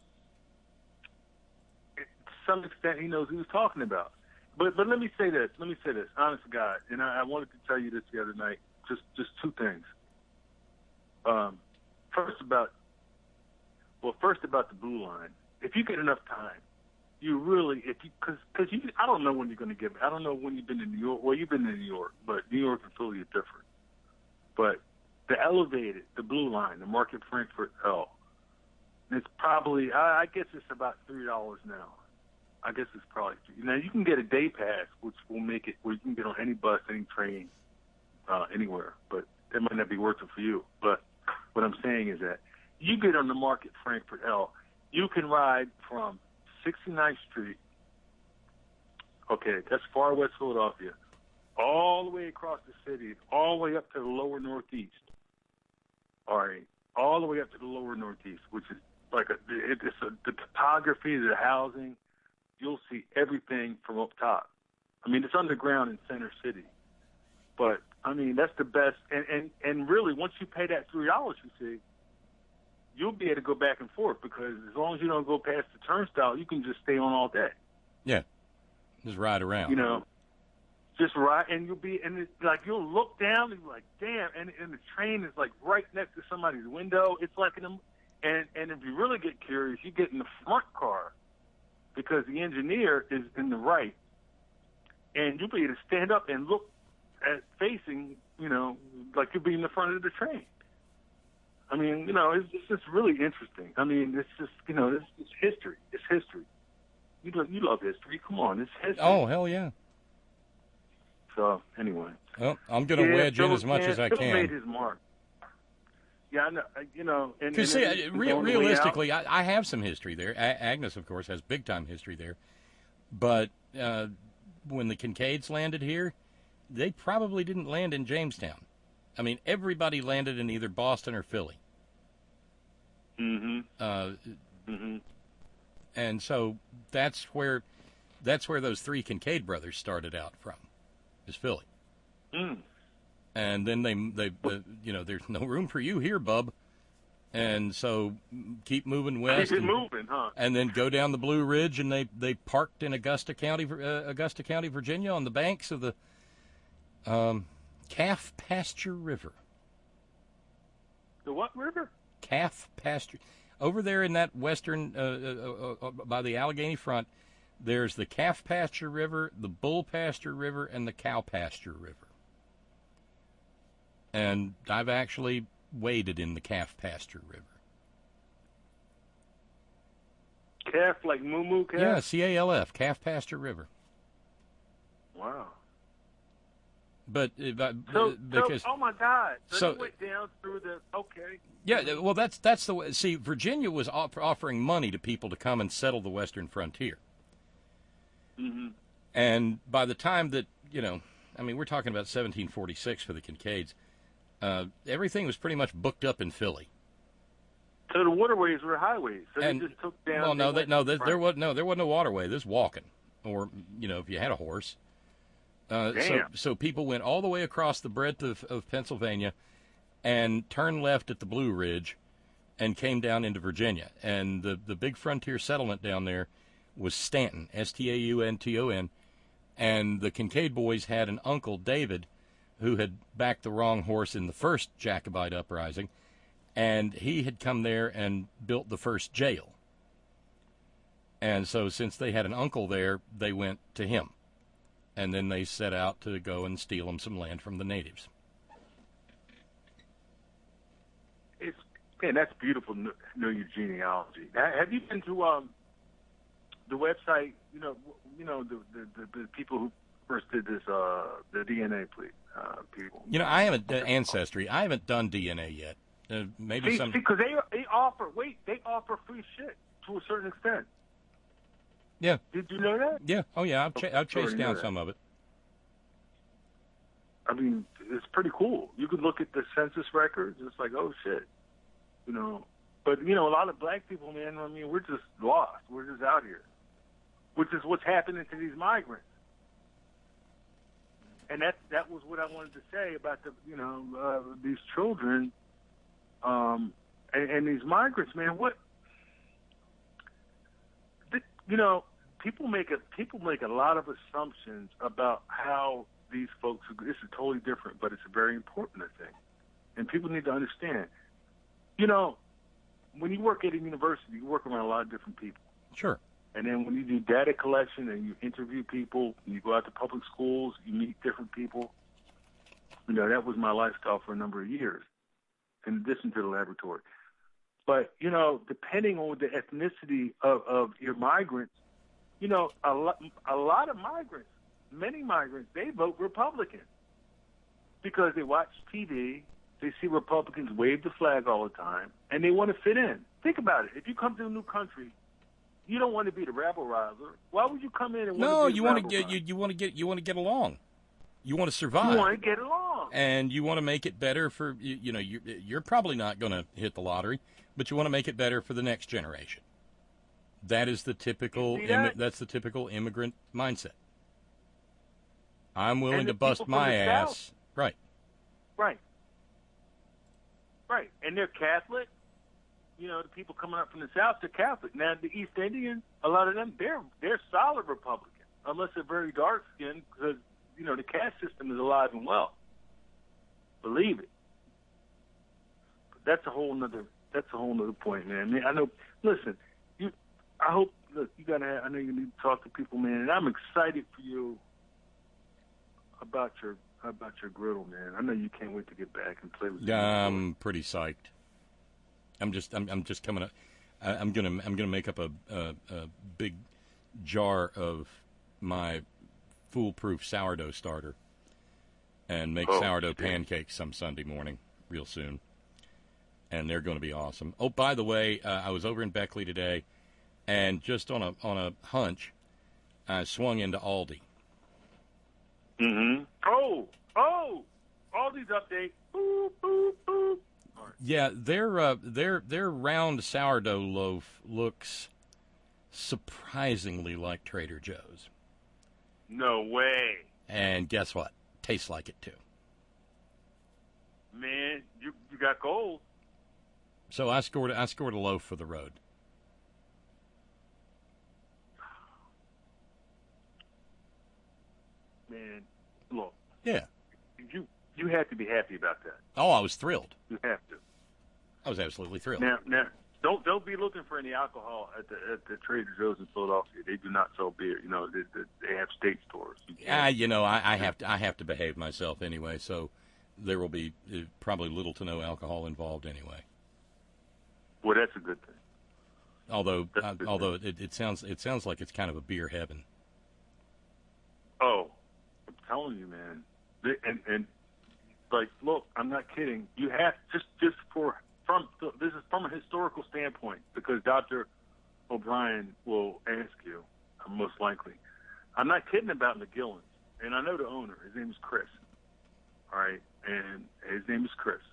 to some extent, he knows who he's talking about. But but let me say this. Let me say this. Honest to God, and I, I wanted to tell you this the other night. Just just two things. Um, first about, well, first about the blue line. If you get enough time, you really, if you, cause, cause you, I don't know when you're going to get, I don't know when you've been in New York. Well, you've been in New York, but New York and Philly are different. But the elevated, the blue line, the Market Frankfurt L, it's probably, I, I guess it's about three dollars now. I guess it's probably, you know, you can get a day pass, which will make it where you can get on any bus, any train, uh, anywhere, but that might not be worth it for you. But what I'm saying is that you get on the Market Frankfurt L, you can ride from sixty-ninth Street, okay, that's far west Philadelphia, all the way across the city, all the way up to the lower northeast. All right, all the way up to the lower northeast, which is like a, it's a, the topography, the housing, you'll see everything from up top. I mean, it's underground in Center City, but I mean that's the best. And and, and really, once you pay that three dollars, you see, you'll be able to go back and forth because as long as you don't go past the turnstile, you can just stay on all day. Yeah, just ride around. You know, just ride, and you'll be, and it's like you'll look down and be like, damn, and and the train is like right next to somebody's window. It's like an, and and if you really get curious, you get in the front car because the engineer is in the right, and you'll be able to stand up and look at facing, you know, like you'll be in the front of the train. I mean, you know, it's, it's just really interesting. I mean, it's just, you know, it's, it's history. It's history. You love, you love history. Come on, it's history. Oh, hell yeah. So, anyway. Well, I'm going to yeah, wedge Phil, in as much yeah, as I Phil can. made his mark. Yeah, I know, you know. And, Because, and see, it, re- on the way realistically, out- I, I have some history there. A- Agnes, of course, has big-time history there. But uh, when the Kincaids landed here, they probably didn't land in Jamestown. I mean, everybody landed in either Boston or Philly. Mm-hmm. Uh, mm-hmm. And so that's where that's where those three Kincaid brothers started out from, is Philly. Mm. And then they they uh, you know, there's no room for you here, bub. And so keep moving west. Keep it and, moving, huh? And then go down the Blue Ridge, and they, they parked in Augusta County, uh, Augusta County, Virginia, on the banks of the um, Calf Pasture River. The what river? Calf Pasture. Over there in that western, uh, uh, uh, by the Allegheny front, there's the Calf Pasture River, the Bull Pasture River, and the Cow Pasture River. And I've actually waded in the Calf Pasture River. Calf, like moo moo calf? Yeah, C A L F, Calf Pasture River. Wow. But if I, So, because so, oh my God! So, so- you went down through the okay. yeah, well that's that's the way. See, Virginia was off- offering money to people to come and settle the western frontier. Mm-hmm. And by the time that, you know, I mean, we're talking about seventeen forty-six for the Kincaids, uh, everything was pretty much booked up in Philly. So the waterways were highways. So And- they just took down. Well, no, they that, no, went there, front. there was no, there wasn't a waterway. This walking, or you know, if you had a horse. Uh, so, Damn. so people went all the way across the breadth of, of Pennsylvania, and turned left at the Blue Ridge, and came down into Virginia. And the the big frontier settlement down there was Stanton, S T A U N T O N, and the Kincaid boys had an uncle, David, who had backed the wrong horse in the first Jacobite uprising, and he had come there and built the first jail. And so since they had an uncle there, they went to him. And then they set out to go and steal them some land from the natives. It's man, that's beautiful. Know know your genealogy. Ha- Have you been to um the website? You know, w- you know the the, the, the people who first did this uh the D N A please uh, people. You know, I haven't uh, ancestry. I haven't done D N A yet. Uh, maybe See, some. because they they offer wait they offer free shit to a certain extent. Yeah, Did you know that? yeah. Oh, yeah. I've, ch- I've Sorry, chased know down that. some of it. I mean, it's pretty cool. You could look at the census records. It's like, oh shit, you know. But you know, a lot of black people, man. I mean, we're just lost. We're just out here, which is what's happening to these migrants. And that that was what I wanted to say about the, you know, uh, these children, um, and, and these migrants, man. What, th- you know, people make a people make a lot of assumptions about how these folks. This is totally different, but it's a very important thing, and people need to understand. You know, when you work at a university, you work around a lot of different people. Sure. And then when you do data collection and you interview people, and you go out to public schools, you meet different people. You know, that was my lifestyle for a number of years, in addition to the laboratory. But, you know, depending on the ethnicity of, of your migrants, you know, a lot, a lot of migrants, many migrants, they vote Republican because they watch T V, they see Republicans wave the flag all the time, and they want to fit in. Think about it. If you come to a new country, you don't want to be the rabble-rouser. Why would you come in and No, want to be you the want to get you, you want to get you want to get along. You want to survive. You want to get along. And you want to make it better for you, you know, you you're probably not going to hit the lottery, but you want to make it better for the next generation. That is the typical You see that? immi- that's the typical immigrant mindset. I'm willing And to the bust people from my the ass. South. Right. Right. Right. And they're Catholic. You know, the people coming up from the South, they're Catholic. Now, the East Indians, a lot of them, they're they're solid Republican, unless they're very dark-skinned, because, you know, the caste system is alive and well. Believe it. But that's a whole nother, that's a whole nother point, man. I mean, I know, listen, you, I hope, look, you got to have, I know you need to talk to people, man, and I'm excited for you about your about your griddle, man. I know you can't wait to get back and play with you. I'm pretty psyched. I'm just I'm I'm just coming up. I, I'm gonna I'm gonna make up a, a a big jar of my foolproof sourdough starter and make Oh, sourdough shit. pancakes some Sunday morning, real soon. And they're going to be awesome. Oh, by the way, uh, I was over in Beckley today, and just on a on a hunch, I swung into Aldi. Mm-hmm. Oh, oh, all these updates. Boop, boop, boop. All right. Yeah, their uh, their their round sourdough loaf looks surprisingly like Trader Joe's. No way. And guess what? Tastes like it too. Man, you you got gold. So I scored I scored a loaf for the road. Man, look, Yeah. you you have to be happy about that. Oh, I was thrilled. You have to. I was absolutely thrilled. Now, now, don't don't be looking for any alcohol at the at the Trader Joe's in Philadelphia. They do not sell beer. You know, they, they, they have state stores. You can't- Ah, you know, I, I have to I have to behave myself anyway, so there will be uh, probably little to no alcohol involved anyway. Well, that's a good thing. Although That's uh, good. although it, it sounds it sounds like it's kind of a beer heaven. Oh, I'm telling you, man. They- And and like, look, I'm not kidding. You have just just for from this is from a historical standpoint, because Doctor O'Brien will ask you, uh, most likely. I'm not kidding about McGillen's, and I know the owner. His name is Chris. All right, and his name is Chris.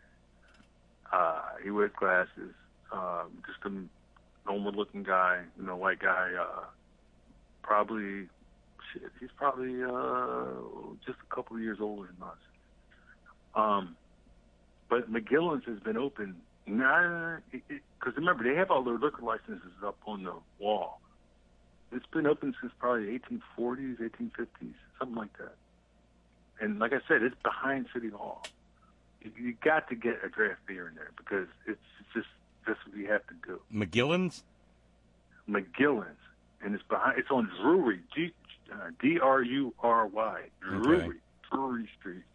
Uh, he wears glasses. Um, just a normal-looking guy, you know, white guy. Uh, probably, shit, he's probably uh, just a couple of years older than us. Um, but McGillen's has been open, nah, because remember, they have all their liquor licenses up on the wall. It's been open since probably eighteen forties, eighteen fifties, something like that. And like I said, it's behind City Hall. You, you got to get a draft beer in there because it's just that's what you have to do. McGillen's? McGillen's, and it's behind. It's on Drury, G, uh, D R U R Y, Drury, Okay. Drury Street,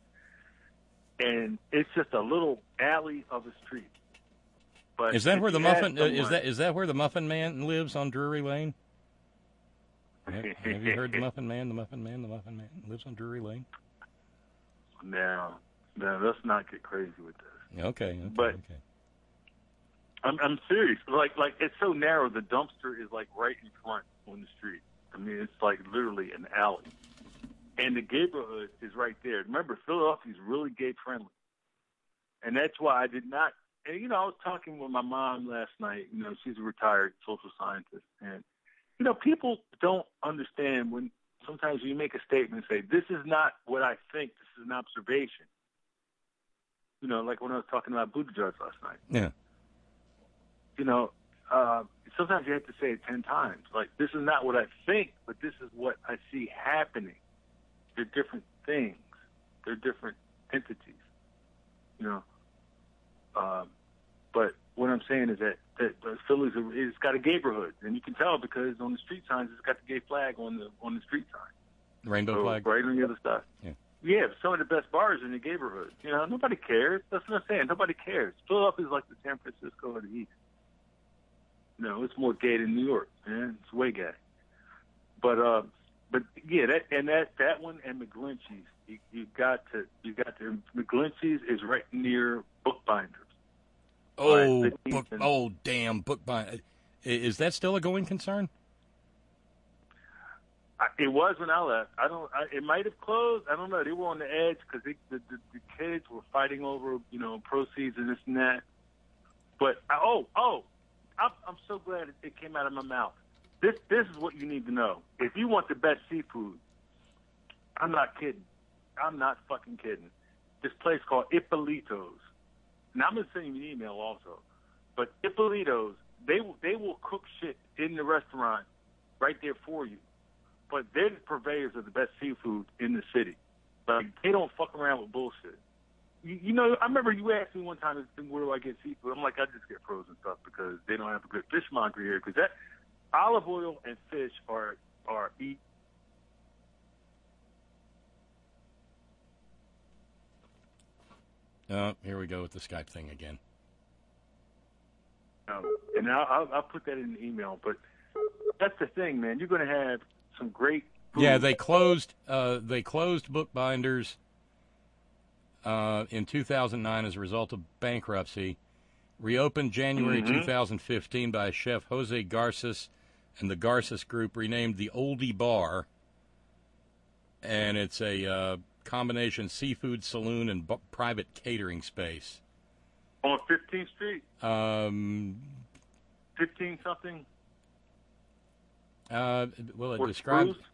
and it's just a little alley of a street. But Is that if where the you had muffin uh, is someone- that is that where the Muffin Man lives on Drury Lane? Have, have you heard the Muffin Man? The Muffin Man, the Muffin Man lives on Drury Lane. Now, now let's not get crazy with this. Okay, okay, But- okay. I'm I'm serious. Like like it's so narrow. The dumpster is like right in front on the street. I mean, it's like literally an alley, and the neighborhood is right there. Remember, Philadelphia's really gay friendly, and that's why I did not. And you know, I was talking with my mom last night. You know, she's a retired social scientist, and you know, people don't understand when sometimes you make a statement and say, "This is not what I think. This is an observation." You know, like when I was talking about Buttigieg last night. Yeah. You know, uh, sometimes you have to say it ten times. Like, this is not what I think, but this is what I see happening. They're different things. They're different entities. You know, um, but what I'm saying is that that uh, Philly's a, it's got a gayborhood, and you can tell because on the street signs it's got the gay flag on the on the street sign. Rainbow so, flag? Right on the other side. Yeah. Yeah, some of the best bars in the gayborhood. You know, nobody cares. That's what I'm saying. Nobody cares. Philadelphia is like the San Francisco of the East. You know, it's more gay than New York, man. It's way gay. But uh, but yeah, that and that that one and McGlinchey's, you, you got to you got to McGlinchey's is right near Bookbinders. Oh, Right, book, oh, damn, Bookbinder. Is that still a going concern? I, it was when I left. I don't. I, it might have closed. I don't know. They were on the edge because the, the the kids were fighting over, you know, proceeds and this and that. But I, oh oh, I'm, I'm so glad it, it came out of my mouth. This this is what you need to know. If you want the best seafood, I'm not kidding. I'm not fucking kidding. This place called Ippolito's. Now I'm gonna send you an email also. But Ippolito's, they will they will cook shit in the restaurant right there for you. But they're the purveyors of the best seafood in the city. Like, they don't fuck around with bullshit. You, you know, I remember you asked me one time, where do I get seafood? I'm like, I just get frozen stuff because they don't have a good fishmonger here. Because that olive oil and fish are are eat. Oh, here we go with the Skype thing again. Um, and I'll, I'll, I'll put that in the email. But that's the thing, man. You're going to have some great food. Yeah, they closed. Uh, they closed Bookbinders uh, in two thousand nine as a result of bankruptcy. Reopened January Mm-hmm. two thousand fifteen by chef Jose Garces and the Garces Group, renamed the Oldie Bar, and it's a uh, combination seafood saloon and bu- private catering space. On fifteenth Street? Um, fifteen something? uh, well, it Or describes. Spruce?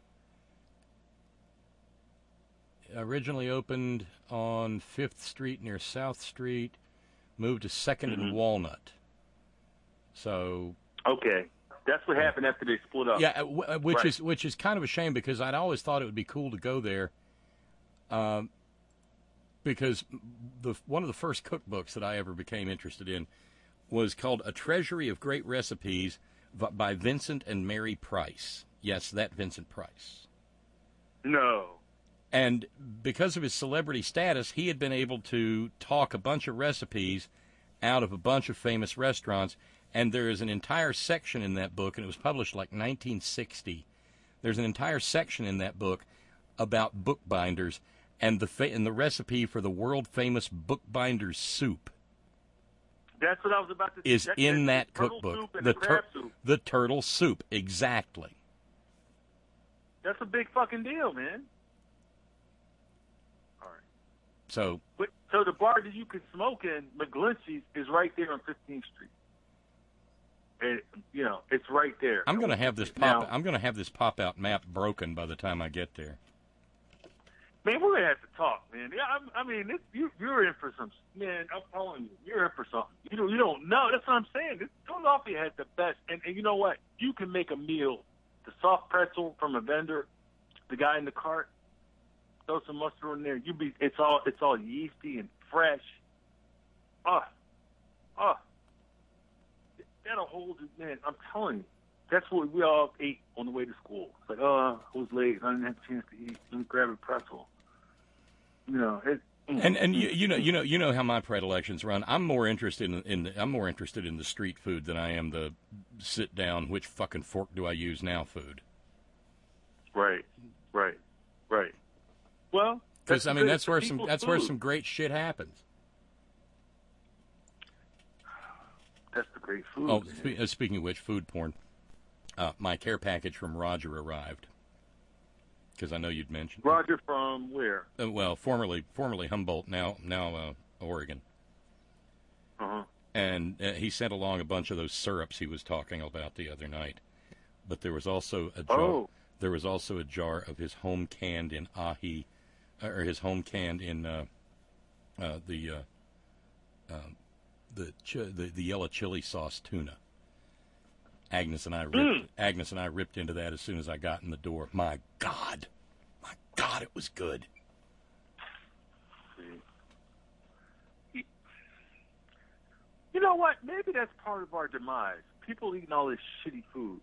Originally opened on Fifth Street near South Street, moved to Second Mm-hmm. and Walnut. So Okay. That's what happened after they split up. yeah, uh, w- uh, which Right. is which is kind of a shame because I'd always thought it would be cool to go there. Um, because the one of the first cookbooks that I ever became interested in was called A Treasury of Great Recipes v- by Vincent and Mary Price. Yes, that Vincent Price. No. And because of his celebrity status, he had been able to talk a bunch of recipes out of a bunch of famous restaurants. And there is an entire section in that book, and it was published like nineteen sixty. There's an entire section in that book about Bookbinders and the fa- and the recipe for the world famous Bookbinders soup That's what I was about to say. is That's in the that turtle cookbook. Soup and The the crab tur- soup. the turtle soup, exactly. That's a big fucking deal, man. All right. So But, so the bar that you can smoke in, McGlinchey's, is right there on fifteenth Street. And, you know, it's right there. I'm going to have this pop. Now, I'm going to have this pop out map broken by the time I get there. man, we're gonna have to talk, man. Yeah, I'm, I mean, this, you, you're in for some, man. I'm telling you, you're in for something. You don't, you don't know. That's what I'm saying. This, Philadelphia has the best, and, and you know what? You can make a meal. The soft pretzel from a vendor, the guy in the cart, throw some mustard in there. You be, it's all, it's all yeasty and fresh. Ah, ah. That'll hold it, man. I'm telling you. That's what we all ate on the way to school. It's like, oh, I was late. I didn't have a chance to eat. Let me grab a pretzel. You know, it, And and you, you know you know you know how my predilections run. I'm more interested in, in the, I'm more interested in the street food than I am the sit down. Which fucking fork do I use now? Food. right, right, right. Well, Because I mean good. that's where It's some people's that's where food. some great shit happens. That's the great food. Oh, man. spe- uh, speaking of which, food porn. Uh, my care package from Roger arrived. Because I know you'd mentioned. Roger from where? Uh, well, formerly formerly Humboldt, now now uh, Oregon. Uh-huh. And uh, he sent along a bunch of those syrups he was talking about the other night. But there was also a jar. Oh. There was also a jar of his home canned in ahi, or his home canned in uh, uh, the uh, uh, the, chi- the the yellow chili sauce tuna. Agnes and I ripped, Mm. Agnes and I ripped into that as soon as I got in the door. My God, my God, it was good. You know what? Maybe that's part of our demise. People eating all this shitty food.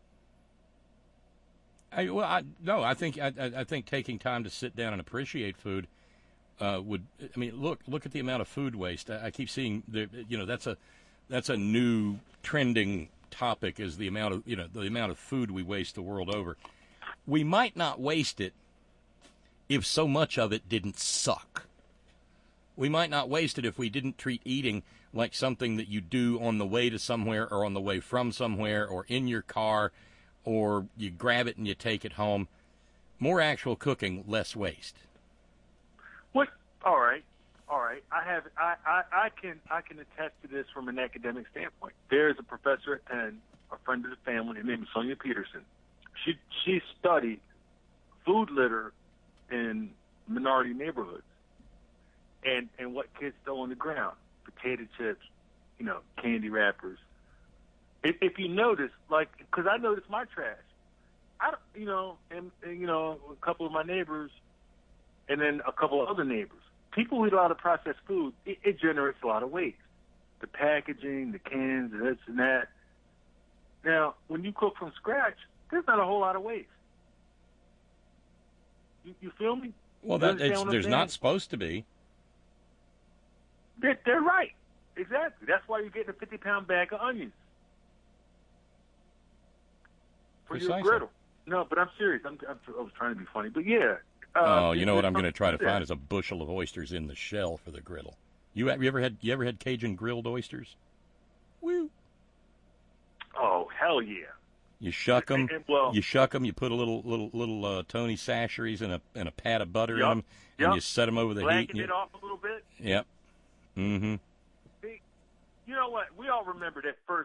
I, well, I, no, I think I, I think taking time to sit down and appreciate food uh, would. I mean, look look at the amount of food waste. I, I keep seeing the, you know, that's a that's a new trending topic is the amount of you know the amount of food we waste the world over. We might not waste it if so much of it didn't suck. We might not waste it if we didn't treat eating like something that you do on the way to somewhere or on the way from somewhere or in your car, or you grab it and you take it home. More actual cooking, less waste. What? All right, all right. I have. I, I, I can. I can attest to this from an academic standpoint. There is a professor at Penn, a friend of the family. Her name is Sonia Peterson. She she studied food litter in minority neighborhoods, and and what kids throw on the ground: potato chips, you know, candy wrappers. If, if you notice, like, because I notice my trash, I don't, you know, and, and you know, a couple of my neighbors, and then a couple of other neighbors. People who eat a lot of processed food, it, it generates a lot of waste. The packaging, the cans, this and that. Now, when you cook from scratch, there's not a whole lot of waste. You, you feel me? Well, You that understand it's, what I'm there's saying? not supposed to be. They're, they're right. Exactly. That's why you're getting a fifty-pound bag of onions for Precisely. your griddle. No, but I'm serious. I'm, I'm, I was trying to be funny. But, yeah. Uh, Oh, you know what I'm going to try to yeah. find is a bushel of oysters in the shell for the griddle. You, you ever had you ever had Cajun grilled oysters? Woo! Oh, hell yeah. You shuck them. And- and, well- you shuck them. You put a little little little uh, Tony Sacheries and a and a pat of butter in Yup, them, and yup. you set them over the heat. Blacken And you, it off a little bit. Yep. Mm-hmm. See, you know what? We all remember that first.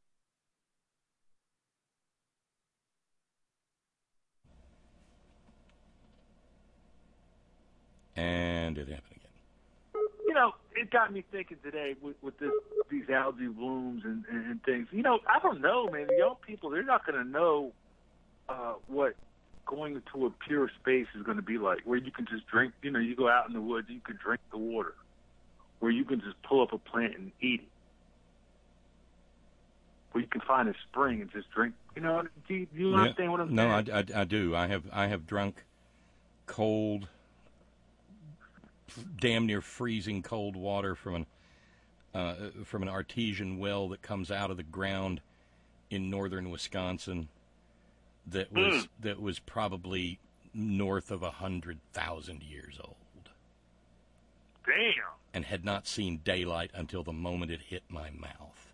And it happened again. You know, it got me thinking today with, with this, these algae blooms and, and, and things. You know, I don't know, man. The young people, they're not going to know uh, what going into a pure space is going to be like, where you can just drink. You know, you go out in the woods, you can drink the water, where you can just pull up a plant and eat it, where you can find a spring and just drink. You know, do you, do you Yeah. understand what I'm No, saying? I, I, I do. I have I have drunk cold, damn near freezing cold water from an uh, from an artesian well that comes out of the ground in northern Wisconsin. That was Mm. that was probably north of a hundred thousand years old, Damn. and had not seen daylight until the moment it hit my mouth.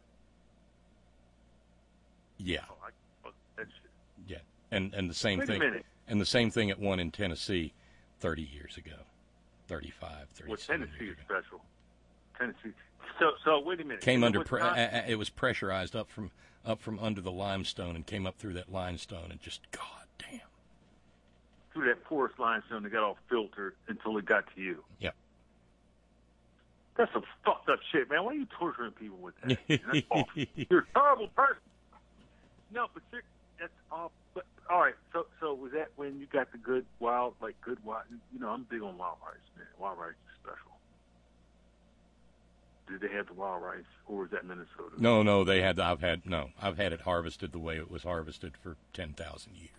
Yeah, Oh, I, fuck that shit. yeah, and and the same Wait a thing, minute. and the same thing at one in Tennessee, thirty years ago, thirty-five, Well, thirty-seven Tennessee years is ago. special. Tennessee. So, so wait a minute. Came Is it under pre- Wisconsin? uh, uh, it was pressurized up from up from under the limestone and came up through that limestone and just god damn. Through that porous limestone that got all filtered until it got to you. Yep. That's some fucked up shit, man. Why are you torturing people with that? That's awful. You're a terrible person. No, but ser- that's all. But all right. So, so was that when you got the good wild, like good wild? You know, I'm big on wild rice, man. Wild rice is special. Did they have the wild rice, or was that Minnesota? No, no, they had. I've had no. I've had it harvested the way it was harvested for ten thousand years.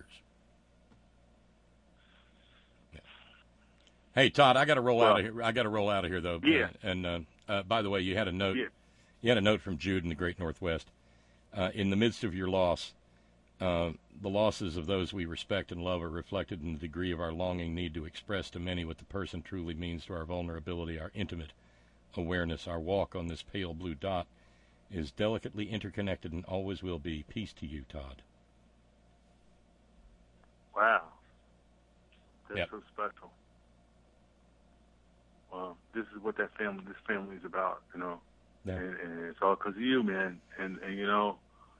Yeah. Hey, Todd, I got to roll Well, out of here. I got to roll out of here, though. Yeah. Uh, and uh, uh, by the way, you had a note. Yeah. You had a note from Jude in the Great Northwest. Uh, in the midst of your loss, uh, the losses of those we respect and love are reflected in the degree of our longing need to express to many what the person truly means to our vulnerability, our intimate awareness. Our walk on this pale blue dot is delicately interconnected and always will be. Peace to you, Todd. Wow. That's Yep. so special. Well, this is what that family, this family is about, you know. Yeah. And, and it's all because of you, man. And, and you know,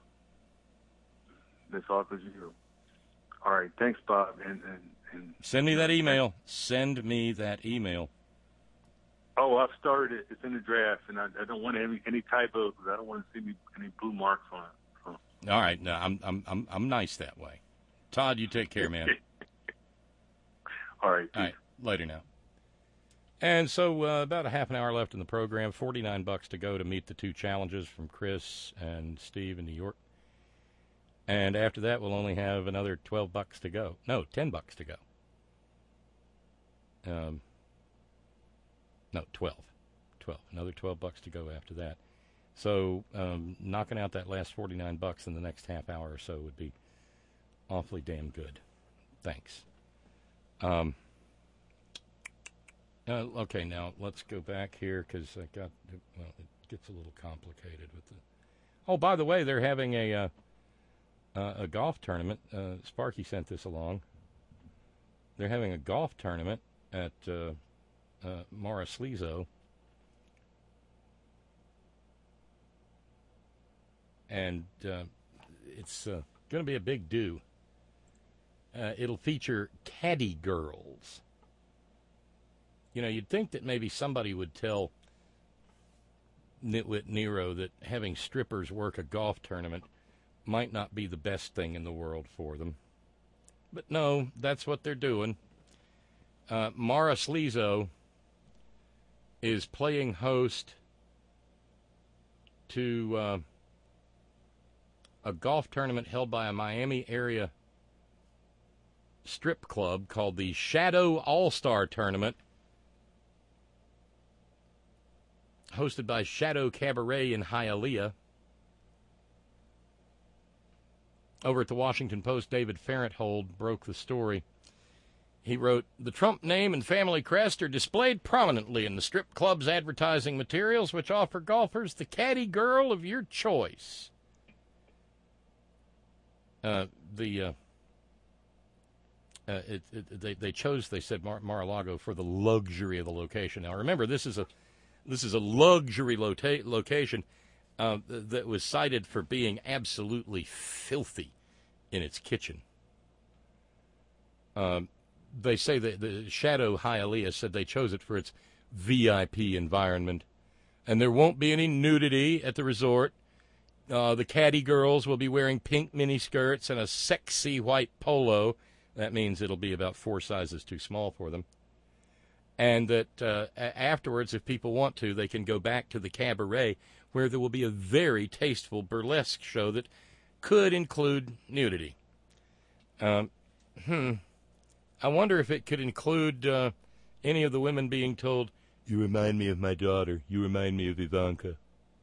it's all because of you. All right. Thanks, Bob. And, and, and Send me that email. Send me that email. Oh, I've started it. It's in the draft, and I, I don't want any any typos because I don't want to see any, any blue marks on it. So. All right. No, I'm I'm I'm I'm nice that way. Todd, you take care, man. All right. All right. Later now. And so uh, about a half an hour left in the program, forty-nine bucks to go to meet the two challenges from Chris and Steve in New York. And after that, we'll only have another twelve bucks to go. No, ten bucks to go. Um, no, twelve. twelve. Another twelve bucks to go after that. So um, knocking out that last forty-nine bucks in the next half hour or so would be awfully damn good. Thanks. Um, uh, okay, now let's go back here because I got, well, it gets a little complicated with the. Oh, by the way, they're having a uh, uh, a golf tournament. Uh, Sparky sent this along. They're having a golf tournament at uh, uh, Mara Slezo. And uh, it's uh, going to be a big do. Uh, it'll feature caddy girls. You know, you'd think that maybe somebody would tell Nitwit Nero that having strippers work a golf tournament might not be the best thing in the world for them. But no, that's what they're doing. Uh, Mara Slezo is playing host to uh, a golf tournament held by a Miami area strip club called the Shadow All-Star Tournament, hosted by Shadow Cabaret in Hialeah. Over at the Washington Post, David Farenthold broke the story. He wrote, "The Trump name and family crest are displayed prominently in the strip club's advertising materials, which offer golfers the caddy girl of your choice." Uh, the uh, uh, it, it, they they chose, they said, Mar- Mar-a-Lago for the luxury of the location. Now remember, this is a this is a luxury lota- location uh, th- that was cited for being absolutely filthy in its kitchen. Um, they say that the Shadow Hialeah said they chose it for its V I P environment, and there won't be any nudity at the resort. Uh, the caddy girls will be wearing pink miniskirts and a sexy white polo. That means it'll be about four sizes too small for them. And that uh, afterwards, if people want to, they can go back to the cabaret where there will be a very tasteful burlesque show that could include nudity. Um, hmm. I wonder if it could include uh, any of the women being told, "You remind me of my daughter. You remind me of Ivanka."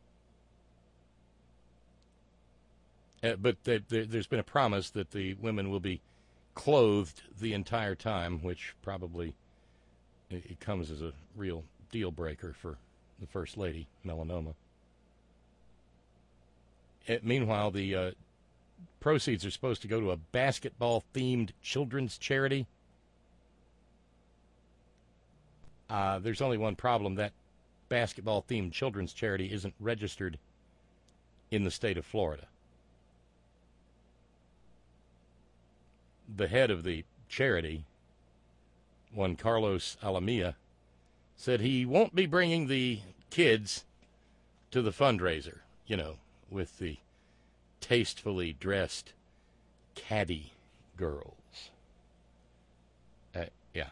Uh, but they, they, there's been a promise that the women will be clothed the entire time, which probably it, it comes as a real deal breaker for the First Lady, Melanoma. Uh, meanwhile, the uh, proceeds are supposed to go to a basketball-themed children's charity. Uh, there's only one problem. That basketball-themed children's charity isn't registered in the state of Florida. The head of the charity, one Carlos Alamia, said he won't be bringing the kids to the fundraiser, you know, with the tastefully dressed caddy girls. Uh, yeah.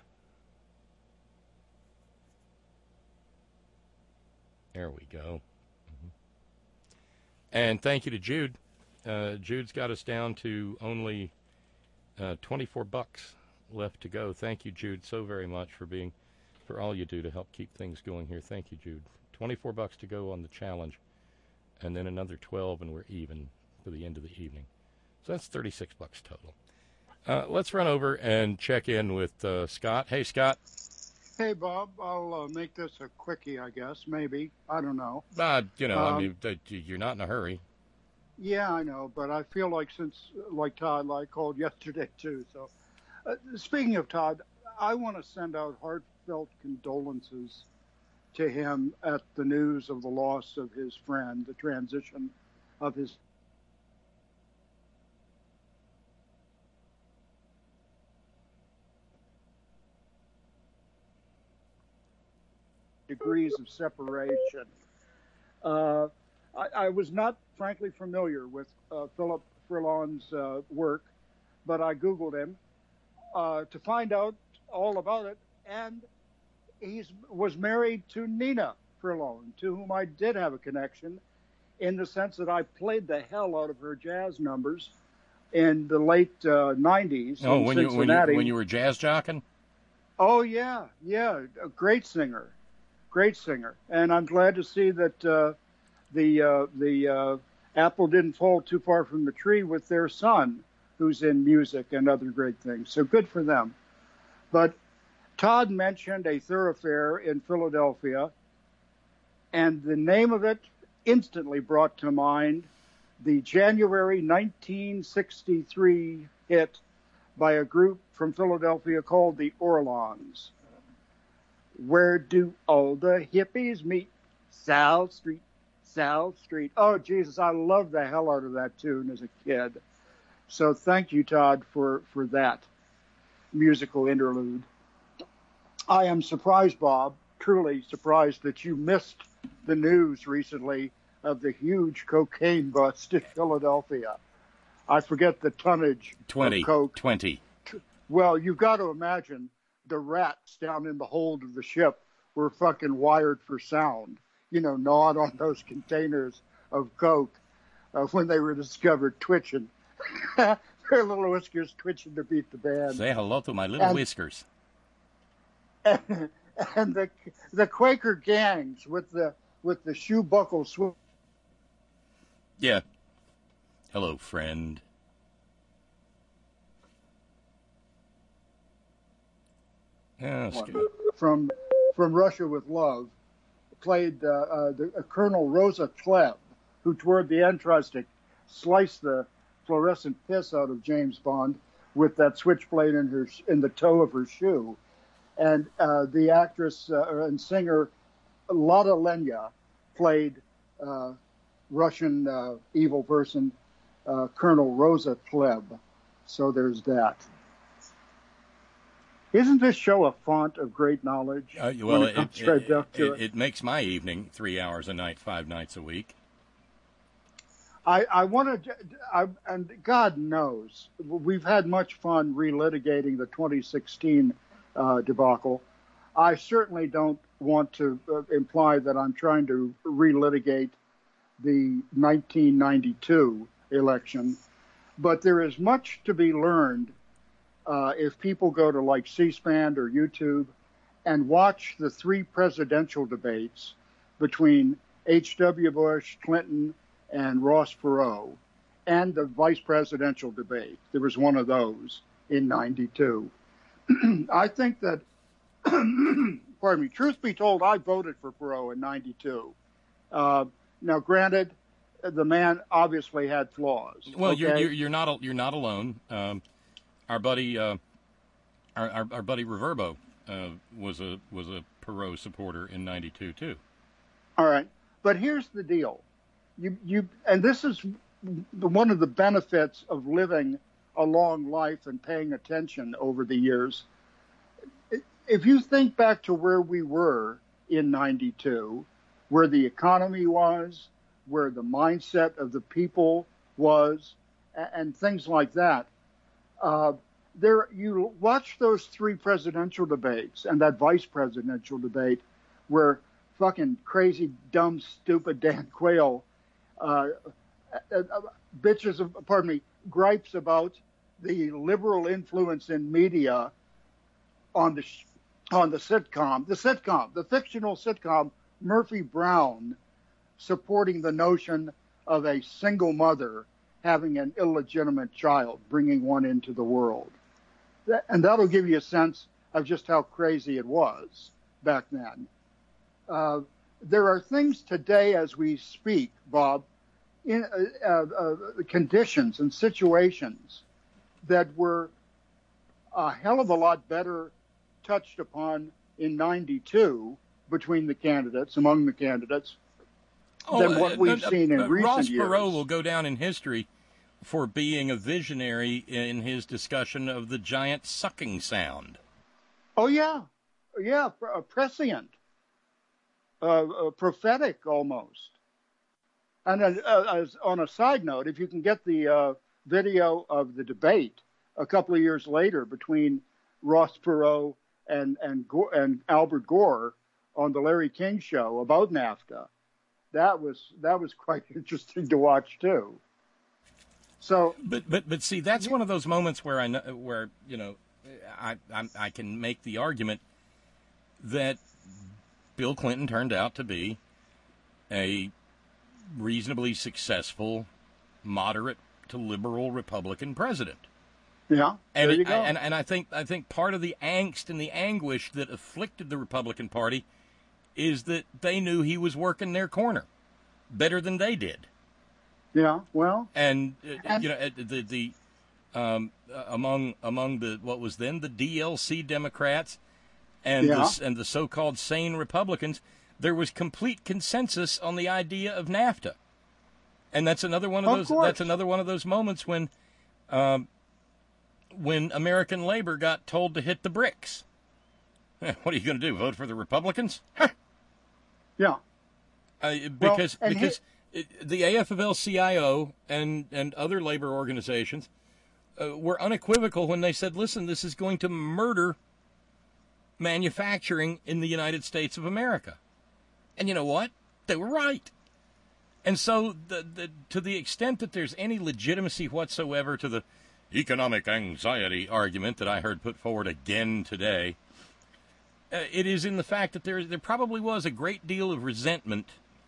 There we go. Mm-hmm. And thank you to Jude. Uh, Jude's got us down to only Uh, twenty-four bucks left to go. Thank you, Jude, so very much for being, for all you do to help keep things going here. Thank you, Jude. twenty-four bucks to go on the challenge, and then another twelve, and we're even for the end of the evening. So that's thirty-six bucks total. Uh, let's run over and check in with uh, Scott. Hey, Scott. Hey, Bob. I'll uh, make this a quickie, I guess. Maybe. I don't know. Uh, you know, um, I mean, uh, you're not in a hurry. Yeah, I know, but I feel like since, like Todd, I called yesterday too. So, uh, speaking of Todd, I want to send out heartfelt condolences to him at the news of the loss of his friend, the transition of his degrees of separation. Uh, I, I was not, frankly, familiar with uh, Philip Furlon's uh, work, but I Googled him uh, to find out all about it. And he was married to Nina Furlong, to whom I did have a connection, in the sense that I played the hell out of her jazz numbers in the late uh, nineties Oh, in when you, when Cincinnati. you when you were jazz jocking? Oh, yeah, yeah, a great singer, great singer. And I'm glad to see that uh, the uh, the uh, apple didn't fall too far from the tree with their son, who's in music and other great things. So good for them. But Todd mentioned a thoroughfare in Philadelphia, and the name of it instantly brought to mind the January nineteen sixty-three hit by a group from Philadelphia called the Orlons. Where do all the hippies meet? South Street, South Street. Oh, Jesus, I loved the hell out of that tune as a kid. So thank you, Todd, for, for that musical interlude. I am surprised, Bob, truly surprised that you missed the news recently of the huge cocaine bust in Philadelphia. I forget the tonnage twenty, of coke. twenty. Well, you've got to imagine the rats down in the hold of the ship were fucking wired for sound, you know, gnawed on those containers of coke uh, when they were discovered twitching. Their little whiskers twitching to beat the band. Say hello to my little and, whiskers. And, and the the Quaker gangs with the with the shoe buckle swing. Yeah. Hello, friend. Yeah, from from Russia with Love played uh, uh, the, uh, Colonel Rosa Klebb, who toward the end tries to slice the fluorescent piss out of James Bond with that switchblade in her in the toe of her shoe, and uh, the actress uh, and singer Lada Lenya played uh, Russian uh, evil person uh, Colonel Rosa Klebb. So there's that. Isn't this show a font of great knowledge? Uh, well, it, it, it, it, it, it makes my evening three hours a night, five nights a week. I, I want to, I, and God knows, we've had much fun relitigating the twenty sixteen uh, debacle. I certainly don't want to uh, imply that I'm trying to relitigate the nineteen ninety-two election, but there is much to be learned uh, if people go to like C-SPAN or YouTube and watch the three presidential debates between H W Bush, Clinton, and Ross Perot, and the vice presidential debate. There was one of those in ninety-two. I think that, pardon me, truth be told, I voted for Perot in ninety-two. Uh, now, granted, the man obviously had flaws. Well, okay? you're, you're you're not you're not alone. Um, our buddy, uh, our, our our buddy Reverbo uh, was a was a Perot supporter in ninety-two too. All right, but here's the deal. You, you, and this is one of the benefits of living a long life and paying attention over the years. If you think back to where we were in ninety-two, where the economy was, where the mindset of the people was, and things like that, uh, there you watch those three presidential debates and that vice presidential debate where fucking crazy, dumb, stupid Dan Quayle Uh, uh, uh, bitches, of, pardon me, gripes about the liberal influence in media on the sh- on the sitcom, the sitcom, the fictional sitcom Murphy Brown, supporting the notion of a single mother having an illegitimate child, bringing one into the world, that, and that'll give you a sense of just how crazy it was back then. Uh, there are things today as we speak, Bob, in uh, uh, uh, conditions and situations that were a hell of a lot better touched upon in ninety-two between the candidates, among the candidates, oh, than what we've uh, seen in uh, recent Ross years. Ross Perot will go down in history for being a visionary in his discussion of the giant sucking sound. Oh, yeah. Yeah, uh, prescient. Uh, uh, prophetic almost. And uh, uh, as on a side note, if you can get the uh, video of the debate a couple of years later between Ross Perot and and Gore, and Albert Gore on the Larry King Show about NAFTA. That was that was quite interesting to watch too. So, but but but see, that's one of those moments where I know, where you know, I, I I can make the argument that Bill Clinton turned out to be a reasonably successful, moderate to liberal Republican president. Yeah, and there you it, go. and and I think I think part of the angst and the anguish that afflicted the Republican Party is that they knew he was working their corner better than they did. Yeah, well, and, uh, and you know the the um, uh, among among the what was then the D L C Democrats and yeah. the, and the so-called sane Republicans, there was complete consensus on the idea of NAFTA, and that's another one of, of those. Course. That's another one of those moments when, um, when American labor got told to hit the bricks. What are you going to do? Vote for the Republicans? Yeah, uh, because well, because it, the A F L C I O and and other labor organizations uh, were unequivocal when they said, "Listen, this is going to murder manufacturing in the United States of America." And you know what? They were right. And so the, the, to the extent that there's any legitimacy whatsoever to the economic anxiety argument that I heard put forward again today, uh, it is in the fact that there there probably was a great deal of resentment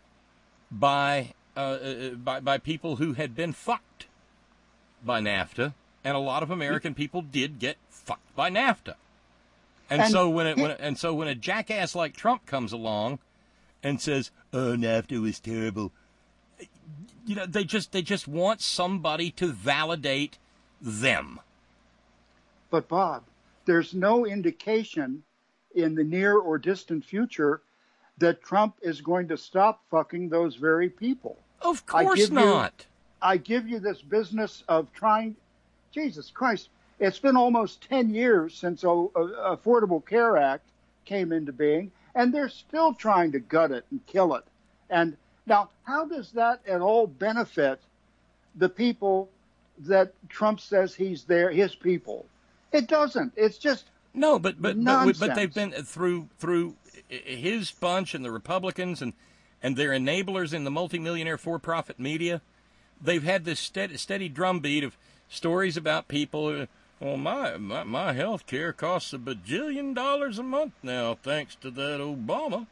by uh, uh, by, by people who had been fucked by NAFTA, and a lot of American people did get fucked by NAFTA. And, and so when it, when it, and so when a jackass like Trump comes along and says, "Oh, NAFTA was terrible," you know, they just they just want somebody to validate them. But Bob, there's no indication in the near or distant future that Trump is going to stop fucking those very people. Of course not. You, I give you this business of trying. Jesus Christ. It's been almost ten years since the Affordable Care Act came into being, and they're still trying to gut it and kill it. And now, how does that at all benefit the people that Trump says he's there, his people? It doesn't. It's just no, but but nonsense. but, but they've been through through his bunch and the Republicans and and their enablers in the multimillionaire for-profit media. They've had this steady, steady drumbeat of stories about people. Well, my, my my health care costs a bajillion dollars a month now, thanks to that Obama.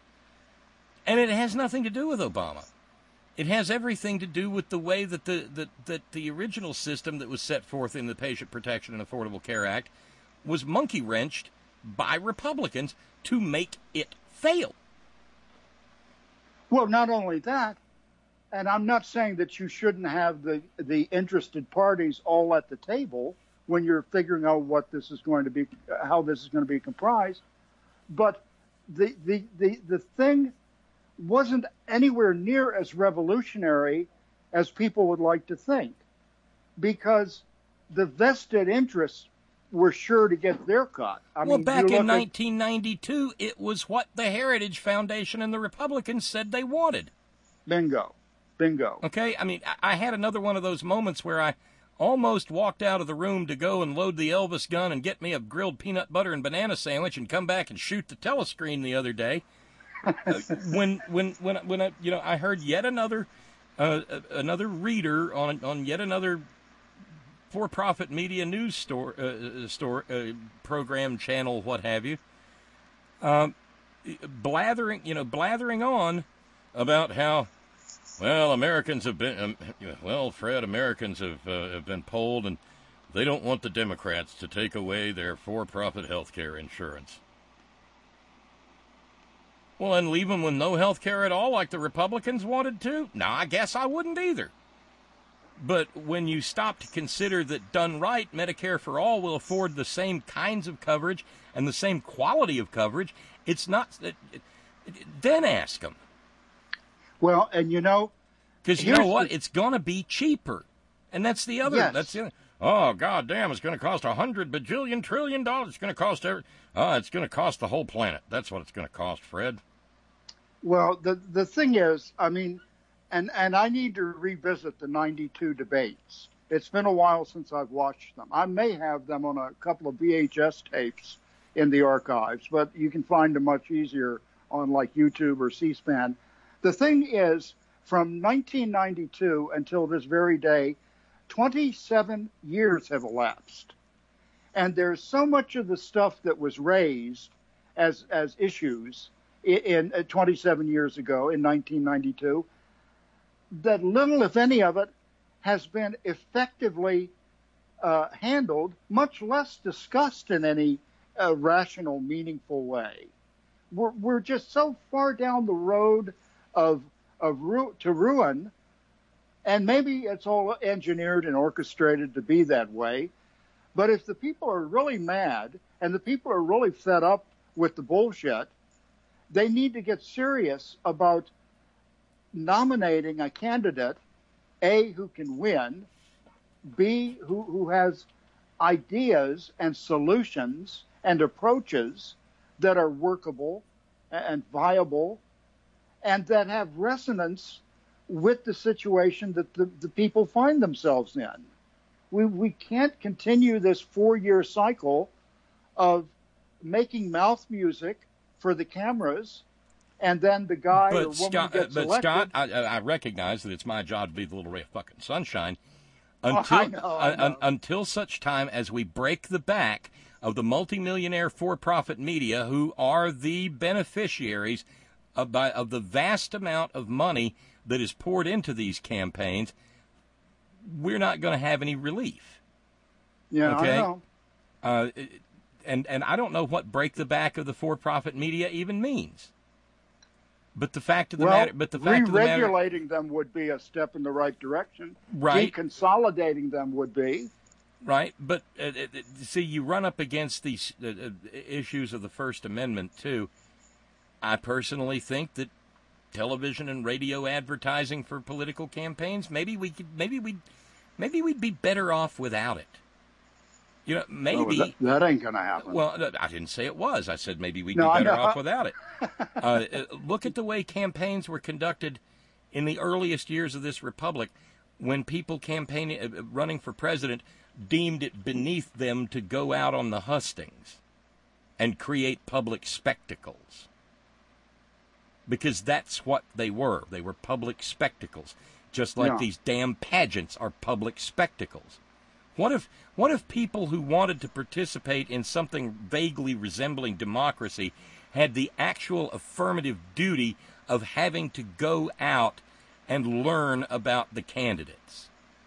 And it has nothing to do with Obama. It has everything to do with the way that the that, that the original system that was set forth in the Patient Protection and Affordable Care Act was monkey-wrenched by Republicans to make it fail. Well, not only that, and I'm not saying that you shouldn't have the, the interested parties all at the table when you're figuring out what this is going to be, how this is going to be comprised. But the, the, the, the thing wasn't anywhere near as revolutionary as people would like to think, because the vested interests were sure to get their cut. I well, mean, back in at, nineteen ninety-two, it was what the Heritage Foundation and the Republicans said they wanted. Bingo. Bingo. Okay? I mean, I had another one of those moments where I almost walked out of the room to go and load the Elvis gun and get me a grilled peanut butter and banana sandwich and come back and shoot the telescreen the other day. uh, when when when when I, you know, I heard yet another uh, another reader on on yet another for-profit media news store uh, store uh, program channel, what have you, um, blathering you know blathering on about how, well, Americans have been um, well Fred Americans have uh, have been polled and they don't want the Democrats to take away their for-profit health care insurance. Well, and leave them with no health care at all like the Republicans wanted to? No, I guess I wouldn't either. But when you stop to consider that done right, Medicare for All will afford the same kinds of coverage and the same quality of coverage, it's not... It, it, then ask them. Well, and you know... Because you know what? The, it's going to be cheaper. And that's the other... Yes. That's the other. Oh, goddamn, it's going to cost a hundred bajillion trillion dollars. It's going to cost... Every, oh, it's going to cost the whole planet. That's what it's going to cost, Fred. Well, the the thing is, I mean, and, and I need to revisit the ninety-two debates. It's been a while since I've watched them. I may have them on a couple of V H S tapes in the archives, but you can find them much easier on like YouTube or C-SPAN. The thing is, from nineteen ninety-two until this very day, twenty-seven years have elapsed. And there's so much of the stuff that was raised as as issues in, in uh, twenty-seven years ago in nineteen ninety-two that little, if any, of it has been effectively uh, handled, much less discussed in any uh, rational, meaningful way. We're, we're just so far down the road of of ru- to ruin, and maybe it's all engineered and orchestrated to be that way. But if the people are really mad and the people are really fed up with the bullshit, they need to get serious about nominating a candidate, A, who can win, B, who, who has ideas and solutions and approaches that are workable and viable and that have resonance with the situation that the, the people find themselves in. We we can't continue this four-year cycle of making mouth music for the cameras, and then the guy but or woman Scott, gets but elected. Scott, I, I recognize that it's my job to be the little ray of fucking sunshine. Oh, Until I know, I know. Un, until such time as we break the back of the multimillionaire for-profit media, who are the beneficiaries of, by, of the vast amount of money that is poured into these campaigns, we're not going to have any relief. Yeah, okay? I know. Uh, and and I don't know what break the back of the for-profit media even means. But the fact of the well, matter, but the fact of the matter, re-regulating them would be a step in the right direction. Right. Deconsolidating them would be. Right, but uh, uh, see, you run up against these uh, uh, issues of the First Amendment too. I personally think that television and radio advertising for political campaigns, maybe we could, maybe we, maybe we'd be better off without it. You know, maybe Oh, that, that ain't going to happen. Well, I didn't say it was. I said maybe we'd No, be better I know. off without it. uh, look at the way campaigns were conducted in the earliest years of this republic, when people campaigning, uh, running for president, deemed it beneath them to go out on the hustings and create public spectacles. Because that's what they were. They were public spectacles, just like Yeah. these damn pageants are public spectacles. What if what if people who wanted to participate in something vaguely resembling democracy had the actual affirmative duty of having to go out and learn about the candidates?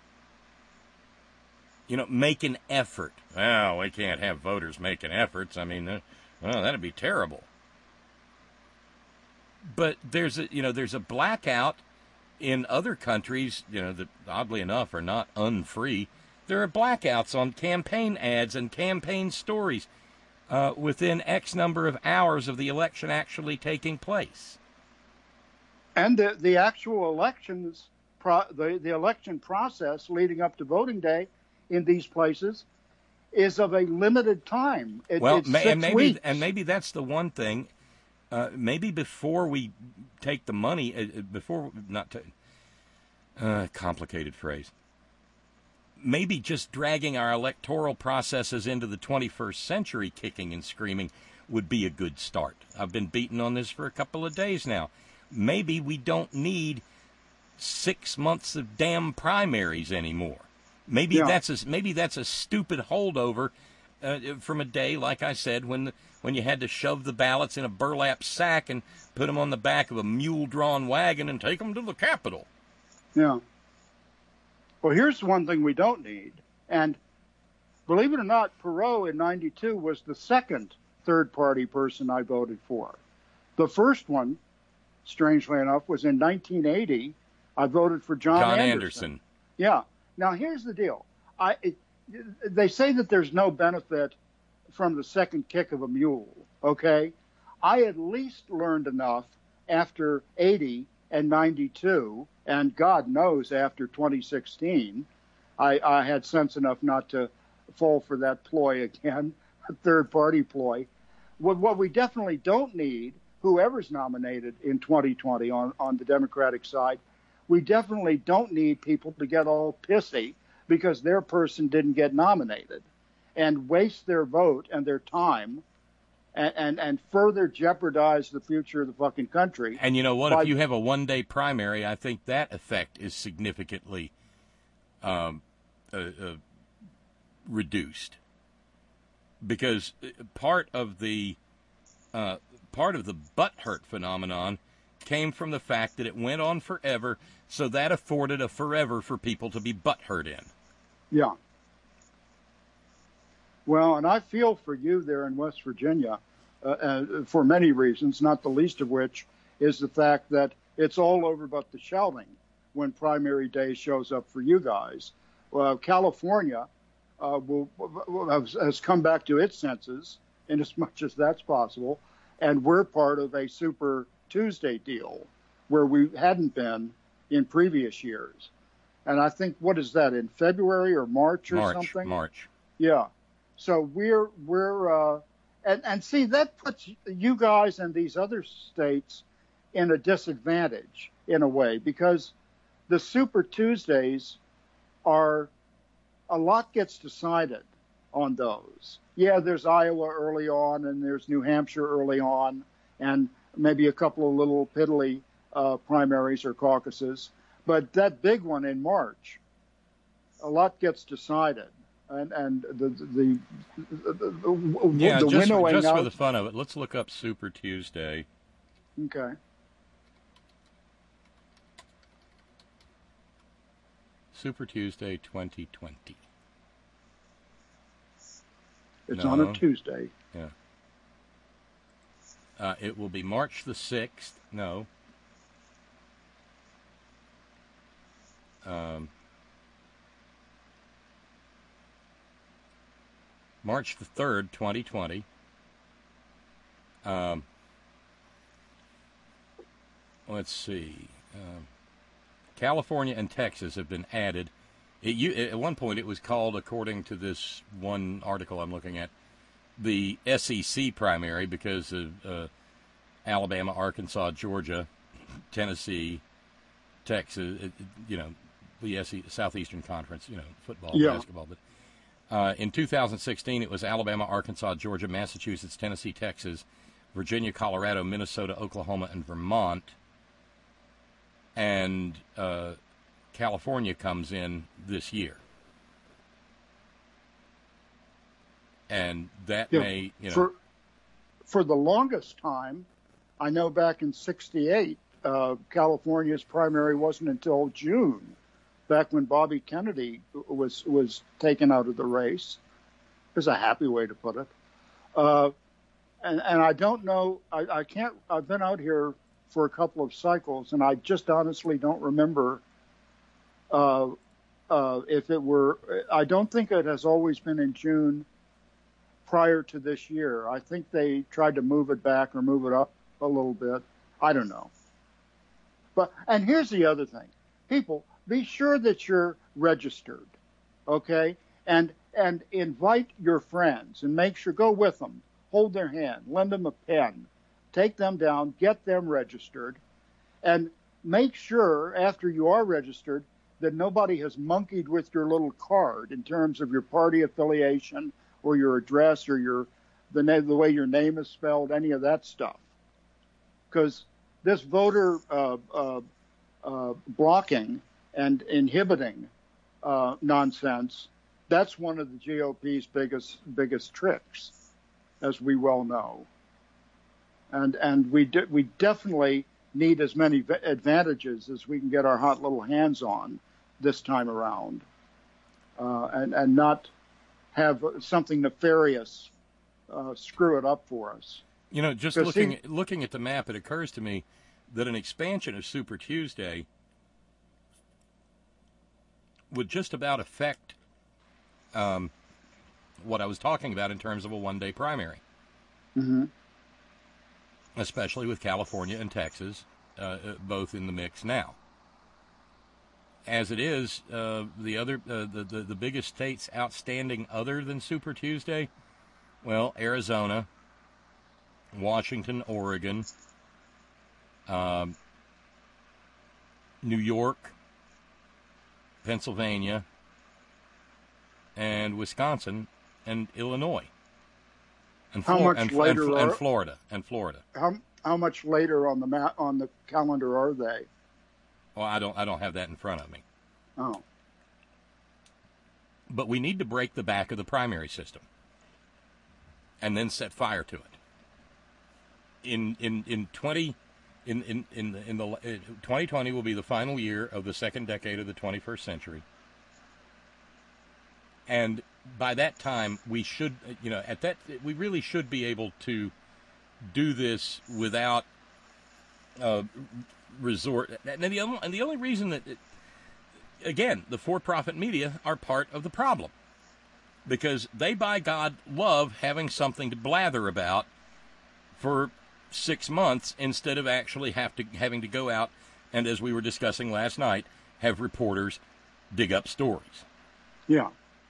You know, make an effort. Well, we can't have voters making efforts. I mean, uh, well, that'd be terrible. But there's a, you know, there's a blackout in other countries, you know, that oddly enough are not unfree. There are blackouts on campaign ads and campaign stories uh, within X number of hours of the election actually taking place. And the, the actual elections, pro, the, the election process leading up to voting day in these places is of a limited time. It, well, it's ma- six and maybe weeks. and maybe that's the one thing. Uh, maybe before we take the money, uh, before not to, uh, complicated phrase. Maybe just dragging our electoral processes into the twenty-first century, kicking and screaming, would be a good start. I've been beating on this for a couple of days now. Maybe we don't need six months of damn primaries anymore. Maybe Yeah. that's a, maybe that's a stupid holdover uh, from a day, like I said, when the, when you had to shove the ballots in a burlap sack and put them on the back of a mule-drawn wagon and take them to the Capitol. Yeah. Well, here's one thing we don't need. And believe it or not, Perot in ninety-two was the second third-party person I voted for. The first one, strangely enough, was in nineteen eighty. I voted for John, John Anderson. Anderson. Yeah. Now, here's the deal. I it, they say that there's no benefit from the second kick of a mule, okay? I at least learned enough after eighty and ninety-two, and God knows after twenty sixteen, I, I had sense enough not to fall for that ploy again, a third-party ploy. What, what we definitely don't need, whoever's nominated in twenty twenty on, on the Democratic side, we definitely don't need people to get all pissy because their person didn't get nominated and waste their vote and their time and, and, and further jeopardize the future of the fucking country. And you know what? by, If you have a one-day primary, I think that effect is significantly um, uh, uh, reduced, because part of the uh, part of the butt hurt phenomenon came from the fact that it went on forever, so that afforded a forever for people to be butt hurt in. Yeah. Well, and I feel for you there in West Virginia uh, uh, for many reasons, not the least of which is the fact that it's all over but the shouting when primary day shows up for you guys. Well, California uh, will, has, has come back to its senses in as much as that's possible, and we're part of a Super Tuesday deal where we hadn't been in previous years. And I think, what is that, in February or March or March, something? March. Yeah. So we're, we're, uh, and, and see, that puts you guys and these other states in a disadvantage in a way, because the Super Tuesdays are, a lot gets decided on those. Yeah, there's Iowa early on, and there's New Hampshire early on, and maybe a couple of little piddly uh, primaries or caucuses. But that big one in March, a lot gets decided. And, and the, the, the, the, yeah, the just, winnowing just out. for the fun of it, let's look up Super Tuesday. Okay. Super Tuesday twenty twenty. It's no. on a Tuesday. Yeah. Uh, it will be March the sixth. No. Um, March the third, twenty twenty. Um, let's see. Um, California and Texas have been added. It, you, at one point, it was called, according to this one article I'm looking at, the S E C primary, because of uh, Alabama, Arkansas, Georgia, Tennessee, Texas, it, you know, the S E C, Southeastern Conference, you know, football, yeah. basketball. But uh, in two thousand sixteen, it was Alabama, Arkansas, Georgia, Massachusetts, Tennessee, Texas, Virginia, Colorado, Minnesota, Oklahoma, and Vermont. And uh, California comes in this year. And that yeah. may, you know. For, for the longest time, I know back in sixty-eight, uh, California's primary wasn't until June, back when Bobby Kennedy was was taken out of the race. Is a happy way to put it. Uh, and, and I don't know, I, I can't, I've been out here for a couple of cycles, and I just honestly don't remember uh, uh, if it were, I don't think it has always been in June prior to this year. I think they tried to move it back or move it up a little bit. I don't know. But, and here's the other thing. People, be sure that you're registered, okay? And, and invite your friends and make sure, go with them, hold their hand, lend them a pen, take them down, get them registered, and make sure after you are registered that nobody has monkeyed with your little card in terms of your party affiliation or your address or your the, na- the way your name is spelled, any of that stuff. Because this voter uh, uh, uh, blocking and inhibiting uh, nonsense, that's one of the G O P's biggest biggest tricks, as we well know. And and we de- we definitely need as many v- advantages as we can get our hot little hands on this time around, uh, and and not have something nefarious uh, screw it up for us. You know, just looking he, looking at the map, it occurs to me that an expansion of Super Tuesday would just about affect um, what I was talking about in terms of a one-day primary. Mm-hmm. Especially with California and Texas, uh, both in the mix now. As it is, uh, the other, uh, the, the the biggest states outstanding other than Super Tuesday, well, Arizona, Washington, Oregon, um, New York, Pennsylvania, and Wisconsin, and Illinois And, How Flor- much and, later and, are- and Florida. And Florida. How how much later on the ma- on the calendar are they? Well, I don't I don't have that in front of me. Oh, But we need to break the back of the primary system and then set fire to it. In in in twenty in in in the, in the uh, twenty twenty will be the final year of the second decade of the twenty-first century. And by that time, we should, you know, at that, we really should be able to do this without uh, resort. And the, only, and the only reason that, it, again, the for-profit media are part of the problem. Because they, by God, love having something to blather about for six months instead of actually have to having to go out and, as we were discussing last night, have reporters dig up stories. yeah.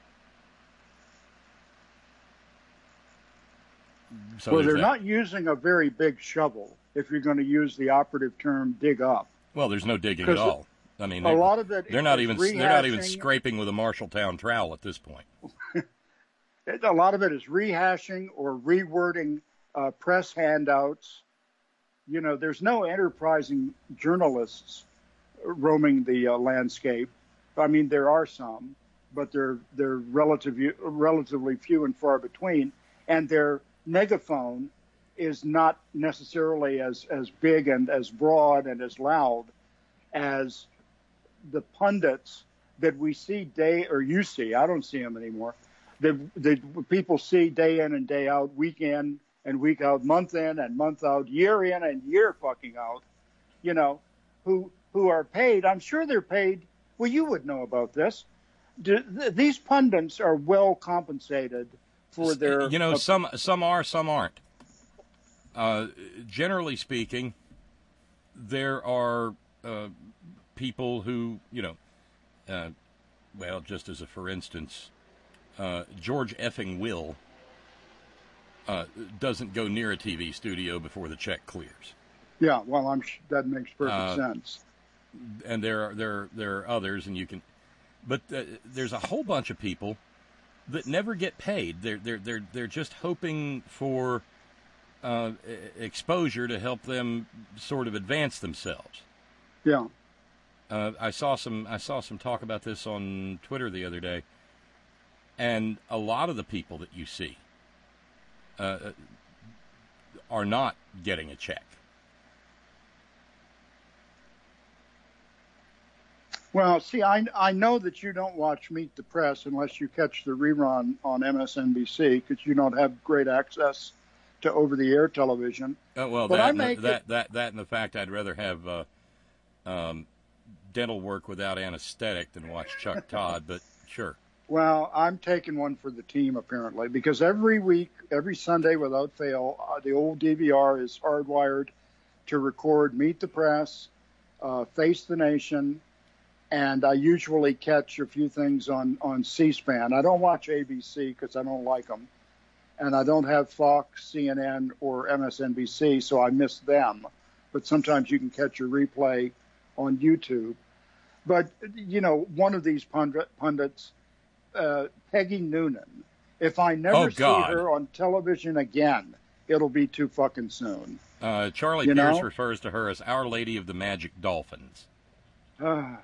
So well, there's they're that. not using a very big shovel if you're going to use the operative term dig up. Well, there's no digging at 'Cause all. I mean, a they're- lot of it they're not is even they're not even rehashing- scraping with a Marshalltown trowel at this point. A lot of it is rehashing or rewording uh, press handouts. You know, there's no enterprising journalists roaming the uh, landscape. I mean, there are some, but they're they're relatively relatively few and far between, and their megaphone is not necessarily as as big and as broad and as loud as the pundits that we see day or you see. I don't see them anymore. The the people see day in and day out, week in and week out, month in and month out, year in and year fucking out. You know, who who are paid. I'm sure they're paid. Well, you would know about this. Do, th- these pundits are well compensated for their. You know, uh, some some are, some aren't. Uh, generally speaking, there are uh, people who, you know, uh, well, just as a for instance, uh, George effing Will uh, doesn't go near a T V studio before the check clears. Yeah, well, I'm that makes perfect Uh, sense. And there are there there are others, and you can, but uh, there's a whole bunch of people that never get paid. They're they're they're they're just hoping for uh, exposure to help them sort of advance themselves. Yeah. Uh, I saw some I saw some talk about this on Twitter the other day, and a lot of the people that you see uh, are not getting a check. Well, see, I, I know that you don't watch Meet the Press unless you catch the rerun on M S N B C because you don't have great access to over-the-air television. Uh, well, But that, I and the, make that, it- that, that, and the fact I'd rather have uh, um, dental work without anesthetic than watch Chuck Todd, but sure. Well, I'm taking one for the team, apparently, because every week, every Sunday without fail, uh, the old D V R is hardwired to record Meet the Press, uh, Face the Nation, and I usually catch a few things on, on C-SPAN. I don't watch A B C because I don't like them. And I don't have Fox, C N N, or M S N B C, so I miss them. But sometimes you can catch a replay on YouTube. But, you know, one of these pundit, pundits, uh, Peggy Noonan, if I never Oh, see God. her on television again, it'll be too fucking soon. Uh, Charlie You Pierce know? refers to her as Our Lady of the Magic Dolphins. Uh,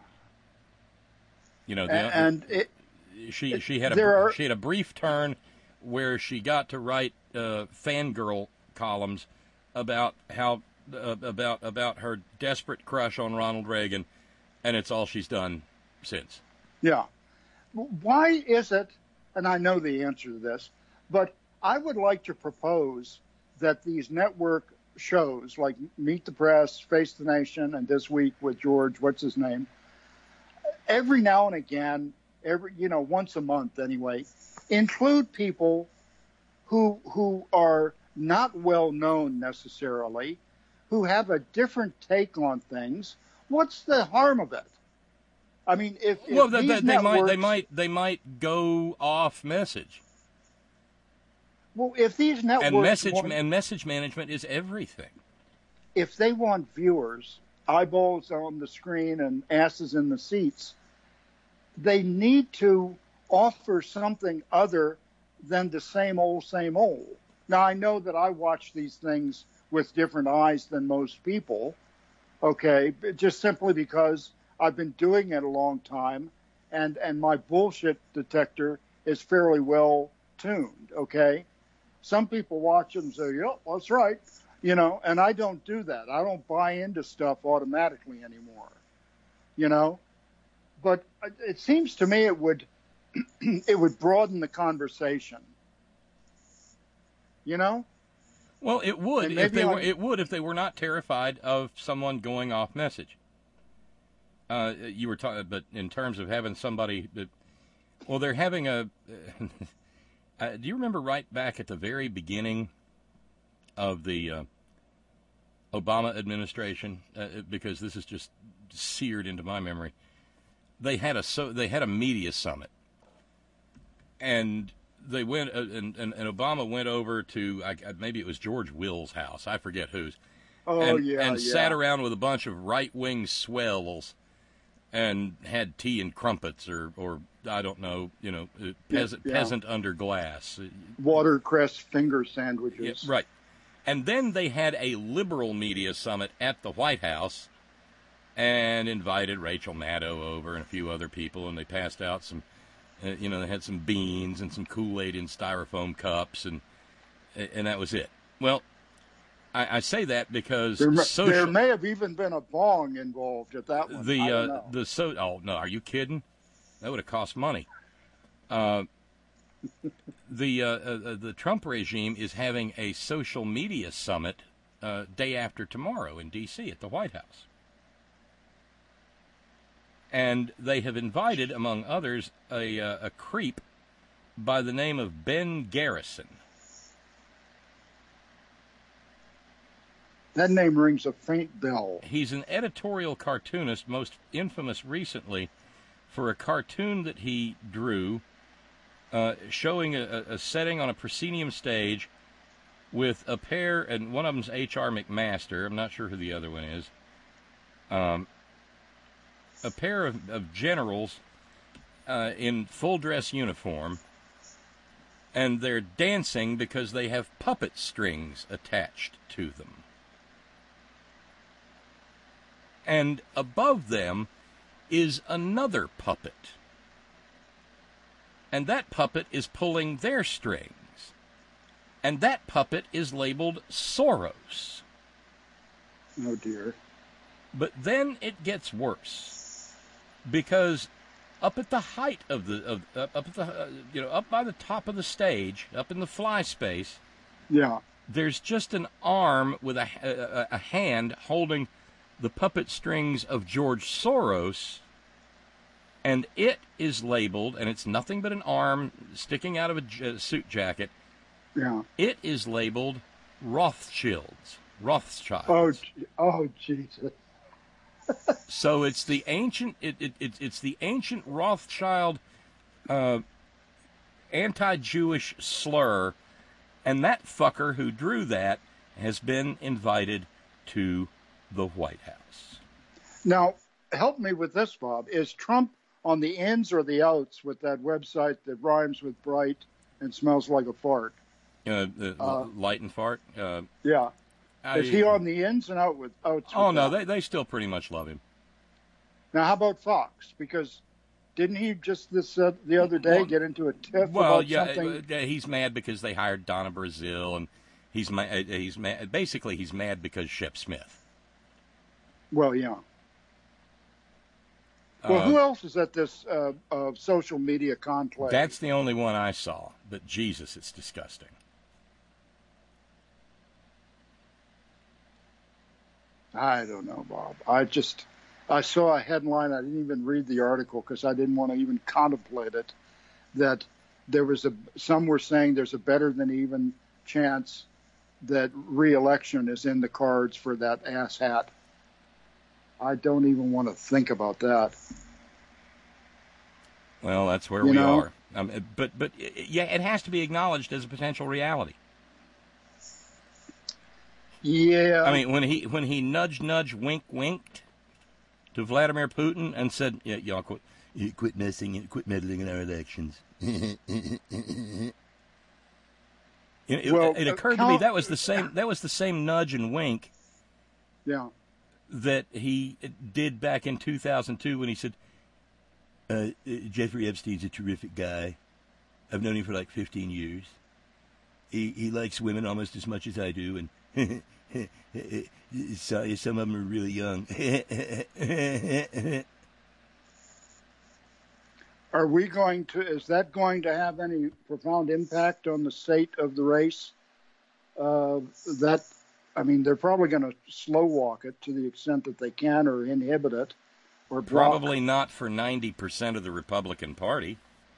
You know, the, and it, she it- she had a there are- she had a brief turn where she got to write uh, fangirl columns about how uh, about about her desperate crush on Ronald Reagan, and it's all she's done since. yeah. Why is it, and I know the answer to this, but I would like to propose that these network shows like Meet the Press, Face the Nation, and this week with George, what's his name, every now and again, every you know, once a month anyway, include people who who are not well known necessarily, who have a different take on things. What's the harm of it? I mean, if, if Well, they, these they, they might they networks- might they might go off message, well, if these networks and message want, and message management is everything. if they want viewers, eyeballs on the screen and asses in the seats, they need to offer something other than the same old, same old. Now, I know that I watch these things with different eyes than most people, okay, just simply because I've been doing it a long time, and, and my bullshit detector is fairly well tuned, okay? Some people watch them and say, yep, that's right, you know, and I don't do that. I don't buy into stuff automatically anymore, you know? But it seems to me it would it would broaden the conversation. You know? Well, it would And if maybe they I- were. It would if they were not terrified of someone going off message. Uh, you were talking, but in terms of having somebody that, well, they're having a. uh, do you remember right back at the very beginning of the uh, Obama administration? Uh, because this is just seared into my memory. They had a so they had a media summit, and they went uh, and, and, and Obama went over to I, maybe it was George Will's house, I forget whose, Oh, and, yeah, and yeah. sat around with a bunch of right wing swells, and had tea and crumpets or or I don't know, you know, uh, peasant yeah. peasant under glass, Watercress finger yeah, sandwiches. right, and then they had a liberal media summit at the White House. And invited Rachel Maddow over and a few other people, and they passed out some, uh, you know, they had some beans and some Kool-Aid in styrofoam cups, and and that was it. Well, I, I say that because There, may- social, there may have even been a bong involved at that one. the I don't uh, know. the so oh no, are you kidding? That would have cost money. Uh, the uh, uh, the Trump regime is having a social media summit uh, day after tomorrow in D C at the White House. And they have invited, among others, a, uh, a creep by the name of Ben Garrison. That name rings a faint bell. He's an editorial cartoonist, most infamous recently for a cartoon that he drew uh, showing a, a setting on a proscenium stage with a pair, and one of them's H R McMaster. I'm not sure who the other one is. Um, a pair of, of generals uh, in full dress uniform, and they're dancing because they have puppet strings attached to them. And above them is another puppet. And that puppet is pulling their strings. And that puppet is labeled Soros. Oh, dear. But then it gets worse. Because up at the height of the, of, uh, up at the, uh, you know, up by the top of the stage, up in the fly space, Yeah. there's just an arm with a, a, a hand holding the puppet strings of George Soros, and it is labeled, and it's nothing but an arm sticking out of a j- suit jacket. Yeah. It is labeled Rothschilds, Rothschilds. Oh, gee- oh, Jesus. So it's the ancient, it, it, it it's the ancient Rothschild uh, anti-Jewish slur, and that fucker who drew that has been invited to the White House. Now, help me with this, Bob. Is Trump on the ins or the outs with that website that rhymes with bright and smells like a fart? Uh, the Uh, light and fart. Uh, Yeah. I- Is he on the ins and out with outs? Oh with no, that? they they still pretty much love him. Now, how about Fox? Because didn't he just this uh, the other day Well- get into a tiff Well, about yeah, something? uh, he's mad because they hired Donna Brazil, and he's ma- uh, he's mad. Basically, he's mad because Shep Smith. Well, yeah. Well, Uh, who else is at this uh, uh, social media conclave? That's the only one I saw. But Jesus, it's disgusting. I don't know, Bob. I just I saw a headline. I didn't even read the article because I didn't want to even contemplate it. That there was a some were saying there's a better than even chance that re-election is in the cards for that asshat. I don't even want to think about that. Well, that's where You we know? are. Um, but but yeah, it has to be acknowledged as a potential reality. Yeah. I mean, when he when he nudge nudge wink winked to Vladimir Putin and said, "Yeah, y'all quit, you quit messing, quit meddling in our elections." It, it- Well, it uh, occurred to me Cal- that was the same. That was the same nudge and wink Yeah. that he did back in two thousand two when he said, uh, uh, "Jeffrey Epstein's a terrific guy. I've known him for like fifteen years. He he likes women almost as much as I do, and so, some of them are really young." Are we going to, is that going to have any profound impact on the state of the race? Uh, that, I mean, they're probably going to slow walk it to the extent that they can, or inhibit it, or block. Probably not for ninety percent of the Republican Party.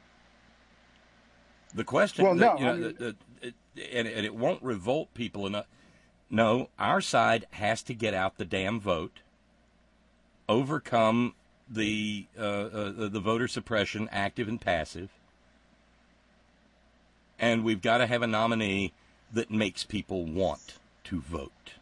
The question, Well, that, no, you know, I mean- the, the, it, and, and it won't revolt people enough. No, our side has to get out the damn vote, overcome the uh, uh, the voter suppression, active and passive, and we've got to have a nominee that makes people want to vote.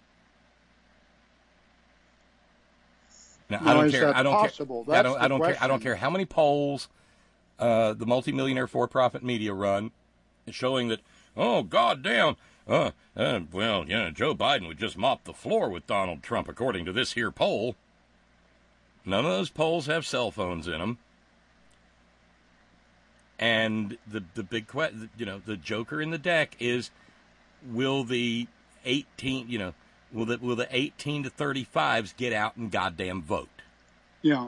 Now, I Now, don't is care. that I don't possible? care. I That's don't. the I don't care. I don't question. care how many polls uh, the multimillionaire for-profit media run, showing that. Oh, goddamn. Uh, uh, well, yeah, Joe Biden would just mop the floor with Donald Trump, according to this here poll. None of those polls have cell phones in them. And the the big que- you know, the joker in the deck is, will the eighteen, you know, will the will the eighteen to thirty-fives get out and goddamn vote? Yeah.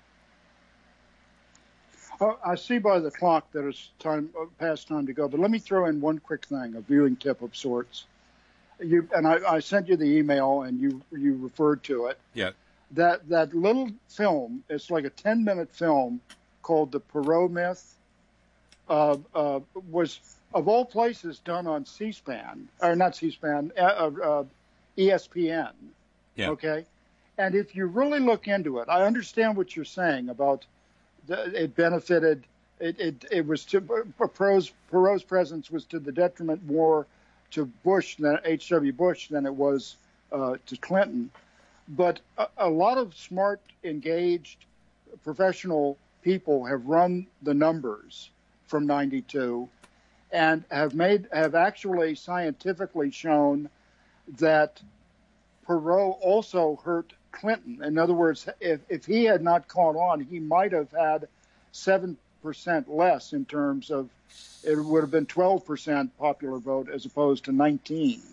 Oh, I see by the clock that it's time uh, past time to go, but let me throw in one quick thing, a viewing tip of sorts. You and I, I sent you the email, and you you referred to it. Yeah. That that little film, it's like a ten minute film called The Perot Myth, uh, uh, was of all places done on C-SPAN, or not C-SPAN, uh, uh, E S P N. Yeah. Okay. And if you really look into it, I understand what you're saying about the, it benefited. It, it it was to Perot's, Perot's presence was to the detriment more to Bush than H W Bush than it was uh, to Clinton. But a, a lot of smart, engaged, professional people have run the numbers from ninety-two and have made have actually scientifically shown that Perot also hurt Clinton. In other words, if, if he had not caught on, he might have had seven percent less in terms of, it would have been twelve percent popular vote as opposed to nineteen.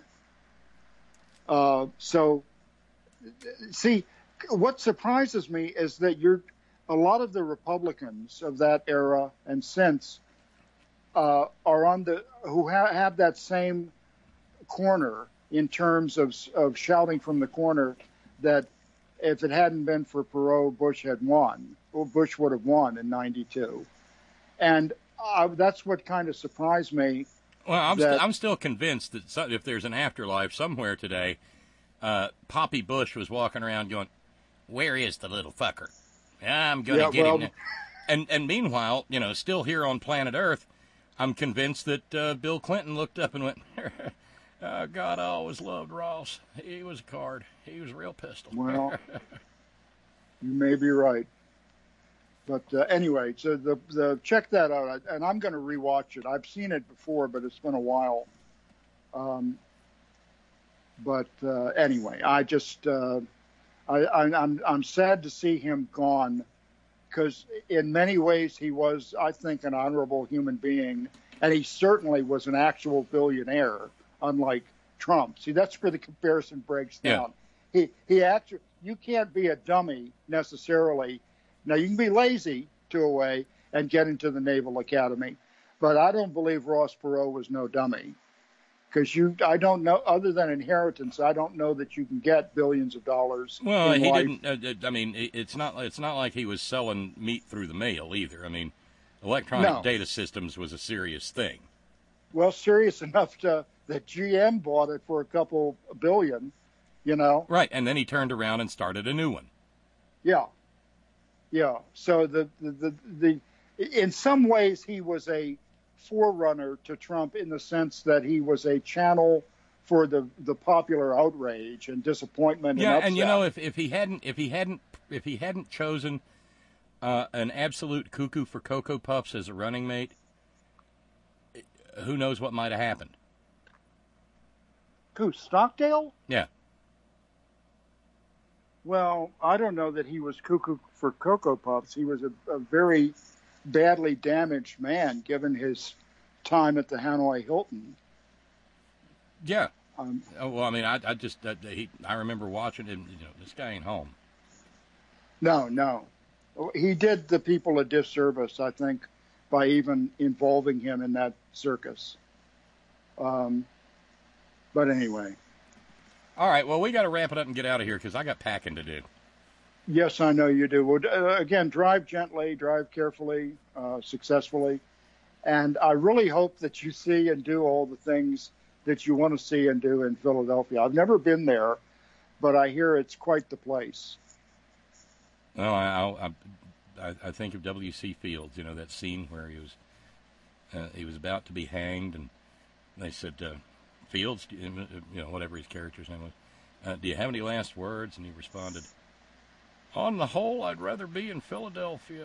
Uh, so, see, what surprises me is that you're, a lot of the Republicans of that era and since uh, are on the, who ha- have that same corner in terms of of shouting from the corner that if it hadn't been for Perot, Bush had won, or Bush would have won in ninety-two. And uh, that's what kind of surprised me. Well, I'm, that- st- I'm still convinced that so- if there's an afterlife somewhere today, uh, Poppy Bush was walking around going, "Where is the little fucker? I'm going to Yeah, get well- him." now." And and meanwhile, you know, still here on planet Earth, I'm convinced that uh, Bill Clinton looked up and went, "Oh, God, I always loved Ross. He was a card. He was a real pistol." Well, you may be right. But uh, anyway, so the the check that out, and I'm going to rewatch it. I've seen it before, but it's been a while. Um, but uh, anyway, I just uh, I, I, I'm I'm sad to see him gone, because in many ways he was, I think, an honorable human being, and he certainly was an actual billionaire, unlike Trump. See, that's where the comparison breaks Yeah. down. He he actually, you can't be a dummy necessarily. Now, you can be lazy to a way and get into the Naval Academy, but I don't believe Ross Perot was no dummy, because you, I don't know, other than inheritance, I don't know that you can get billions of dollars. Well, in he life. didn't. Uh, uh, I mean, it- it's not. It's not like he was selling meat through the mail either. I mean, electronic No. data systems was a serious thing. Well, serious enough to that G M bought it for a couple billion, you know. Right, and then he turned around and started a new one. Yeah, yeah. So the the the, the in some ways he was a forerunner to Trump in the sense that he was a channel for the the popular outrage and disappointment. Yeah, and, and you upset. know, if, if he hadn't if he hadn't if he hadn't chosen uh, an absolute cuckoo for Cocoa Puffs as a running mate, who knows what might have happened? Who, Stockdale? Yeah. Well, I don't know that he was cuckoo for Cocoa Puffs. He was a, a very badly damaged man, given his time at the Hanoi Hilton. Yeah. Um, Oh, well, I mean, I, I just, uh, he, I remember watching him, you know, this guy ain't home. no, no. He did the people a disservice, I think, by even involving him in that circus. Um, but anyway. All right, well, we got to wrap it up and get out of here because I got packing to do. Yes, I know you do. Well, uh, again, drive gently, drive carefully, uh, successfully. And I really hope that you see and do all the things that you want to see and do in Philadelphia. I've never been there, but I hear it's quite the place. Well, I, I, I think of W C Fields, you know, that scene where he was uh, he was about to be hanged, and they said, uh, Fields, you know, whatever his character's name was, uh, do you have any last words? And he responded, on the whole, I'd rather be in Philadelphia.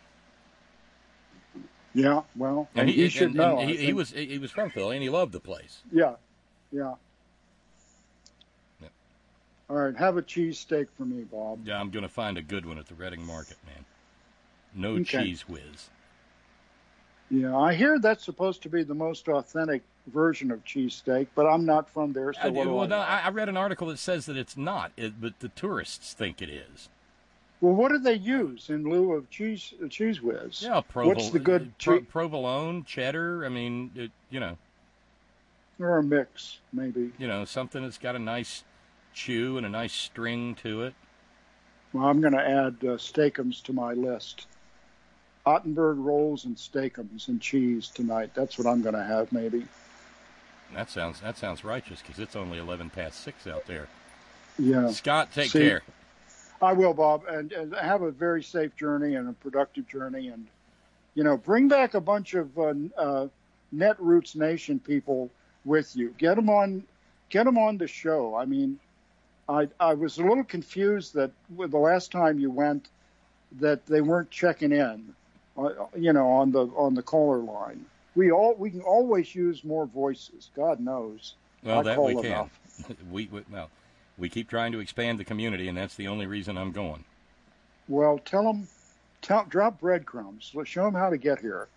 Yeah, well, And he, he and- should and know. I He, he think. was he was from Philly, and he loved the place. Yeah, yeah. Yeah. All right, have a cheesesteak for me, Bob. Yeah, I'm going to find a good one at the Reading Market, man. No Okay. cheese whiz. Yeah, I hear that's supposed to be the most authentic version of cheesesteak, but I'm not from there, so I, what do well, I no, know? I I read an article that says that it's not, it, but the tourists think it is. Well, what do they use in lieu of cheese uh, cheese whiz? Yeah, Provol- What's the good pro- cheese? provolone, cheddar? I mean, it, you know, Or a mix, maybe. you know, something that's got a nice chew and a nice string to it. Well, I'm going to add uh, steakums to my list. Ottenberg rolls and steakums and cheese tonight. That's what I'm going to have, maybe. That sounds that sounds righteous because it's only eleven past six out there. Yeah. Scott, take See, care. I will, Bob, and, and have a very safe journey and a productive journey, and you know, bring back a bunch of uh, uh, Netroots Nation people with you. Get them on, get them on the show. I mean, I I was a little confused that with the last time you went, that they weren't checking in, uh, you know, on the on the caller line. We all we can always use more voices. God knows. Well, I that call we can. enough. we, we well, we keep trying to expand the community, and that's the only reason I'm going. Well, tell them, tell, drop breadcrumbs. Let's show them how to get here.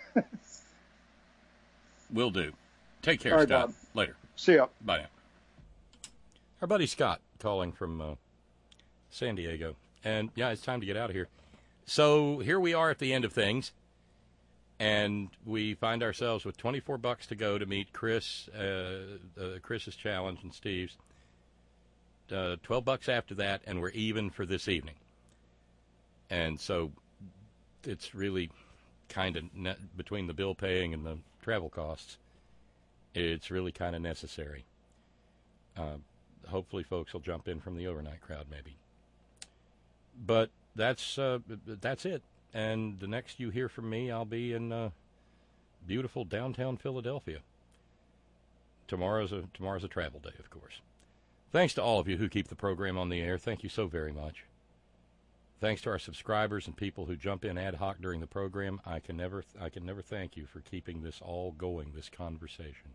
Will do. Take care, All right, Scott. Bob. Later. See ya. Bye now. Our buddy Scott calling from uh, San Diego. And, yeah, it's time to get out of here. So here we are at the end of things. And we find ourselves with twenty-four bucks to go to meet Chris, uh, uh, Chris's challenge and Steve's. Uh, twelve bucks after that, and we're even for this evening. And so it's really kind of ne- between the bill paying and the travel costs, it's really kind of necessary. Uh, hopefully folks will jump in from the overnight crowd maybe. But that's uh, that's it. And the next you hear from me, I'll be in uh, beautiful downtown Philadelphia. Tomorrow's a tomorrow's a travel day, of course. Thanks to all of you who keep the program on the air. Thank you so very much. Thanks to our subscribers and people who jump in ad hoc during the program. I can never I can never thank you for keeping this all going, this conversation.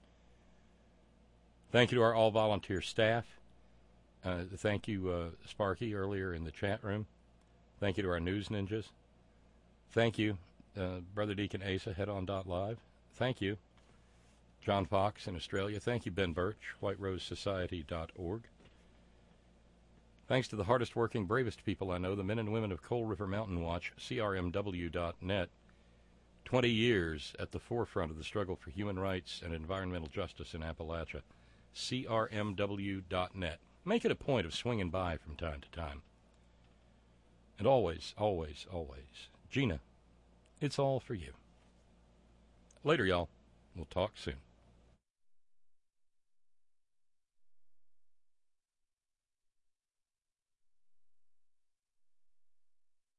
Thank you to our all-volunteer staff. Uh, thank you, uh, Sparky, earlier in the chat room. Thank you to our news ninjas. Thank you, uh, Brother Deacon Asa, Head On dot Live. Thank you, John Fox in Australia. Thank you, Ben Birch, White Rose Society dot org. Thanks to the hardest working, bravest people I know, the men and women of Coal River Mountain Watch, C R M W dot net. Twenty years at the forefront of the struggle for human rights and environmental justice in Appalachia, C R M W dot net. Make it a point of swinging by from time to time. And always, always, always, Gina, it's all for you. Later, y'all. We'll talk soon.